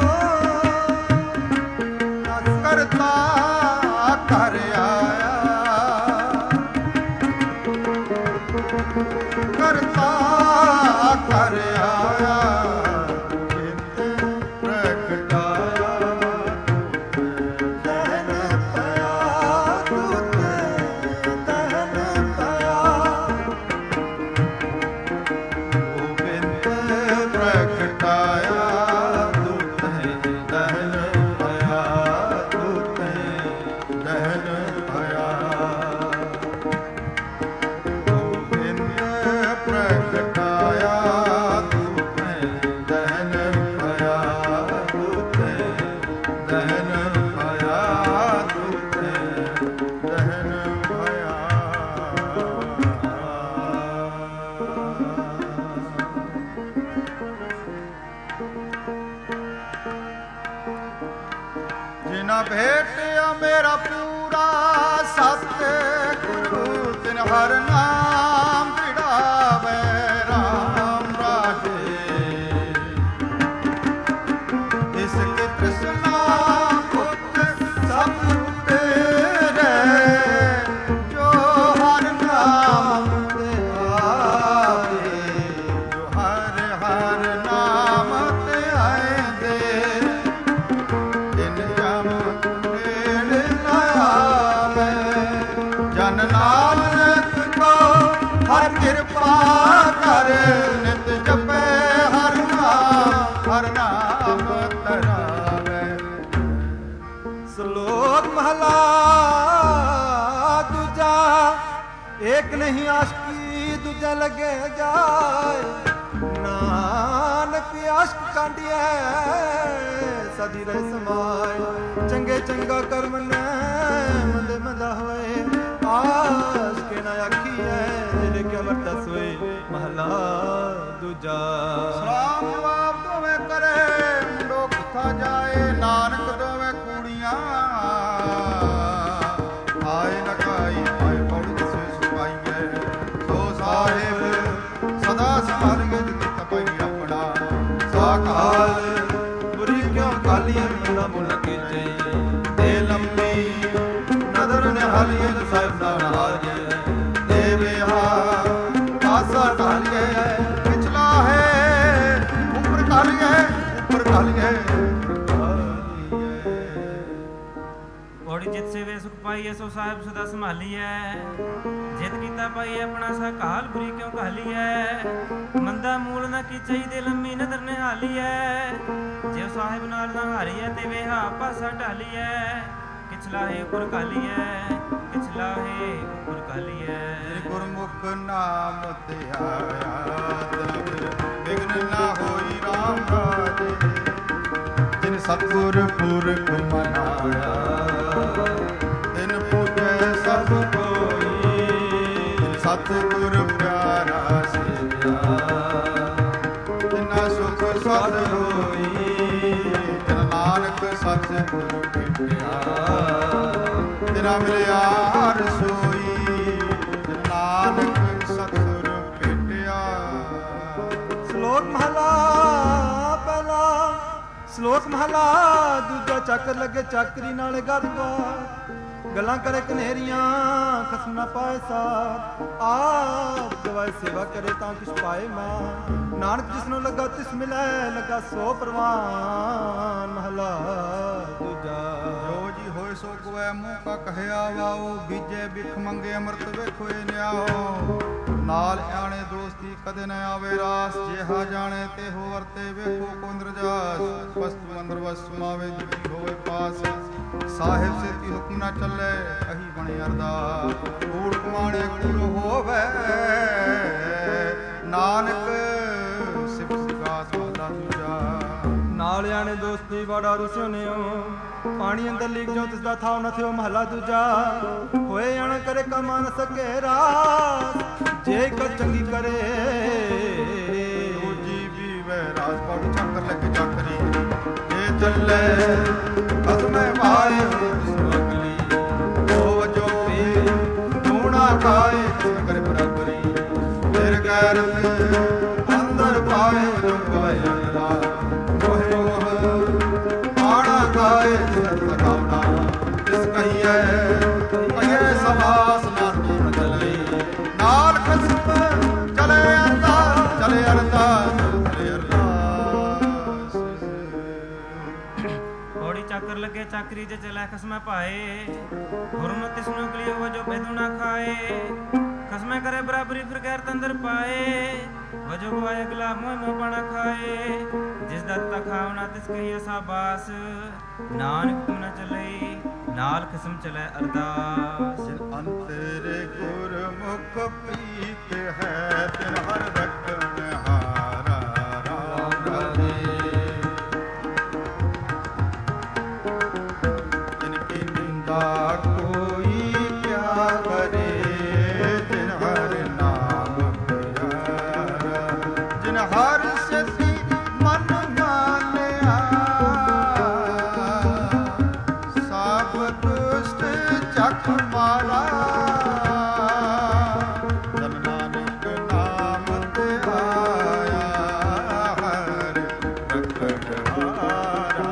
ਕਰਤਾ ਕਰ ਆਇਆ ਕਰਤਾ ਕਰ ਆਇਆ ਬਿੰਦ ਪ੍ਰਗਟਾਇਆ ਦਹਨ ਪਿਆ ਤੂੰ ਦਹਨ ਪਿਆ ਗੋਬਿੰਦ ਪ੍ਰਗਟਾਇਆ ਤੂੰ ਦਹਨ ਪਾਇਆ ਤੂੰ ਦਹਨ ਪਾਇਆ ਗੋਬਿੰਦ ਪ੍ਰਗਟਾਇਆ ਤੂੰ ਦਹਨ ਪਾਇਆ ਤੂੰ ਦਹਨ ਪਾਇਆ ਤੂੰ ਦਹਨ ਜਿਨਾ ਭੇਟਿਆ ਮੇਰਾ ਪੂਰਾ ਸਤ ਗੁਰੂ ਤਿਨ ਹਰ ਨਾਮ ਧਿੜਾਵੇ ਰਾਮ ਰਾਜੇ ਇਸ ਕੀ ਤ੍ਰਿਸ਼ਨਾ ਪੁੱਤ ਸਭ ਤੇਰੇ ਜੋ ਹਰ ਨਾਮ ਤੇ ਆਵੇ ਜੋ ਹਰ ਹਰ ਨਾਮ ਤੇ ਆਏ ਦਿਨ ਜਮ ਨੇੜੇ ਨਾ ਆਵੇ ਜਨ ਨਾਨਕ ਕੋ ਹਰ ਕਿਰਪਾ ਕਰ ਨਿਤ ਜਪੈ ਹਰ ਨਾਮ ਤਰਾਵੇ ਸ਼ਲੋਕ ਮਹਲਾ ਦੂਜਾ ਏਕ ਨਹੀਂ ਆਸ਼ਕੀ ਦੂਜਾ ਲੱਗੇ ਜਾਏ ਨਾਨਕ ਆਸ਼ਕ ਕਾਂਡੀਐ ਸਦੀ ਰਹਿ ਸਮਾਏ ਚੰਗੇ ਚੰਗਾ ਕਰਮ ਨੇ ਮੰਦੇ ਮੰਦਾ ਹੋਏ ਆਸ਼ਕੇ ਨਾ ਆਖੀਐ ਜਿਹੜੇ ਕਿਆ ਵਰਤਾ ਸੋਏ ਮਹਲਾ ਦੂਜਾ ਸਲਾਮ ਜਵਾਬ ਦੋਵੇਂ ਕਰੇ ਮੁੰਡੋ ਕਿੱਥਾ ਜਾਏ ਨਾਨਕ ਦੋਵੇਂ ਕੁੜੀਆਂ ਆਏ ਨਕਾਈ ਆਏ ਪੌੜੀ ਦਸੇ ਸੁਪਾਈਏ ਸੋ ਸਾਹਿਬ ਸਦਾ ਸਮਾਰਗੇ ਜਿਤ ਤਪਈ ਆਪਣਾ ਸਾਕਾਲ ਬੁਰੀ ਕਿਉਂ ਕਾਲੀਆਂ ਮੰਦਾ ਮੁਲ ਕੀਜੇ ਦੇ ਲੰਮੀ ਨਦਰ ਨਿਹਾਲੀਏ ਸਾਹਿਬ ਦਾ ਹਾਜੇ ਦੇ ਵਿਹਾ ਆਸਾ ਢਾਲੀਏ ਪਿਛਲਾ ਹੈ ਉੱਪਰ ਕਾਲੀਏ ਘੋੜੀ ਜਿਤ ਸੇਵੇ ਸੁਖ ਪਾਈਏ ਸੋ ਸਾਹਿਬ ਸਦਾ ਸੰਭਾਲੀਐ ਜਿਤ ਕੀਤਾ ਪਾਈਏ ਆਪਣਾ ਸਾ ਕਾਲ ਬੁਰੀ ਕਿਉਂ ਕਾਲੀਐ ਮੰਦਾ ਮੂਲ ਨਾ ਕੀ ਚਾਹੀਦੇ ਲੰਮੀ ਨਦਰ ਨਿਹਾਲੀਐ ਜੇ ਸਾਹਿਬ ਨਾਲ ਨਾ ਹਾਰੀਐ ਤੇ ਵੇਹਾ ਪਾਸਾ ਢਾਲੀਐ ਕਿਛਲਾ ਹੈ ਉੱਪਰ ਕਾਲੀਐ ਕਿਛ ਲਾਹੇ ਗੁਰ ਕਹਲੀਐ। ਗੁਰਮੁਖ ਨਾਮ ਤੇ ਆਇਆ ਬਿਗਨ ਨਾ ਹੋਈ ਰਾਮ ਰਾਜੇ। ਜਿਨ ਸਤਿਗੁਰ ਪੁਰਖ ਮਨਾਇਆ ਤਿਨ ਪੂਜੈ ਸਭ ਕੋਈ। ਸਤਿਗੁਰ ਪਿਆਰਾ ਸੇਵਿਆ ਤਿਨਾ ਸੁਖ ਸਦ ਹੋਈ। ਜਨ ਨਾਨਕ ਸਤਿਗੁਰ ਭੇਟਿਆ ਤਿਨਾ ਮਿਲਿਆ ਰਸੋਈ। ਜਨ ਨਾਨਕ ਸਤਿਗੁਰ ਭੇਟਿਆ। ਸ਼ਲੋਕ ਮਹਲਾ ਪਹਿਲਾ। ਸ਼ਲੋਕ ਮਹਲਾ ਦੂਜਾ। ਚੱਕਰ ਲੱਗੇ ਚਾਕਰੀ ਨਾਲ ਗਰਵਾ। ਗੱਲਾਂ ਕਰੇ ਕਨੇਰੀਆਂ ਖਸਮ ਨਾ ਪਾਏ ਸਾਥ। ਆਪ ਗਵਾਏ ਸੇਵਾ ਕਰੇ ਤਾਂ ਕਿਛ ਪਾਏ ਮਾਂ। ਨਾਨਕ ਜਿਸ ਨੂੰ ਲੱਗਾ ਤਿਸ ਮਿਲੈ ਲੱਗਾ ਸੋ ਪ੍ਰਵਾਨ। ਮਹਲਾ ਦੂਜਾ। ਜੋ ਜੀ ਹੋਏ ਸੋ ਗਵੈ ਮੂੰਹ ਕਾ ਕਹਿਆ ਵਾਓ। ਬੀਜੇ ਬਿਖ ਮੰਗੇ ਅੰਮ੍ਰਿਤ ਵੇਖੋਏ ਨਿਆਓ। ਨਾਲ ਆਣੇ ਦੋਸਤੀ ਕਦੇ ਨ ਆਵੇ ਰਾਸ। ਜਿਹਾ ਜਾਣੇ ਤੇ ਹੋ ਵਰਤੇ ਵੇਖੋ ਕੋ ਨਿਰਜਾਸ। ਵਸਤੂ ਅੰਦਰ ਵਸ ਸਮਾਵੇ ਦੁਖੀ ਹੋਵੇ ਪਾਸ। ਸਾਹਿਬ ਸੇਤੀ ਹੁਕਮ ਨਾ ਚੱਲੇ ਅਹੀ ਬਣੇ ਅਰਦਾਸ। ਕੂੜ ਕਮਾਣੇ ਕੂੜ ਹੋਵੇ ਨਾਨਕ ਸਿਫਤ ਸਿਕਾਸ ਮਹਲਾ ਦੂਜਾ। ਨਾਲ ਆਣੇ ਦੋਸਤੀ ਬੜਾ ਰੁਸਿਓ। ਪਾਣੀ ਅੰਦਰ ਲੀਕ ਜੋ ਤਿਸ ਦਾ ਥਾਉ ਨ ਥਿਓ। ਮਹਲਾ ਦੂਜਾ। ਹੋਏ ਅਣ ਕਰੇ ਕਮਾ ਨ ਸਕੇ ਰਾਸ। ਜੇ ਕਰ ਚੰਗੀ ਕਰੇ ਉਹ ਜੀ ਵੀ ਵੈ ਰਾਜ ਪੜ ਚੱਕਰ ਲੱਗੇ ਚੱਕਰੀ। ਜੇ ਚੱਲੇ ਕਦਮੇ ਵਾਏ ਸੁਗਲੀ। ਉਹ ਜੋ ਪੀ ਦੂਣਾ ਖਾਏ ਕਰ ਬਰਾਬਰੀ। ਫਿਰ ਗੈਰ ਅੰਦਰ ਪਾਏ ਦੁਆਏ ਅਲਾ। ਮੋਹ ਮੋਹ ਆਣਾ ਖਾਏ ਜਨ ਲਗਾਉਣਾ। ਜਿਸ ਕਹੀਏ ਕਹੀਏ ਸਵਾਸ ਨਾ ਦੂਰ ਚਲੇ। ਨਾਲ ਖਸਮ ਚਲੇ ਅਰਦਾ ਚਲੇ ਅਰਦਾ ਚਲੇ ਅਰਦਾਸ। ਪੌੜੀ ਚੱਕਰ ਲੱਗੇ ਚਾਕਰੀ ਜੇ ਚਲੇ ਖਸਮੈ ਪਾਏ। ਹੁਰਮ ਤਿਸ ਨੂੰ ਕਲੀ ਹੋਵੇ ਜੋ ਬੇਦੂ ਨਾ ਖਾਏ। ਖਸਮੈ ਕਰੇ ਬਰਾਬਰੀ ਫਿਰ ਗੈਰ ਤੰਦਰ ਪਾਏ। ਵਜੋ ਗਵਾਏ ਅਗਲਾ ਮੋਹ ਮੋਹ ਪਾਣਾ ਖਾਏ। ਜਿਸ ਦਾ ਤਾ ਖਾਵਣਾ ਤਿਸ ਕਹੀਏ ਸਾਬਾਸ। ਨਾਨਕ ਤੁਮ ਨ ਚਲੇ ਨਾਲ ਖਸਮ ਚਲੇ ਅਰਦਾਸ। ਅੰਤਰੇ ਗੁਰਮੁਖ ਪ੍ਰੀਤ ਹੈ ਤਿਨ ਹਰ ਰਖਣ ਹਾਰਾ। ਰਾਮ ਰਾਜੇ ਜਿਨ ਕੀ ਨਿੰਦਾ ਕੋਈ ਕਿਆ ਕਰੇ। ਜਿਨ ਹਰ ਨਾਮ ਪਿਆਰਾ। ਜਿਨ ਹਰ ਸਤੀ ਮਨ ਮਾਨਿਆ। ਸਭ ਦੁਸ਼ਟ ਚੱਕ ਮਾਰਾ। ਜਨ ਨਾਨਕ ਨਾਮ ਤੇ ਆਇਆ ਹਰਿ ਰਖਵਾਰਾ।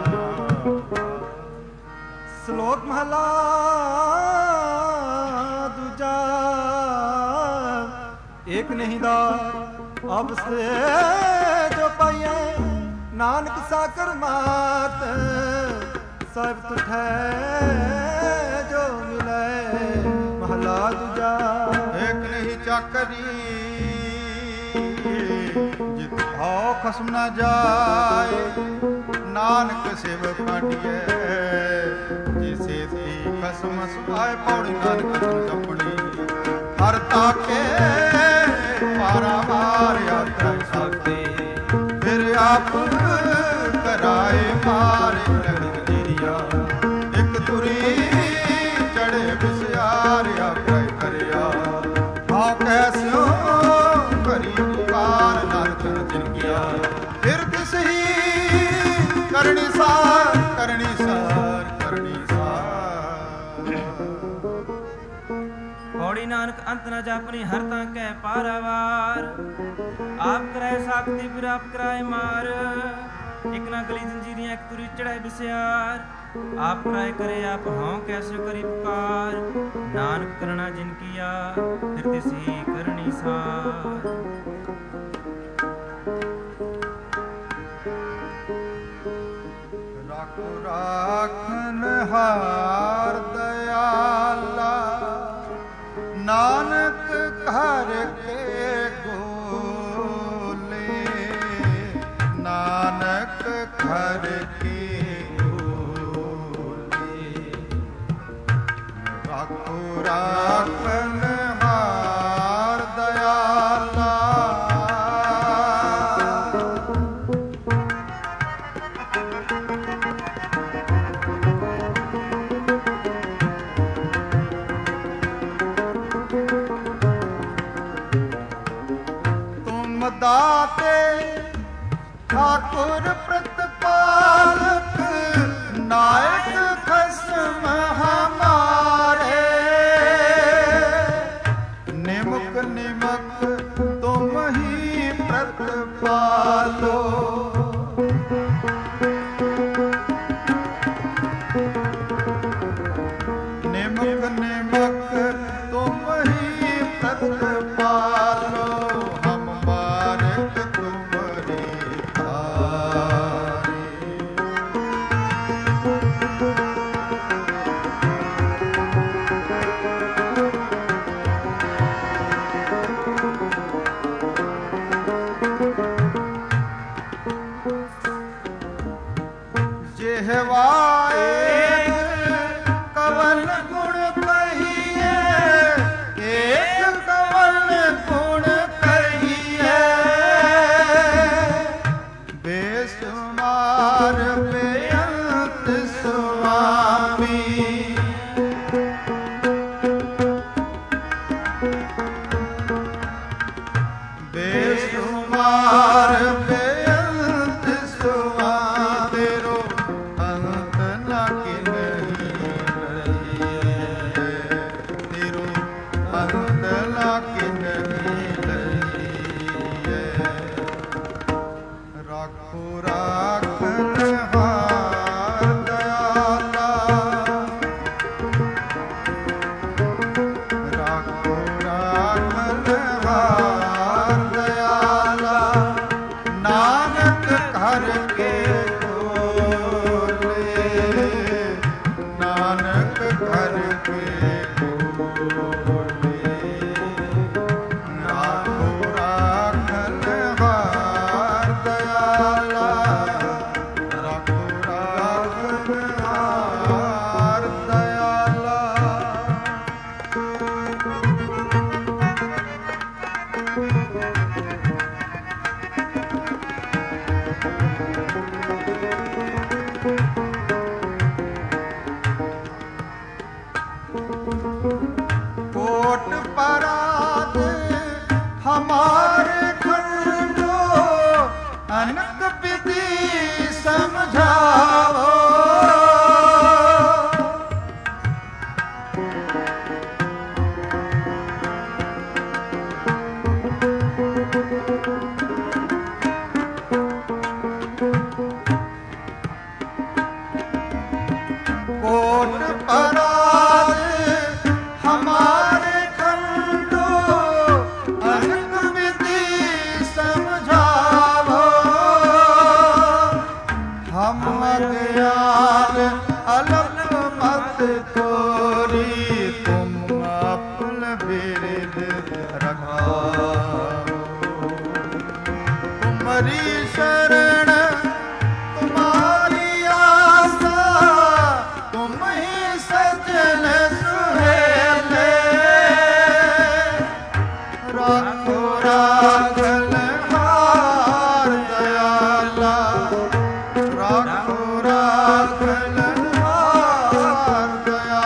ਸ਼ਲੋਕ ਮਹਲਾ ਦੂਜਾ। ਏਕ ਨਹੀਂ ਦਾ ਅਬ ਸੇ ਜੋ ਪਾਈਏ। ਨਾਨਕ ਸਾਕਰ ਮਾਤ ਸਭ ਤੁਠੈ ਜੋ ਮਿਲੈ। ਮਹਲਾ ਦੂਜਾ। ਏਕ ਨਹੀਂ ਚਾਕਰੀ ਜਿਤ ਹਉ ਖਸਮ ਨਾ ਜਾਏ। ਨਾਨਕ ਸੇਵਕ ਪਾਟਿਐ ਜਿਸੇ ਤੀ ਖਸਮ ਸੁਆਏ। ਪੌੜੀ ਨਾਨਕ ਜਪੜੀ ਹਰ ਤਾਕੇ ਪਾਰਾ ਮਾਰ ਆਤੈ ਸਾਤੇ। ਫਿਰ ਆਪ ਕਰਾਏ ਮਾਰੇ ਨਗਰੀਆ। ਇੱਕ ਤੁਰੀ ਚੜੇ ਵਿਸਿਆਰ ਆਪੇ ਕਰਿਆ। ਹਾਂ ਕੈਸਿਓ ਕਰੀ ਪੁਕਾਰ ਨਾਨਕ ਜਿਨ ਕੀਆ। ਫਿਰ ਤਿਸ ਹੀ ਕਰਨੀ ਸਾਰ ਕਰਨੀ ਸਾਰ ਕਰਨੀ ਸਾਰ। ਪੌੜੀ ਨਾਨਕ ਅੰਤ ਨ ਜਾਪਨੀ ਹਰ ਤਾਂ ਕਹਿ ਪਾਰਾਵਾਰ। ਆਪ ਕਰਾਏ ਸਾਖਤੀ ਫਿਰ ਆਪ ਕਰਾਏ ਮਾਰ। ਇਕ ਨਾ ਗਲੀ ਜੰਜੀਰੀਆਂ ਇੱਕ ਤੁਰੀ ਚੜਾਏ ਬਿਸਿਆਰ। ਆਪ ਕਰਾਏ ਕਰੇ ਆਪ ਹਉ ਕੈਸੇ ਕਰੀ ਪੁਕਾਰ। ਨਾਨਕ ਕਰਣਾ ਜਿਨ ਕੀਆ ਫਿਰ ਤਿਸ ਹੀ ਕਰਨੀ ਸਾਰ। ਰਾਖੋ ਰਾਖਨ ਹਾਰ ਦਇਆਲਾ। ਨਾਨਕ ਘਰ ਕੇ ਗੋਲੇ। ਨਾਨਕ ਘਰ ਕੇ ਗੋਲੇ। ਰਾਖੋ ਰਾਖਨ ਹਾਰ ਦਇਆਲਾ। ਤੁਮ ਦਾਤੇ ठाकुर प्रतिपालक नायक खसम हमारे। निमुख निमक तुम ही प्रतिपालो। निमुख निमक तुम ही प्रतिपालो। हम मालिक तुम्हारी जेहवाए कवन गुण कहिए, एक कवन गुण कहिए। बेसुमार बेअंत स्वामी। बेसुमार बेअंत स्वामी। तेरो अंत न किन्हीं लइए। तेरो अंत न किन्हीं लइए। राखो राखन हार दयाला। राखो राखन हार दयाला। नानक घर के खोले। नानक घर के खोले। राखो राखन हार दयाला। राखो राखन हार दयाला। कोट परात हमारे खंडो। अनंत विधि समझाओ। कोट परात हमारे खंडो। अनंत विधि समझाओ। हम अज्ञान अलप मत तोरी। तुम अपल बिरद रखाओ। तुम्हारी शरण तुम्हारी आशा। तुम ही सजन सुहेले। राखो राखन हार दयाला। राखो राखन हार दयाला।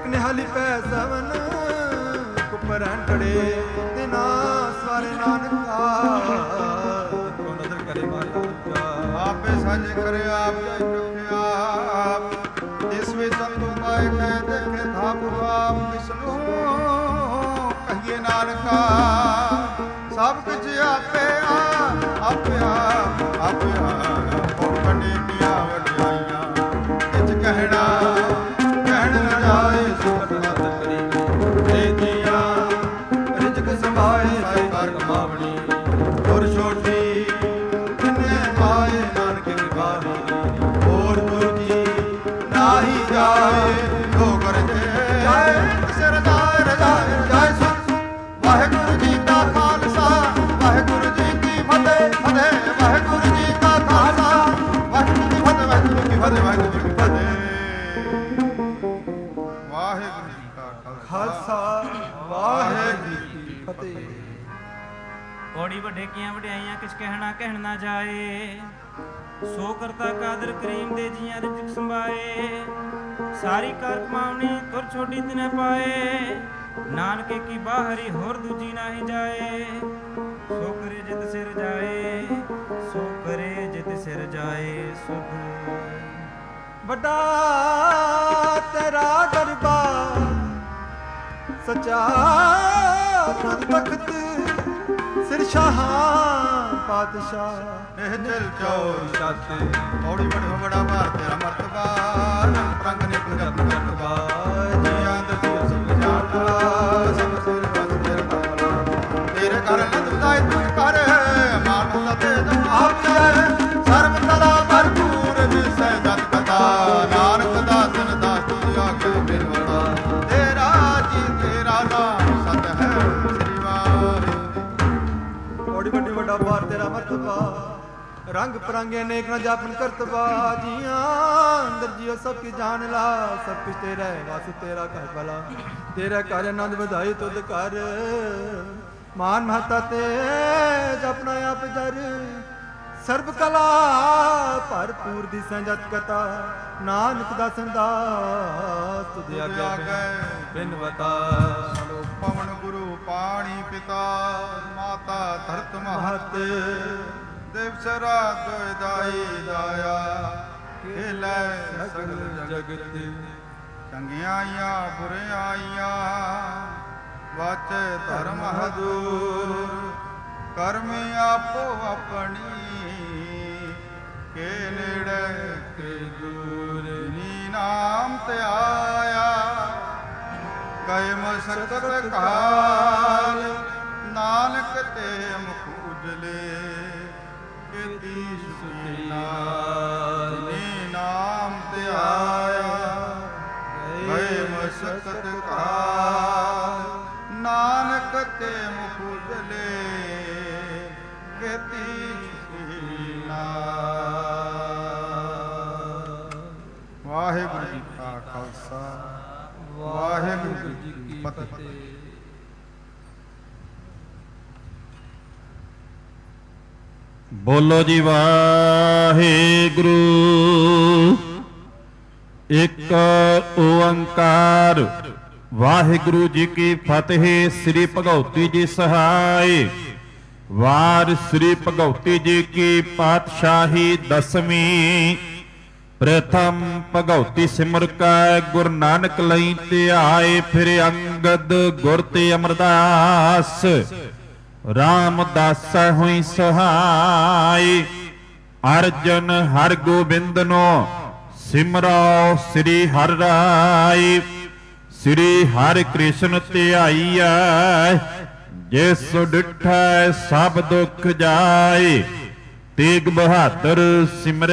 ਇੱਕ ਨਿਹਾਲੀ ਪੈ ਸਵਨ ਕੁਪਰ ਅੰਟੜੇ ਤੇ ਨਾ ਸਵਾਰੇ ਨਾਨਕਾ ਕੋ ਨਜ਼ਰ ਕਰੇ ਮਾਇਆ ਆਪੇ ਸਾਜੇ ਕਰੇ ਆਪ ਜੈ ਰੱਖਿਆ ਇਸ ਵਿੱਚ ਸੰਤੋ ਪਾਏ ਕਹਿ ਦੇਖੇ ਥਾਪ ਆਪ ਵਿਸ਼ਨੂੰ ਕਹੀਏ ਨਾਨਕਾ ਸਭ ਕੁਝ ਆਪੇ ਆਪੇ ਆਪੇ ਕੰਡੇ ਕੀਆਂ ਵਡਿਆਈਆਂ ਕਿਛ ਕਹਿਣਾ ਕਹਿਣ ਨਾ ਜਾਏ ਸੁਖ ਨਤ ਕਰੀ ਦੇ ਦੀਆ ਰਿਜਕ ਸਮਾਏ ਸਾਈ ਕਰ ਕਮਾਵਣੀ ਔਰ ਛੋਟੀ ਕਿੰਨੇ ਪਾਏ ਨਾਨਕ ਕੀ ਬਾਣੀ ਹੋਰ ਗੁਰ ਜੀ ਨਾਹੀ ਜਾਏ ਜੋ ਕਰ ਜਾਏ ਸਿਰ ਜਾਏ ਰਜਾਏ ਜਾਏ ਸੁਖ ਵਾਹਿਗੁਰੂ ਜੀ ਕਾ ਖਾਲਸਾ ਵਾਹਿਗੁਰੂ ਜੀ ਕੀ ਫਤਿਹ ਫਤਿਹ ਵਾਹਿਗੁਰੂ ਜੀ ਕਾ ਖਾਲਸਾ ਵਾਹਿਗੁਰੂ ਜੀ ਫਤਿਹ ਵਾਹਿਗੁਰੂ ਜੀ ਫਤਿਹ ਵਾਹਿਗੁਰੂ ਜੀ ਕੀ ਫਤਿਹ ਵਾਹਿਗੁਰੂ ਜੀ ਕਾ ਖਾਲਸਾ ਵਾਹਿਗੁਰੂ ਜੀ ਕੀ ਫਤਿਹ। ਪੌੜੀ ਵੱਡੇ ਕੀਆਂ ਵਡਿਆਈਆਂ ਕਿਛ ਕਹਿਣ ਨਾ ਜਾਏ ਸੋ ਕਰਤਾ ਕਾਦਰ ਕਰੀਮ ਦੇ ਜੀਆਂ ਰਿਜਕ ਸੰਭਾਏ ਸਾਰੀ ਕਾਰ ਕਮਾਉਣੀ ਤੁਰ ਛੋਟੀ ਤਿਨੇ ਪਾਏ ਨਾਨਕੇ ਕੀ ਬਾਹਰੀ ਹੋਰ ਦੂਜੀ ਨਾਹੀ ਜਾਏ ਸੋ ਕਰੇ ਜਿਤ ਸਿਰ ਜਾਏ ਸੋ ਕਰੇ ਜਿਤ ਸਿਰ ਜਾਏ ਸੁਖ ਵੱਡਾ ਤੇਰਾ ਦਰਬਾਰ ਸਚਾ ਤਖਤ ਸਿਰ ਸ਼ਾਹਾਂ ਪਾਤਸ਼ਾਹ ਇਹ ਦਿਲ ਚੌਰ ਛਾਤੇ ਔੜੀ ਬੜੋ ਬੜਾ ਭਾਰ ਤੇਰਾ ਮਰਤਬਾ ਰੰਗ ਨੇ ਪੰਜਾਬ ਮਰਤਬਾ ਜੀਆਂ ਦਤੀ ਸਭ ਜਾਣਾ ਸਭ ਸਿਰ ਬਸ ਤੇਰੇ ਘਰ ਨੰਦਦਾਇ ਤੁਝ ਕਰ ਮਾਨੁ ਤੇ ਤੁਮ ਆਪ ਜਾਏ ਸਰਬ ਕਲਾ ਭਰਪੂਰ ਵਿਸੈ ਜਤ ਕਥਾ ਨਾਨਕ ਦਾਸਨ ਦਾਸ ਤੁਝ ਆਗੇ ਬਿਨਵਤਾ ਤੇਰਾ ਜੀ ਤੇਰਾ ਨਾਮ ਸਤ ਹੈ ਸ੍ਰੀ ਵਾਹਿਗੁਰੂ ਔੜੀ ਵੱਡੀ ਵੱਡਾ ਭਾਰ ਤੇਰਾ ਮਰਤਬਾ ਰੰਗ ਪਰੰਗੇ ਅਨੇਕ ਨਾ ਜਾਪਨ ਕਰਤਬਾ ਜੀਆਂ ਅੰਦਰ ਜੀਓ ਸਭ ਕੀ ਜਾਣ ਲਾ ਸਭ ਕੁਛ ਤੇਰਾ ਹੈ ਵਾਸ ਤੇਰਾ ਘਰ ਭਲਾ ਤੇਰਾ ਘਰ ਆਨੰਦ ਵਧਾਈ ਤੁਧ ਕਰ ਮਾਨ ਮਹਤਾ ਤੇ ਜਪਨਾ ਆਪ ਜਰ ਸਰਬ ਕਲਾ ਭਰਪੂਰ ਦੀ ਸੰਜਤ ਕਥਾ ਨਾਨਕ ਦਾ ਸੰਦਾਸ ਤੁਧ ਆਗੇ ਬਿਨਵਤਾ ਸਲੋ ਪਵਨ ਗੁਰੂ ਪਾਣੀ ਪਿਤਾ ਮਾਤਾ ਧਰਤ ਮਹਤ ਦਿਵਸ ਰਾਤ ਦਾਈ ਦਾਇਆ ਖੇਲੇ ਸਗਲ ਜਗਤ ਚੰਗਿਆਈਆਂ ਬੁਰਿਆਈਆਂ ਵਾਚੇ ਧਰਮ ਹਦੂਰ ਕਰਮੀ ਆਪੋ ਆਪਣੀ ਕੇ ਨੇੜੇ ਕੇ ਦੂਰ ਨੀ ਨਾਮ ਤੇ ਆਇਆ ਗਏ ਮਸਕਤ ਕਾਲ ਨਾਨਕ ਤੇ ਮੁਖ ਉਜਲੇ ਕੀਤੀ ਸੁਖੀਨਾ ਨੀ ਨਾਮ ਤੇ ਆਇਆ ਗਏ ਮਸਕਤ ਕਾਲ ਨਾਨਕ ਤੇ ਮੁਖ ਉਜਲੇ ਕੀਤੀ ਸੁਖੀਨਾ। ਵਾਹਿਗੁਰੂ ਜੀ ਕਾ ਖਾਲਸਾ ਵਾਹਿਗੁਰੂ ਜੀ ਕੀ ਫਤਿਹ। ਬੋਲੋ ਜੀ ਵਾਹਿਗੁਰੂ ਇੱਕ ਓੰਕਾਰ ਵਾਹਿਗੁਰੂ ਜੀ ਕੀ ਫਤਿਹ। ਸ੍ਰੀ ਭਗਉਤੀ ਜੀ ਸਹਾਇ ਵਾਰ ਸ੍ਰੀ ਭਗਉਤੀ ਜੀ ਕੀ ਪਾਤਸ਼ਾਹੀ ਦਸਵੀਂ ਪ੍ਰਥਮ ਭਗਉਤੀ ਸਿਮਰ ਕੈ ਗੁਰੂ ਨਾਨਕ ਲਈ ਧਿਆਏ ਫਿਰ ਅੰਗਦ ਗੁਰ ਤੇ ਅਮਰਦਾਸ ਰਾਮਦਾਸਾ ਹੋਈ ਸਹਾਈ ਅਰਜਨ ਹਰ ਗੋਬਿੰਦਨੋ ਸਿਮਰੋ ਸ੍ਰੀ ਹਰਿ ਰਾਈ ਸ੍ਰੀ ਹਰਿ ਕ੍ਰਿਸ਼ਨ ਧਿਆਈਐ ਜਿਸ ਡਿਠੈ ਸਭ ਦੁਖ ਜਾਏ ਤੇਗ ਬਹਾਦਰ ਸਿਮਰ